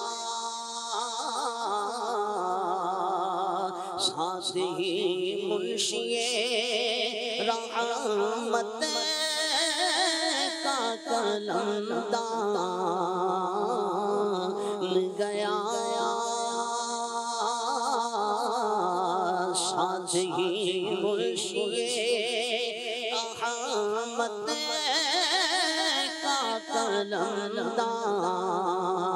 ساتھ ہی منشی رحمت کا قلم دان گیا، ساتھ ہی منشی رحمت کا قلم دان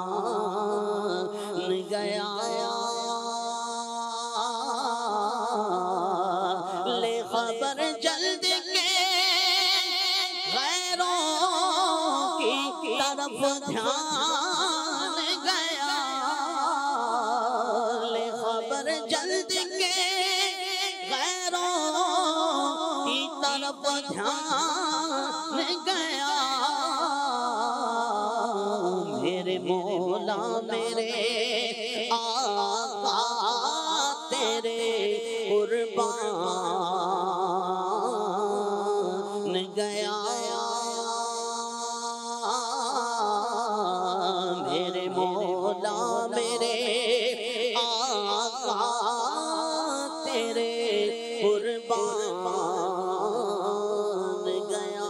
گیا، لے خبر جلد کے غیروں کی طرف دھیان گیا، لے خبر جلد کے غیروں کی طرف دھیان گیا، میرے مولا میرے آقا تیرے قربان گیا، میرے مولا میرے آقا تیرے قربان گیا،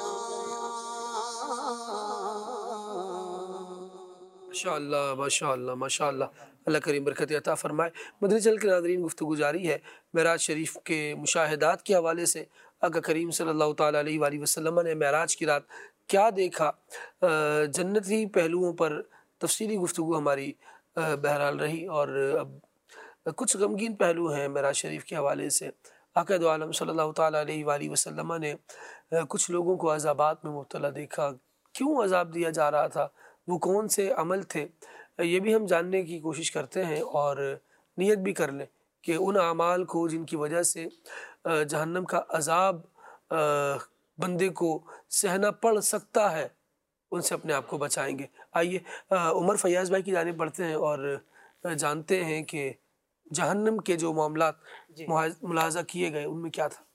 ماشاءاللہ ماشاءاللہ ماشاءاللہ، اللہ کریم برکت عطا فرمائے۔ مدنی چینل کے ناظرین، گفتگو جاری ہے معراج شریف کے مشاہدات کے حوالے سے۔ آقا کریم صلی اللہ تعالیٰ علیہ وآلہ وسلم نے معراج کی رات کیا دیکھا، جنتی پہلوؤں پر تفصیلی گفتگو ہماری بہرحال رہی، اور اب کچھ غمگین پہلو ہیں معراج شریف کے حوالے سے۔ آقا دو عالم صلی اللہ تعالیٰ علیہ وآلہ وسلم نے کچھ لوگوں کو عذابات میں مبتلا دیکھا، کیوں عذاب دیا جا رہا تھا، وہ کون سے عمل تھے، یہ بھی ہم جاننے کی کوشش کرتے ہیں اور نیت بھی کر لیں کہ ان اعمال کو جن کی وجہ سے جہنم کا عذاب بندے کو سہنا پڑ سکتا ہے ان سے اپنے آپ کو بچائیں گے۔ آئیے عمر فیاض بھائی کی جانب پڑھتے ہیں اور جانتے ہیں کہ جہنم کے جو معاملات ملاحظہ کیے گئے ان میں کیا تھا۔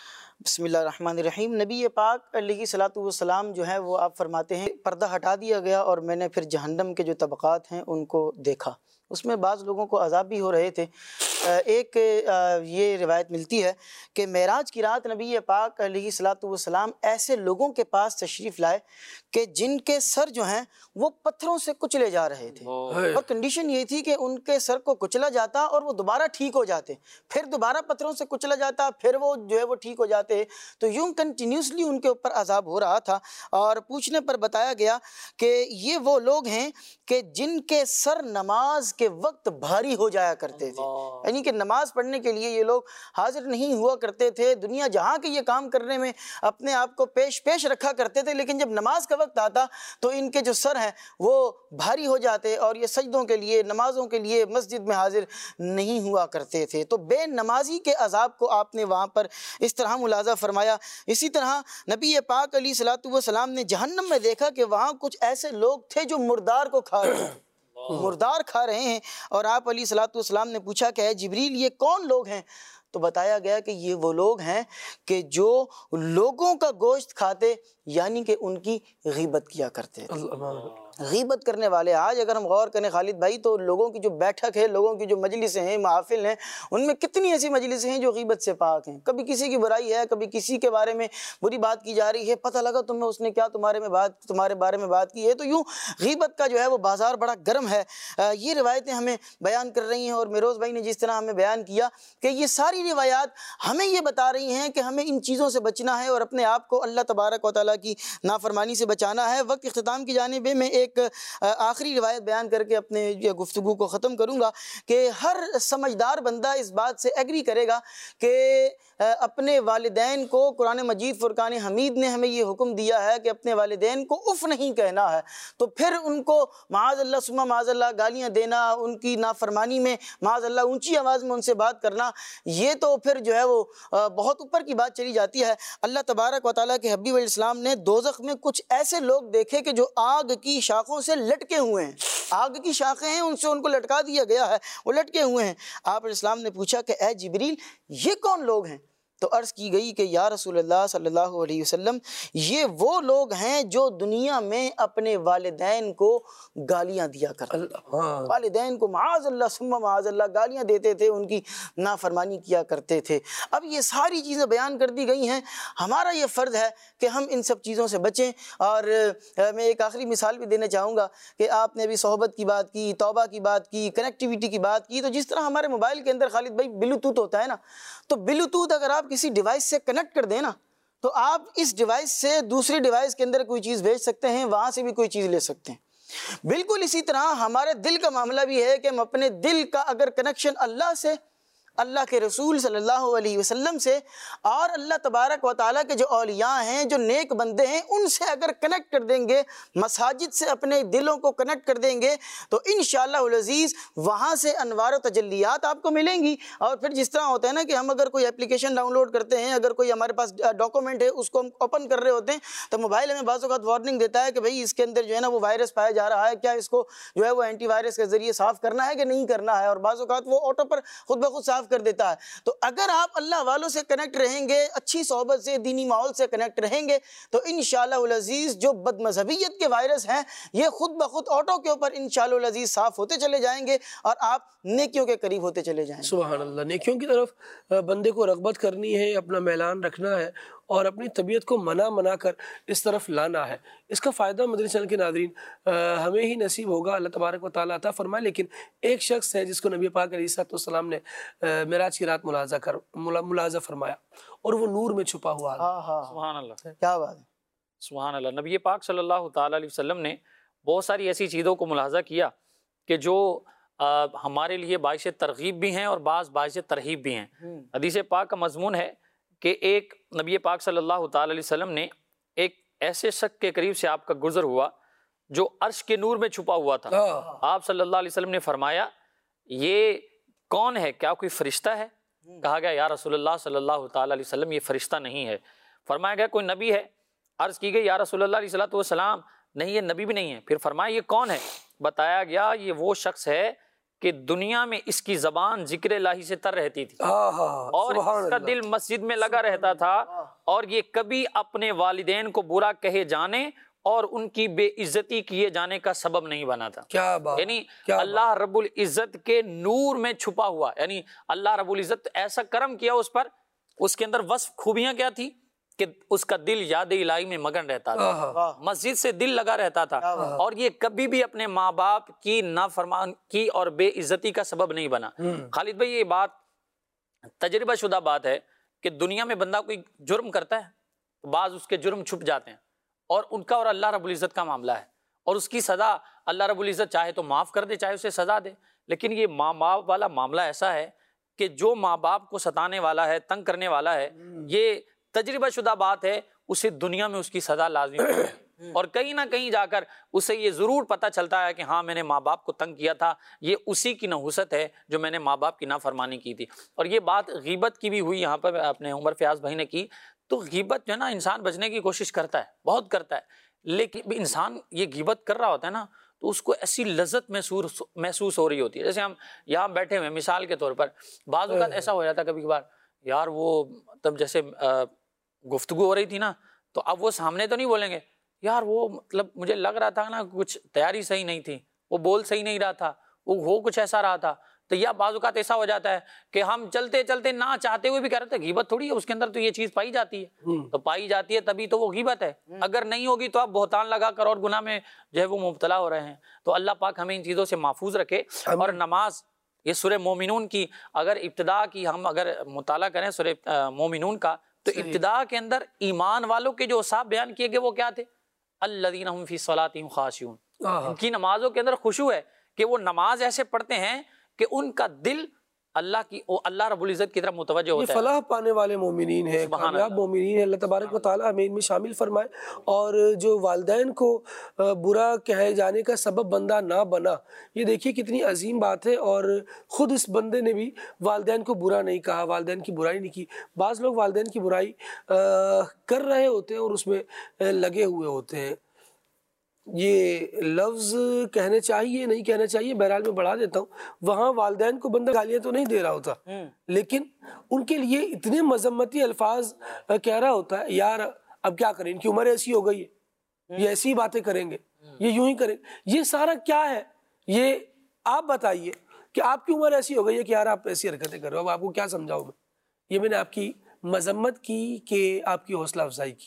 بسم اللہ الرحمن الرحیم۔ نبی پاک علیہ صلاۃ والسلام جو ہے وہ آپ فرماتے ہیں پردہ ہٹا دیا گیا اور میں نے پھر جہنم کے جو طبقات ہیں ان کو دیکھا، اس میں بعض لوگوں کو عذاب بھی ہو رہے تھے۔ ایک یہ روایت ملتی ہے کہ معراج کی رات نبی پاک علیہ صلاۃ والسلام ایسے لوگوں کے پاس تشریف لائے کہ جن کے سر جو ہیں وہ پتھروں سے کچلے جا رہے تھے، اور کنڈیشن یہ تھی کہ ان کے سر کو کچلا جاتا اور وہ دوبارہ ٹھیک ہو جاتے، پھر دوبارہ پتھروں سے کچلا جاتا، پھر وہ جو ہے وہ ٹھیک ہو جاتے، تو یوں کنٹینیوسلی ان کے اوپر عذاب ہو رہا تھا۔ اور پوچھنے پر بتایا گیا کہ یہ وہ لوگ ہیں کہ جن کے سر نماز کے وقت بھاری ہو جایا کرتے تھے، یعنی کہ نماز پڑھنے کے لیے یہ لوگ حاضر نہیں ہوا کرتے تھے، دنیا جہاں کے یہ کام کرنے میں اپنے آپ کو پیش پیش رکھا کرتے تھے، لیکن جب نماز کا وقت آتا تو ان کے جو سر ہیں وہ بھاری ہو جاتے اور یہ سجدوں کے لیے نمازوں کے لیے مسجد میں حاضر نہیں ہوا کرتے تھے۔ تو بے نمازی کے عذاب کو آپ نے وہاں پر اس طرح ملاحظہ فرمایا۔ اسی طرح نبی پاک علیہ صلاۃ والسلام نے جہنم میں دیکھا کہ وہاں کچھ ایسے لوگ تھے جو مردار کو کھا رہے ہیں، مردار کھا رہے ہیں، اور آپ علیہ صلاۃ والسلام نے پوچھا کہ اے جبریل یہ کون لوگ ہیں؟ تو بتایا گیا کہ یہ وہ لوگ ہیں کہ جو لوگوں کا گوشت کھاتے، یعنی کہ ان کی غیبت کیا کرتے تھے۔ غیبت کرنے والے، آج اگر ہم غور کریں خالد بھائی تو لوگوں کی جو بیٹھک ہے، لوگوں کی جو مجلسیں ہیں، محافل ہیں، ان میں کتنی ایسی مجلسیں ہیں جو غیبت سے پاک ہیں۔ کبھی کسی کی برائی ہے، کبھی کسی کے بارے میں بری بات کی جا رہی ہے، پتہ لگا تمہیں اس نے کیا تمہارے میں بات تمہارے بارے میں بات کی ہے، تو یوں غیبت کا جو ہے وہ بازار بڑا گرم ہے۔ یہ روایتیں ہمیں بیان کر رہی ہیں، اور میروز بھائی نے جس طرح ہمیں بیان کیا کہ یہ ساری روایات ہمیں یہ بتا رہی ہیں کہ ہمیں ان چیزوں سے بچنا ہے اور اپنے آپ کو اللہ تبارک و تعالیٰ کی نافرمانی سے بچانا ہے۔ وقت اختتام کی جانب میں ایک آخری روایت بیان کر کے اپنے گفتگو کو ختم کروں گا کہ ہر سمجھدار بندہ اس بات سے ایگری کرے گا کہ اپنے والدین کو قرآن مجید فرقان حمید نے ہمیں یہ حکم دیا ہے کہ اپنے والدین کو اف نہیں کہنا ہے، تو پھر ان کو معاذ اللہ ثم معاذ اللہ گالیاں دینا، ان کی نافرمانی میں معاذ اللہ اونچی آواز میں ان سے بات کرنا، یہ تو پھر جو ہے وہ بہت اوپر کی بات چلی جاتی ہے۔ اللہ تبارک و تعالیٰ کے حبیب علیہ السلام نے دوزخ میں کچھ ایسے لوگ دیکھے کہ جو آگ کی شاخوں سے لٹکے ہوئے ہیں، آگ کی شاخیں ہیں ان سے ان کو لٹکا دیا گیا ہے، وہ لٹکے ہوئے ہیں۔ آپ علیہ السلام نے پوچھا کہ اے جبریل یہ کون لوگ ہیں؟ تو عرض کی گئی کہ یا رسول اللہ صلی اللہ علیہ وسلم یہ وہ لوگ ہیں جو دنیا میں اپنے والدین کو گالیاں دیا کرتے تھے، والدین کو معاذ اللہ ثم معاذ اللہ گالیاں دیتے تھے، ان کی نافرمانی کیا کرتے تھے۔ اب یہ ساری چیزیں بیان کر دی گئی ہیں، ہمارا یہ فرض ہے کہ ہم ان سب چیزوں سے بچیں۔ اور میں ایک آخری مثال بھی دینا چاہوں گا کہ آپ نے ابھی صحبت کی بات کی، توبہ کی بات کی، کنیکٹیویٹی کی بات کی، تو جس طرح ہمارے موبائل کے اندر خالد بھائی بلوٹوتھ ہوتا ہے نا، تو بلوٹوتھ اگر آپ کسی ڈیوائس سے کنیکٹ کر دیں نا تو آپ اس ڈیوائس سے دوسری ڈیوائس کے اندر کوئی چیز بھیج سکتے ہیں، وہاں سے بھی کوئی چیز لے سکتے ہیں۔ بالکل اسی طرح ہمارے دل کا معاملہ بھی ہے کہ ہم اپنے دل کا اگر کنیکشن اللہ سے، اللہ کے رسول صلی اللہ علیہ وسلم سے، اور اللہ تبارک و تعالیٰ کے جو اولیاء ہیں، جو نیک بندے ہیں، ان سے اگر کنیکٹ کر دیں گے، مساجد سے اپنے دلوں کو کنیکٹ کر دیں گے، تو انشاءاللہ العزیز وہاں سے انوار و تجلیات آپ کو ملیں گی۔ اور پھر جس طرح ہوتا ہے نا کہ ہم اگر کوئی اپلیکیشن ڈاؤن لوڈ کرتے ہیں، اگر کوئی ہمارے پاس ڈاکومنٹ ہے اس کو ہم اوپن کر رہے ہوتے ہیں تو موبائل ہمیں بعض اوقات وارننگ دیتا ہے کہ بھئی اس کے اندر جو ہے نا وہ وائرس پایا جا رہا ہے، کیا اس کو جو ہے وہ اینٹی وائرس کے ذریعے صاف کرنا ہے کہ نہیں کرنا ہے، اور بعض اوقات وہ آٹو پر خود بخود صاف کر دیتا ہے۔ تو اگر آپ اللہ والوں سے کنیکٹ رہیں گے، اچھی صحبت سے، دینی ماحول سے کنیکٹ رہیں گے، تو انشاءاللہ العزیز جو بد مذہبیت کے وائرس ہیں یہ خود بخود آٹو کے اوپر انشاءاللہ العزیز صاف ہوتے چلے جائیں گے اور آپ نیکیوں کے قریب ہوتے چلے جائیں گے۔ سبحان اللہ، نیکیوں کی طرف بندے کو رغبت کرنی ہے، اپنا میلان رکھنا ہے اور اپنی طبیعت کو منا منا کر اس طرف لانا ہے۔ اس کا فائدہ مدنی چینل کے ناظرین ہمیں ہی نصیب ہوگا، اللہ تبارک و تعالیٰ عطا فرمائے۔ لیکن ایک شخص ہے جس کو نبی پاک علیہ السلام نے معراج کی رات ملاحظہ کر ملاحظہ فرمایا اور وہ نور میں چھپا ہوا ہے۔ سبحان اللہ، کیا بات ہے، سبحان اللہ۔ نبی پاک صلی اللہ تعالیٰ علیہ وسلم نے بہت ساری ایسی چیزوں کو ملاحظہ کیا کہ جو آ, ہمارے لیے باعث ترغیب بھی ہیں اور بعض باعث ترہیب بھی ہیں۔ حدیث پاک کا مضمون ہے کہ ایک نبی پاک صلی اللہ تعالی علیہ وسلم نے ایک ایسے شخص کے قریب سے آپ کا گزر ہوا جو عرش کے نور میں چھپا ہوا تھا۔ آپ صلی اللہ علیہ وسلم نے فرمایا یہ کون ہے، کیا کوئی فرشتہ ہے؟ کہا گیا یا رسول اللہ صلی اللہ تعالی علیہ وسلم یہ فرشتہ نہیں ہے۔ فرمایا گیا کوئی نبی ہے؟ عرض کی گئی یا رسول اللہ علیہ وسلم نہیں یہ نبی بھی نہیں ہے۔ پھر فرمایا یہ کون ہے؟ بتایا گیا یہ وہ شخص ہے کہ دنیا میں اس کی زبان ذکر الہی سے تر رہتی تھی اور اس کا دل مسجد میں لگا رہتا تھا اور یہ کبھی اپنے والدین کو برا کہے جانے اور ان کی بے عزتی کیے جانے کا سبب نہیں بنا تھا۔ کیا بات، یعنی اللہ رب العزت کے نور میں چھپا ہوا، یعنی اللہ رب العزت ایسا کرم کیا اس پر، اس کے اندر وصف خوبیاں کیا تھی کہ اس کا دل یاد الہی میں مگن رہتا تھا، مسجد سے دل لگا رہتا تھا اور یہ کبھی بھی اپنے ماں باپ کی نافرمان کی اور بے عزتی کا سبب نہیں بنا۔ خالد بھائی یہ بات تجربہ شدہ بات ہے کہ دنیا میں بندہ کوئی جرم کرتا ہے، بعض اس کے جرم چھپ جاتے ہیں اور ان کا اور اللہ رب العزت کا معاملہ ہے اور اس کی سزا اللہ رب العزت چاہے تو معاف کر دے چاہے اسے سزا دے، لیکن یہ ماں باپ والا معاملہ ایسا ہے کہ جو ماں باپ کو ستانے والا ہے، تنگ کرنے والا ہے، یہ تجربہ شدہ بات ہے، اسے دنیا میں اس کی سزا لازمی ہے اور کہیں نہ کہیں جا کر اسے یہ ضرور پتہ چلتا ہے کہ ہاں میں نے ماں باپ کو تنگ کیا تھا، یہ اسی کی نحوست ہے جو میں نے ماں باپ کی نافرمانی کی تھی۔ اور یہ بات غیبت کی بھی ہوئی، یہاں پر اپنے عمر فیاض بھائی نے کی، تو غیبت جو ہے نا انسان بچنے کی کوشش کرتا ہے، بہت کرتا ہے، لیکن انسان یہ غیبت کر رہا ہوتا ہے نا تو اس کو ایسی لذت محسوس محسوس ہو رہی ہوتی ہے۔ جیسے ہم یہاں بیٹھے ہوئے مثال کے طور پر بعض اوقات ایسا ہو جاتا ہے کبھی کبھار یار وہ تب جیسے گفتگو ہو رہی تھی نا تو اب وہ سامنے تو نہیں بولیں گے یار وہ مطلب مجھے لگ رہا تھا نا کچھ تیاری صحیح نہیں تھی، وہ بول صحیح نہیں رہا تھا، وہ ہو کچھ ایسا رہا تھا، تو یا بعض اوقات ایسا ہو جاتا ہے کہ ہم چلتے چلتے نہ چاہتے ہوئے بھی کہہ رہے تھے غیبت تھوڑی ہے، اس کے اندر تو یہ چیز پائی جاتی ہے، تو پائی جاتی ہے تبھی تو وہ غیبت ہے، اگر نہیں ہوگی تو آپ بہتان لگا کر اور گناہ میں جو ہے وہ مبتلا ہو رہے ہیں۔ تو اللہ پاک ہمیں ان چیزوں سے محفوظ رکھے۔ اور نماز، یہ سورہ مومنون کی اگر ابتدا کی ہم اگر مطالعہ کریں سورہ مومنون کا تو ابتدا کے اندر ایمان والوں کے جو اوصاف بیان کیے گئے وہ کیا تھے؟ الذین هم فی صلاتہم خاشعون، ان کی نمازوں کے اندر خشوع ہے کہ وہ نماز ایسے پڑھتے ہیں کہ ان کا دل اللہ کی اللہ رب العزت کی طرف متوجہ ہوتا ہے۔ یہ فلاح پانے والے مومنین ہیں، کامیاب مومنین ہیں، اللہ تبارک و تعالی ہمیں ان میں شامل فرمائے۔ اور جو والدین کو برا کہے جانے کا سبب بندہ نہ بنا، یہ دیکھیے کتنی عظیم بات ہے، اور خود اس بندے نے بھی والدین کو برا نہیں کہا، والدین کی برائی نہیں کی۔ بعض لوگ والدین کی برائی کر رہے ہوتے ہیں اور اس میں لگے ہوئے ہوتے ہیں۔ یہ لفظ کہنے چاہیے نہیں کہنا چاہیے، بہرحال میں بڑھا دیتا ہوں، وہاں والدین کو بندہ گالیاں تو نہیں دے رہا ہوتا لیکن ان کے لیے اتنے مذمتی الفاظ کہہ رہا ہوتا ہے، یار اب کیا کریں، ان کی عمر ایسی ہو گئی ہے، یہ ایسی باتیں کریں گے، یہ یوں ہی کریں گے۔ یہ سارا کیا ہے؟ یہ آپ بتائیے کہ آپ کی عمر ایسی ہو گئی ہے کہ یار آپ ایسی حرکتیں کر رہے ہو، اب آپ کو کیا سمجھاؤں میں؟ یہ میں نے آپ کی مذمت کی کہ آپ کی حوصلہ افزائی کی۔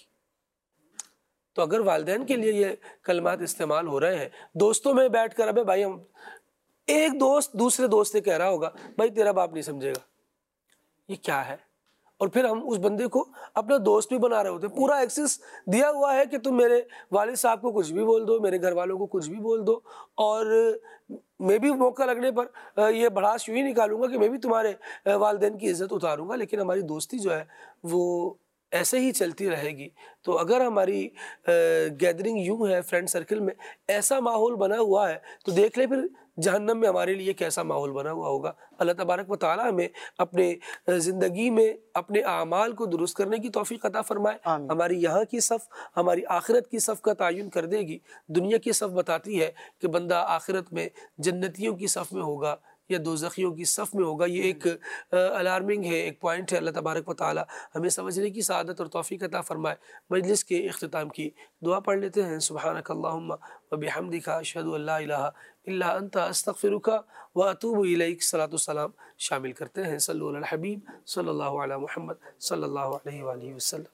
تو اگر والدین کے لیے یہ کلمات استعمال ہو رہے ہیں، دوستوں میں بیٹھ کر ابے بھائی ہم ایک دوست دوسرے دوست سے کہہ رہا ہوگا بھائی تیرا باپ نہیں سمجھے گا، یہ کیا ہے؟ اور پھر ہم اس بندے کو اپنا دوست بھی بنا رہے ہوتے ہیں، پورا ایکسس دیا ہوا ہے کہ تم میرے والد صاحب کو کچھ بھی بول دو، میرے گھر والوں کو کچھ بھی بول دو، اور میں بھی موقع لگنے پر یہ بڑھاس یوں ہی نکالوں گا کہ میں بھی تمہارے والدین کی عزت اتاروں گا، لیکن ہماری دوستی جو ہے وہ ایسے ہی چلتی رہے گی۔ تو اگر ہماری گیدرنگ یوں ہے، فرینڈ سرکل میں ایسا ماحول بنا ہوا ہے تو دیکھ لیں پھر جہنم میں ہمارے لیے کیسا ماحول بنا ہوا ہوگا۔ اللہ تبارک و تعالی ہمیں اپنے زندگی میں اپنے اعمال کو درست کرنے کی توفیق عطا فرمائے۔ ہماری یہاں کی صف ہماری آخرت کی صف کا تعین کر دے گی۔ دنیا کی صف بتاتی ہے کہ بندہ آخرت میں جنتیوں کی صف میں ہوگا یا دوزخیوں کی صف میں ہوگا۔ یہ ایک الارمنگ ہے، ایک پوائنٹ ہے۔ اللہ تبارک و تعالی ہمیں سمجھنے کی سعادت اور توفیق عطا فرمائے۔ مجلس کے اختتام کی دعا پڑھ لیتے ہیں۔ سبحانک اللہم و بحمدک اشہد ان لا الہ الا انت استغفرک و اتوب الیک۔ صلاۃ السلام شامل کرتے ہیں۔ صلو علی الحبیب صلی اللہ علی محمد صلی اللہ علیہ وآلہ وسلم۔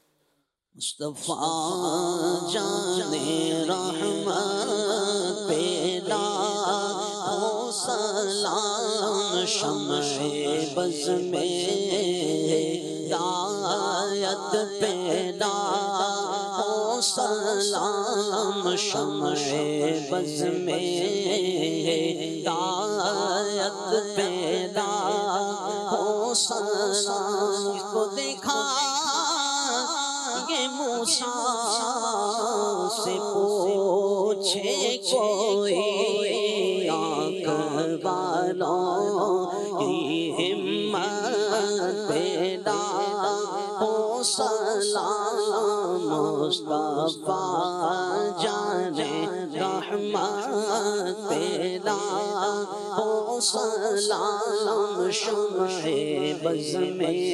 مصطفیٰ جان رحمت پیدا ہو سلام، شمع بز میں ہدایت پیدا ہو سلام شمع بز میں ہدایت پیدا ہو سلام. اس کو دیکھا یہ موسیٰ سے پوچھے کوئی آنکھ والوں کی ہمت پیدا ہو سلام. مصطفیٰ جانے رحمت پیدا ہو سلام. شمع بز میں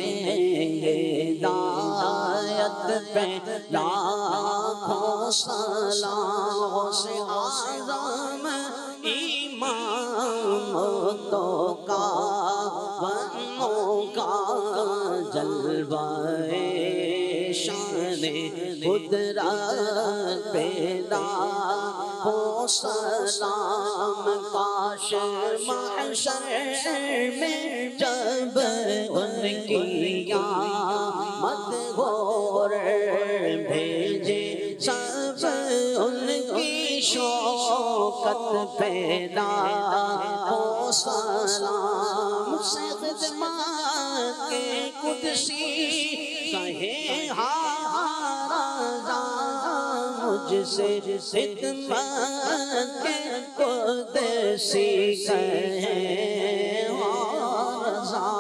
ہدایت پیدا ہو سلام. سے اعظم امامتوں کا بنوں کا جلوہ شان قدرت پیدا ہو سلام. کاش محشر میں جب ان کی قیامت ہو بھیجے سب ان کی شوکت پیدا ہو سلام. سے خدمات کے قدسی کہے ہارا مجھ سے خدمت کے قدسی کہے ہارا.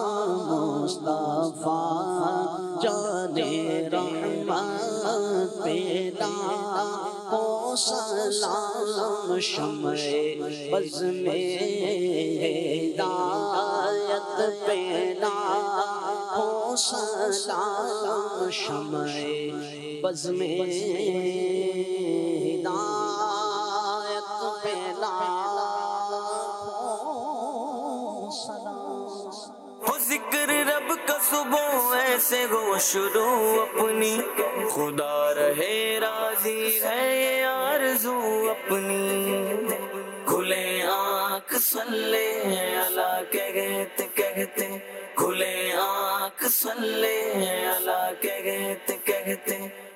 مصطفیٰ جانے رحمت پیدا ہو سلام. شمع بز میں ہدایت پیدا ہو سلام. شمع بز میں ہدایت پیدا ہو سلام. ہو ذکر رب کا صبح ایسے ہو شروع اپنی خدا رہے راضی ہے یہ آرزو اپنی. کھلے آنکھ صلی اللہ کہتے کہتے کھلے آنکھ صلی اللہ کہتے کہتے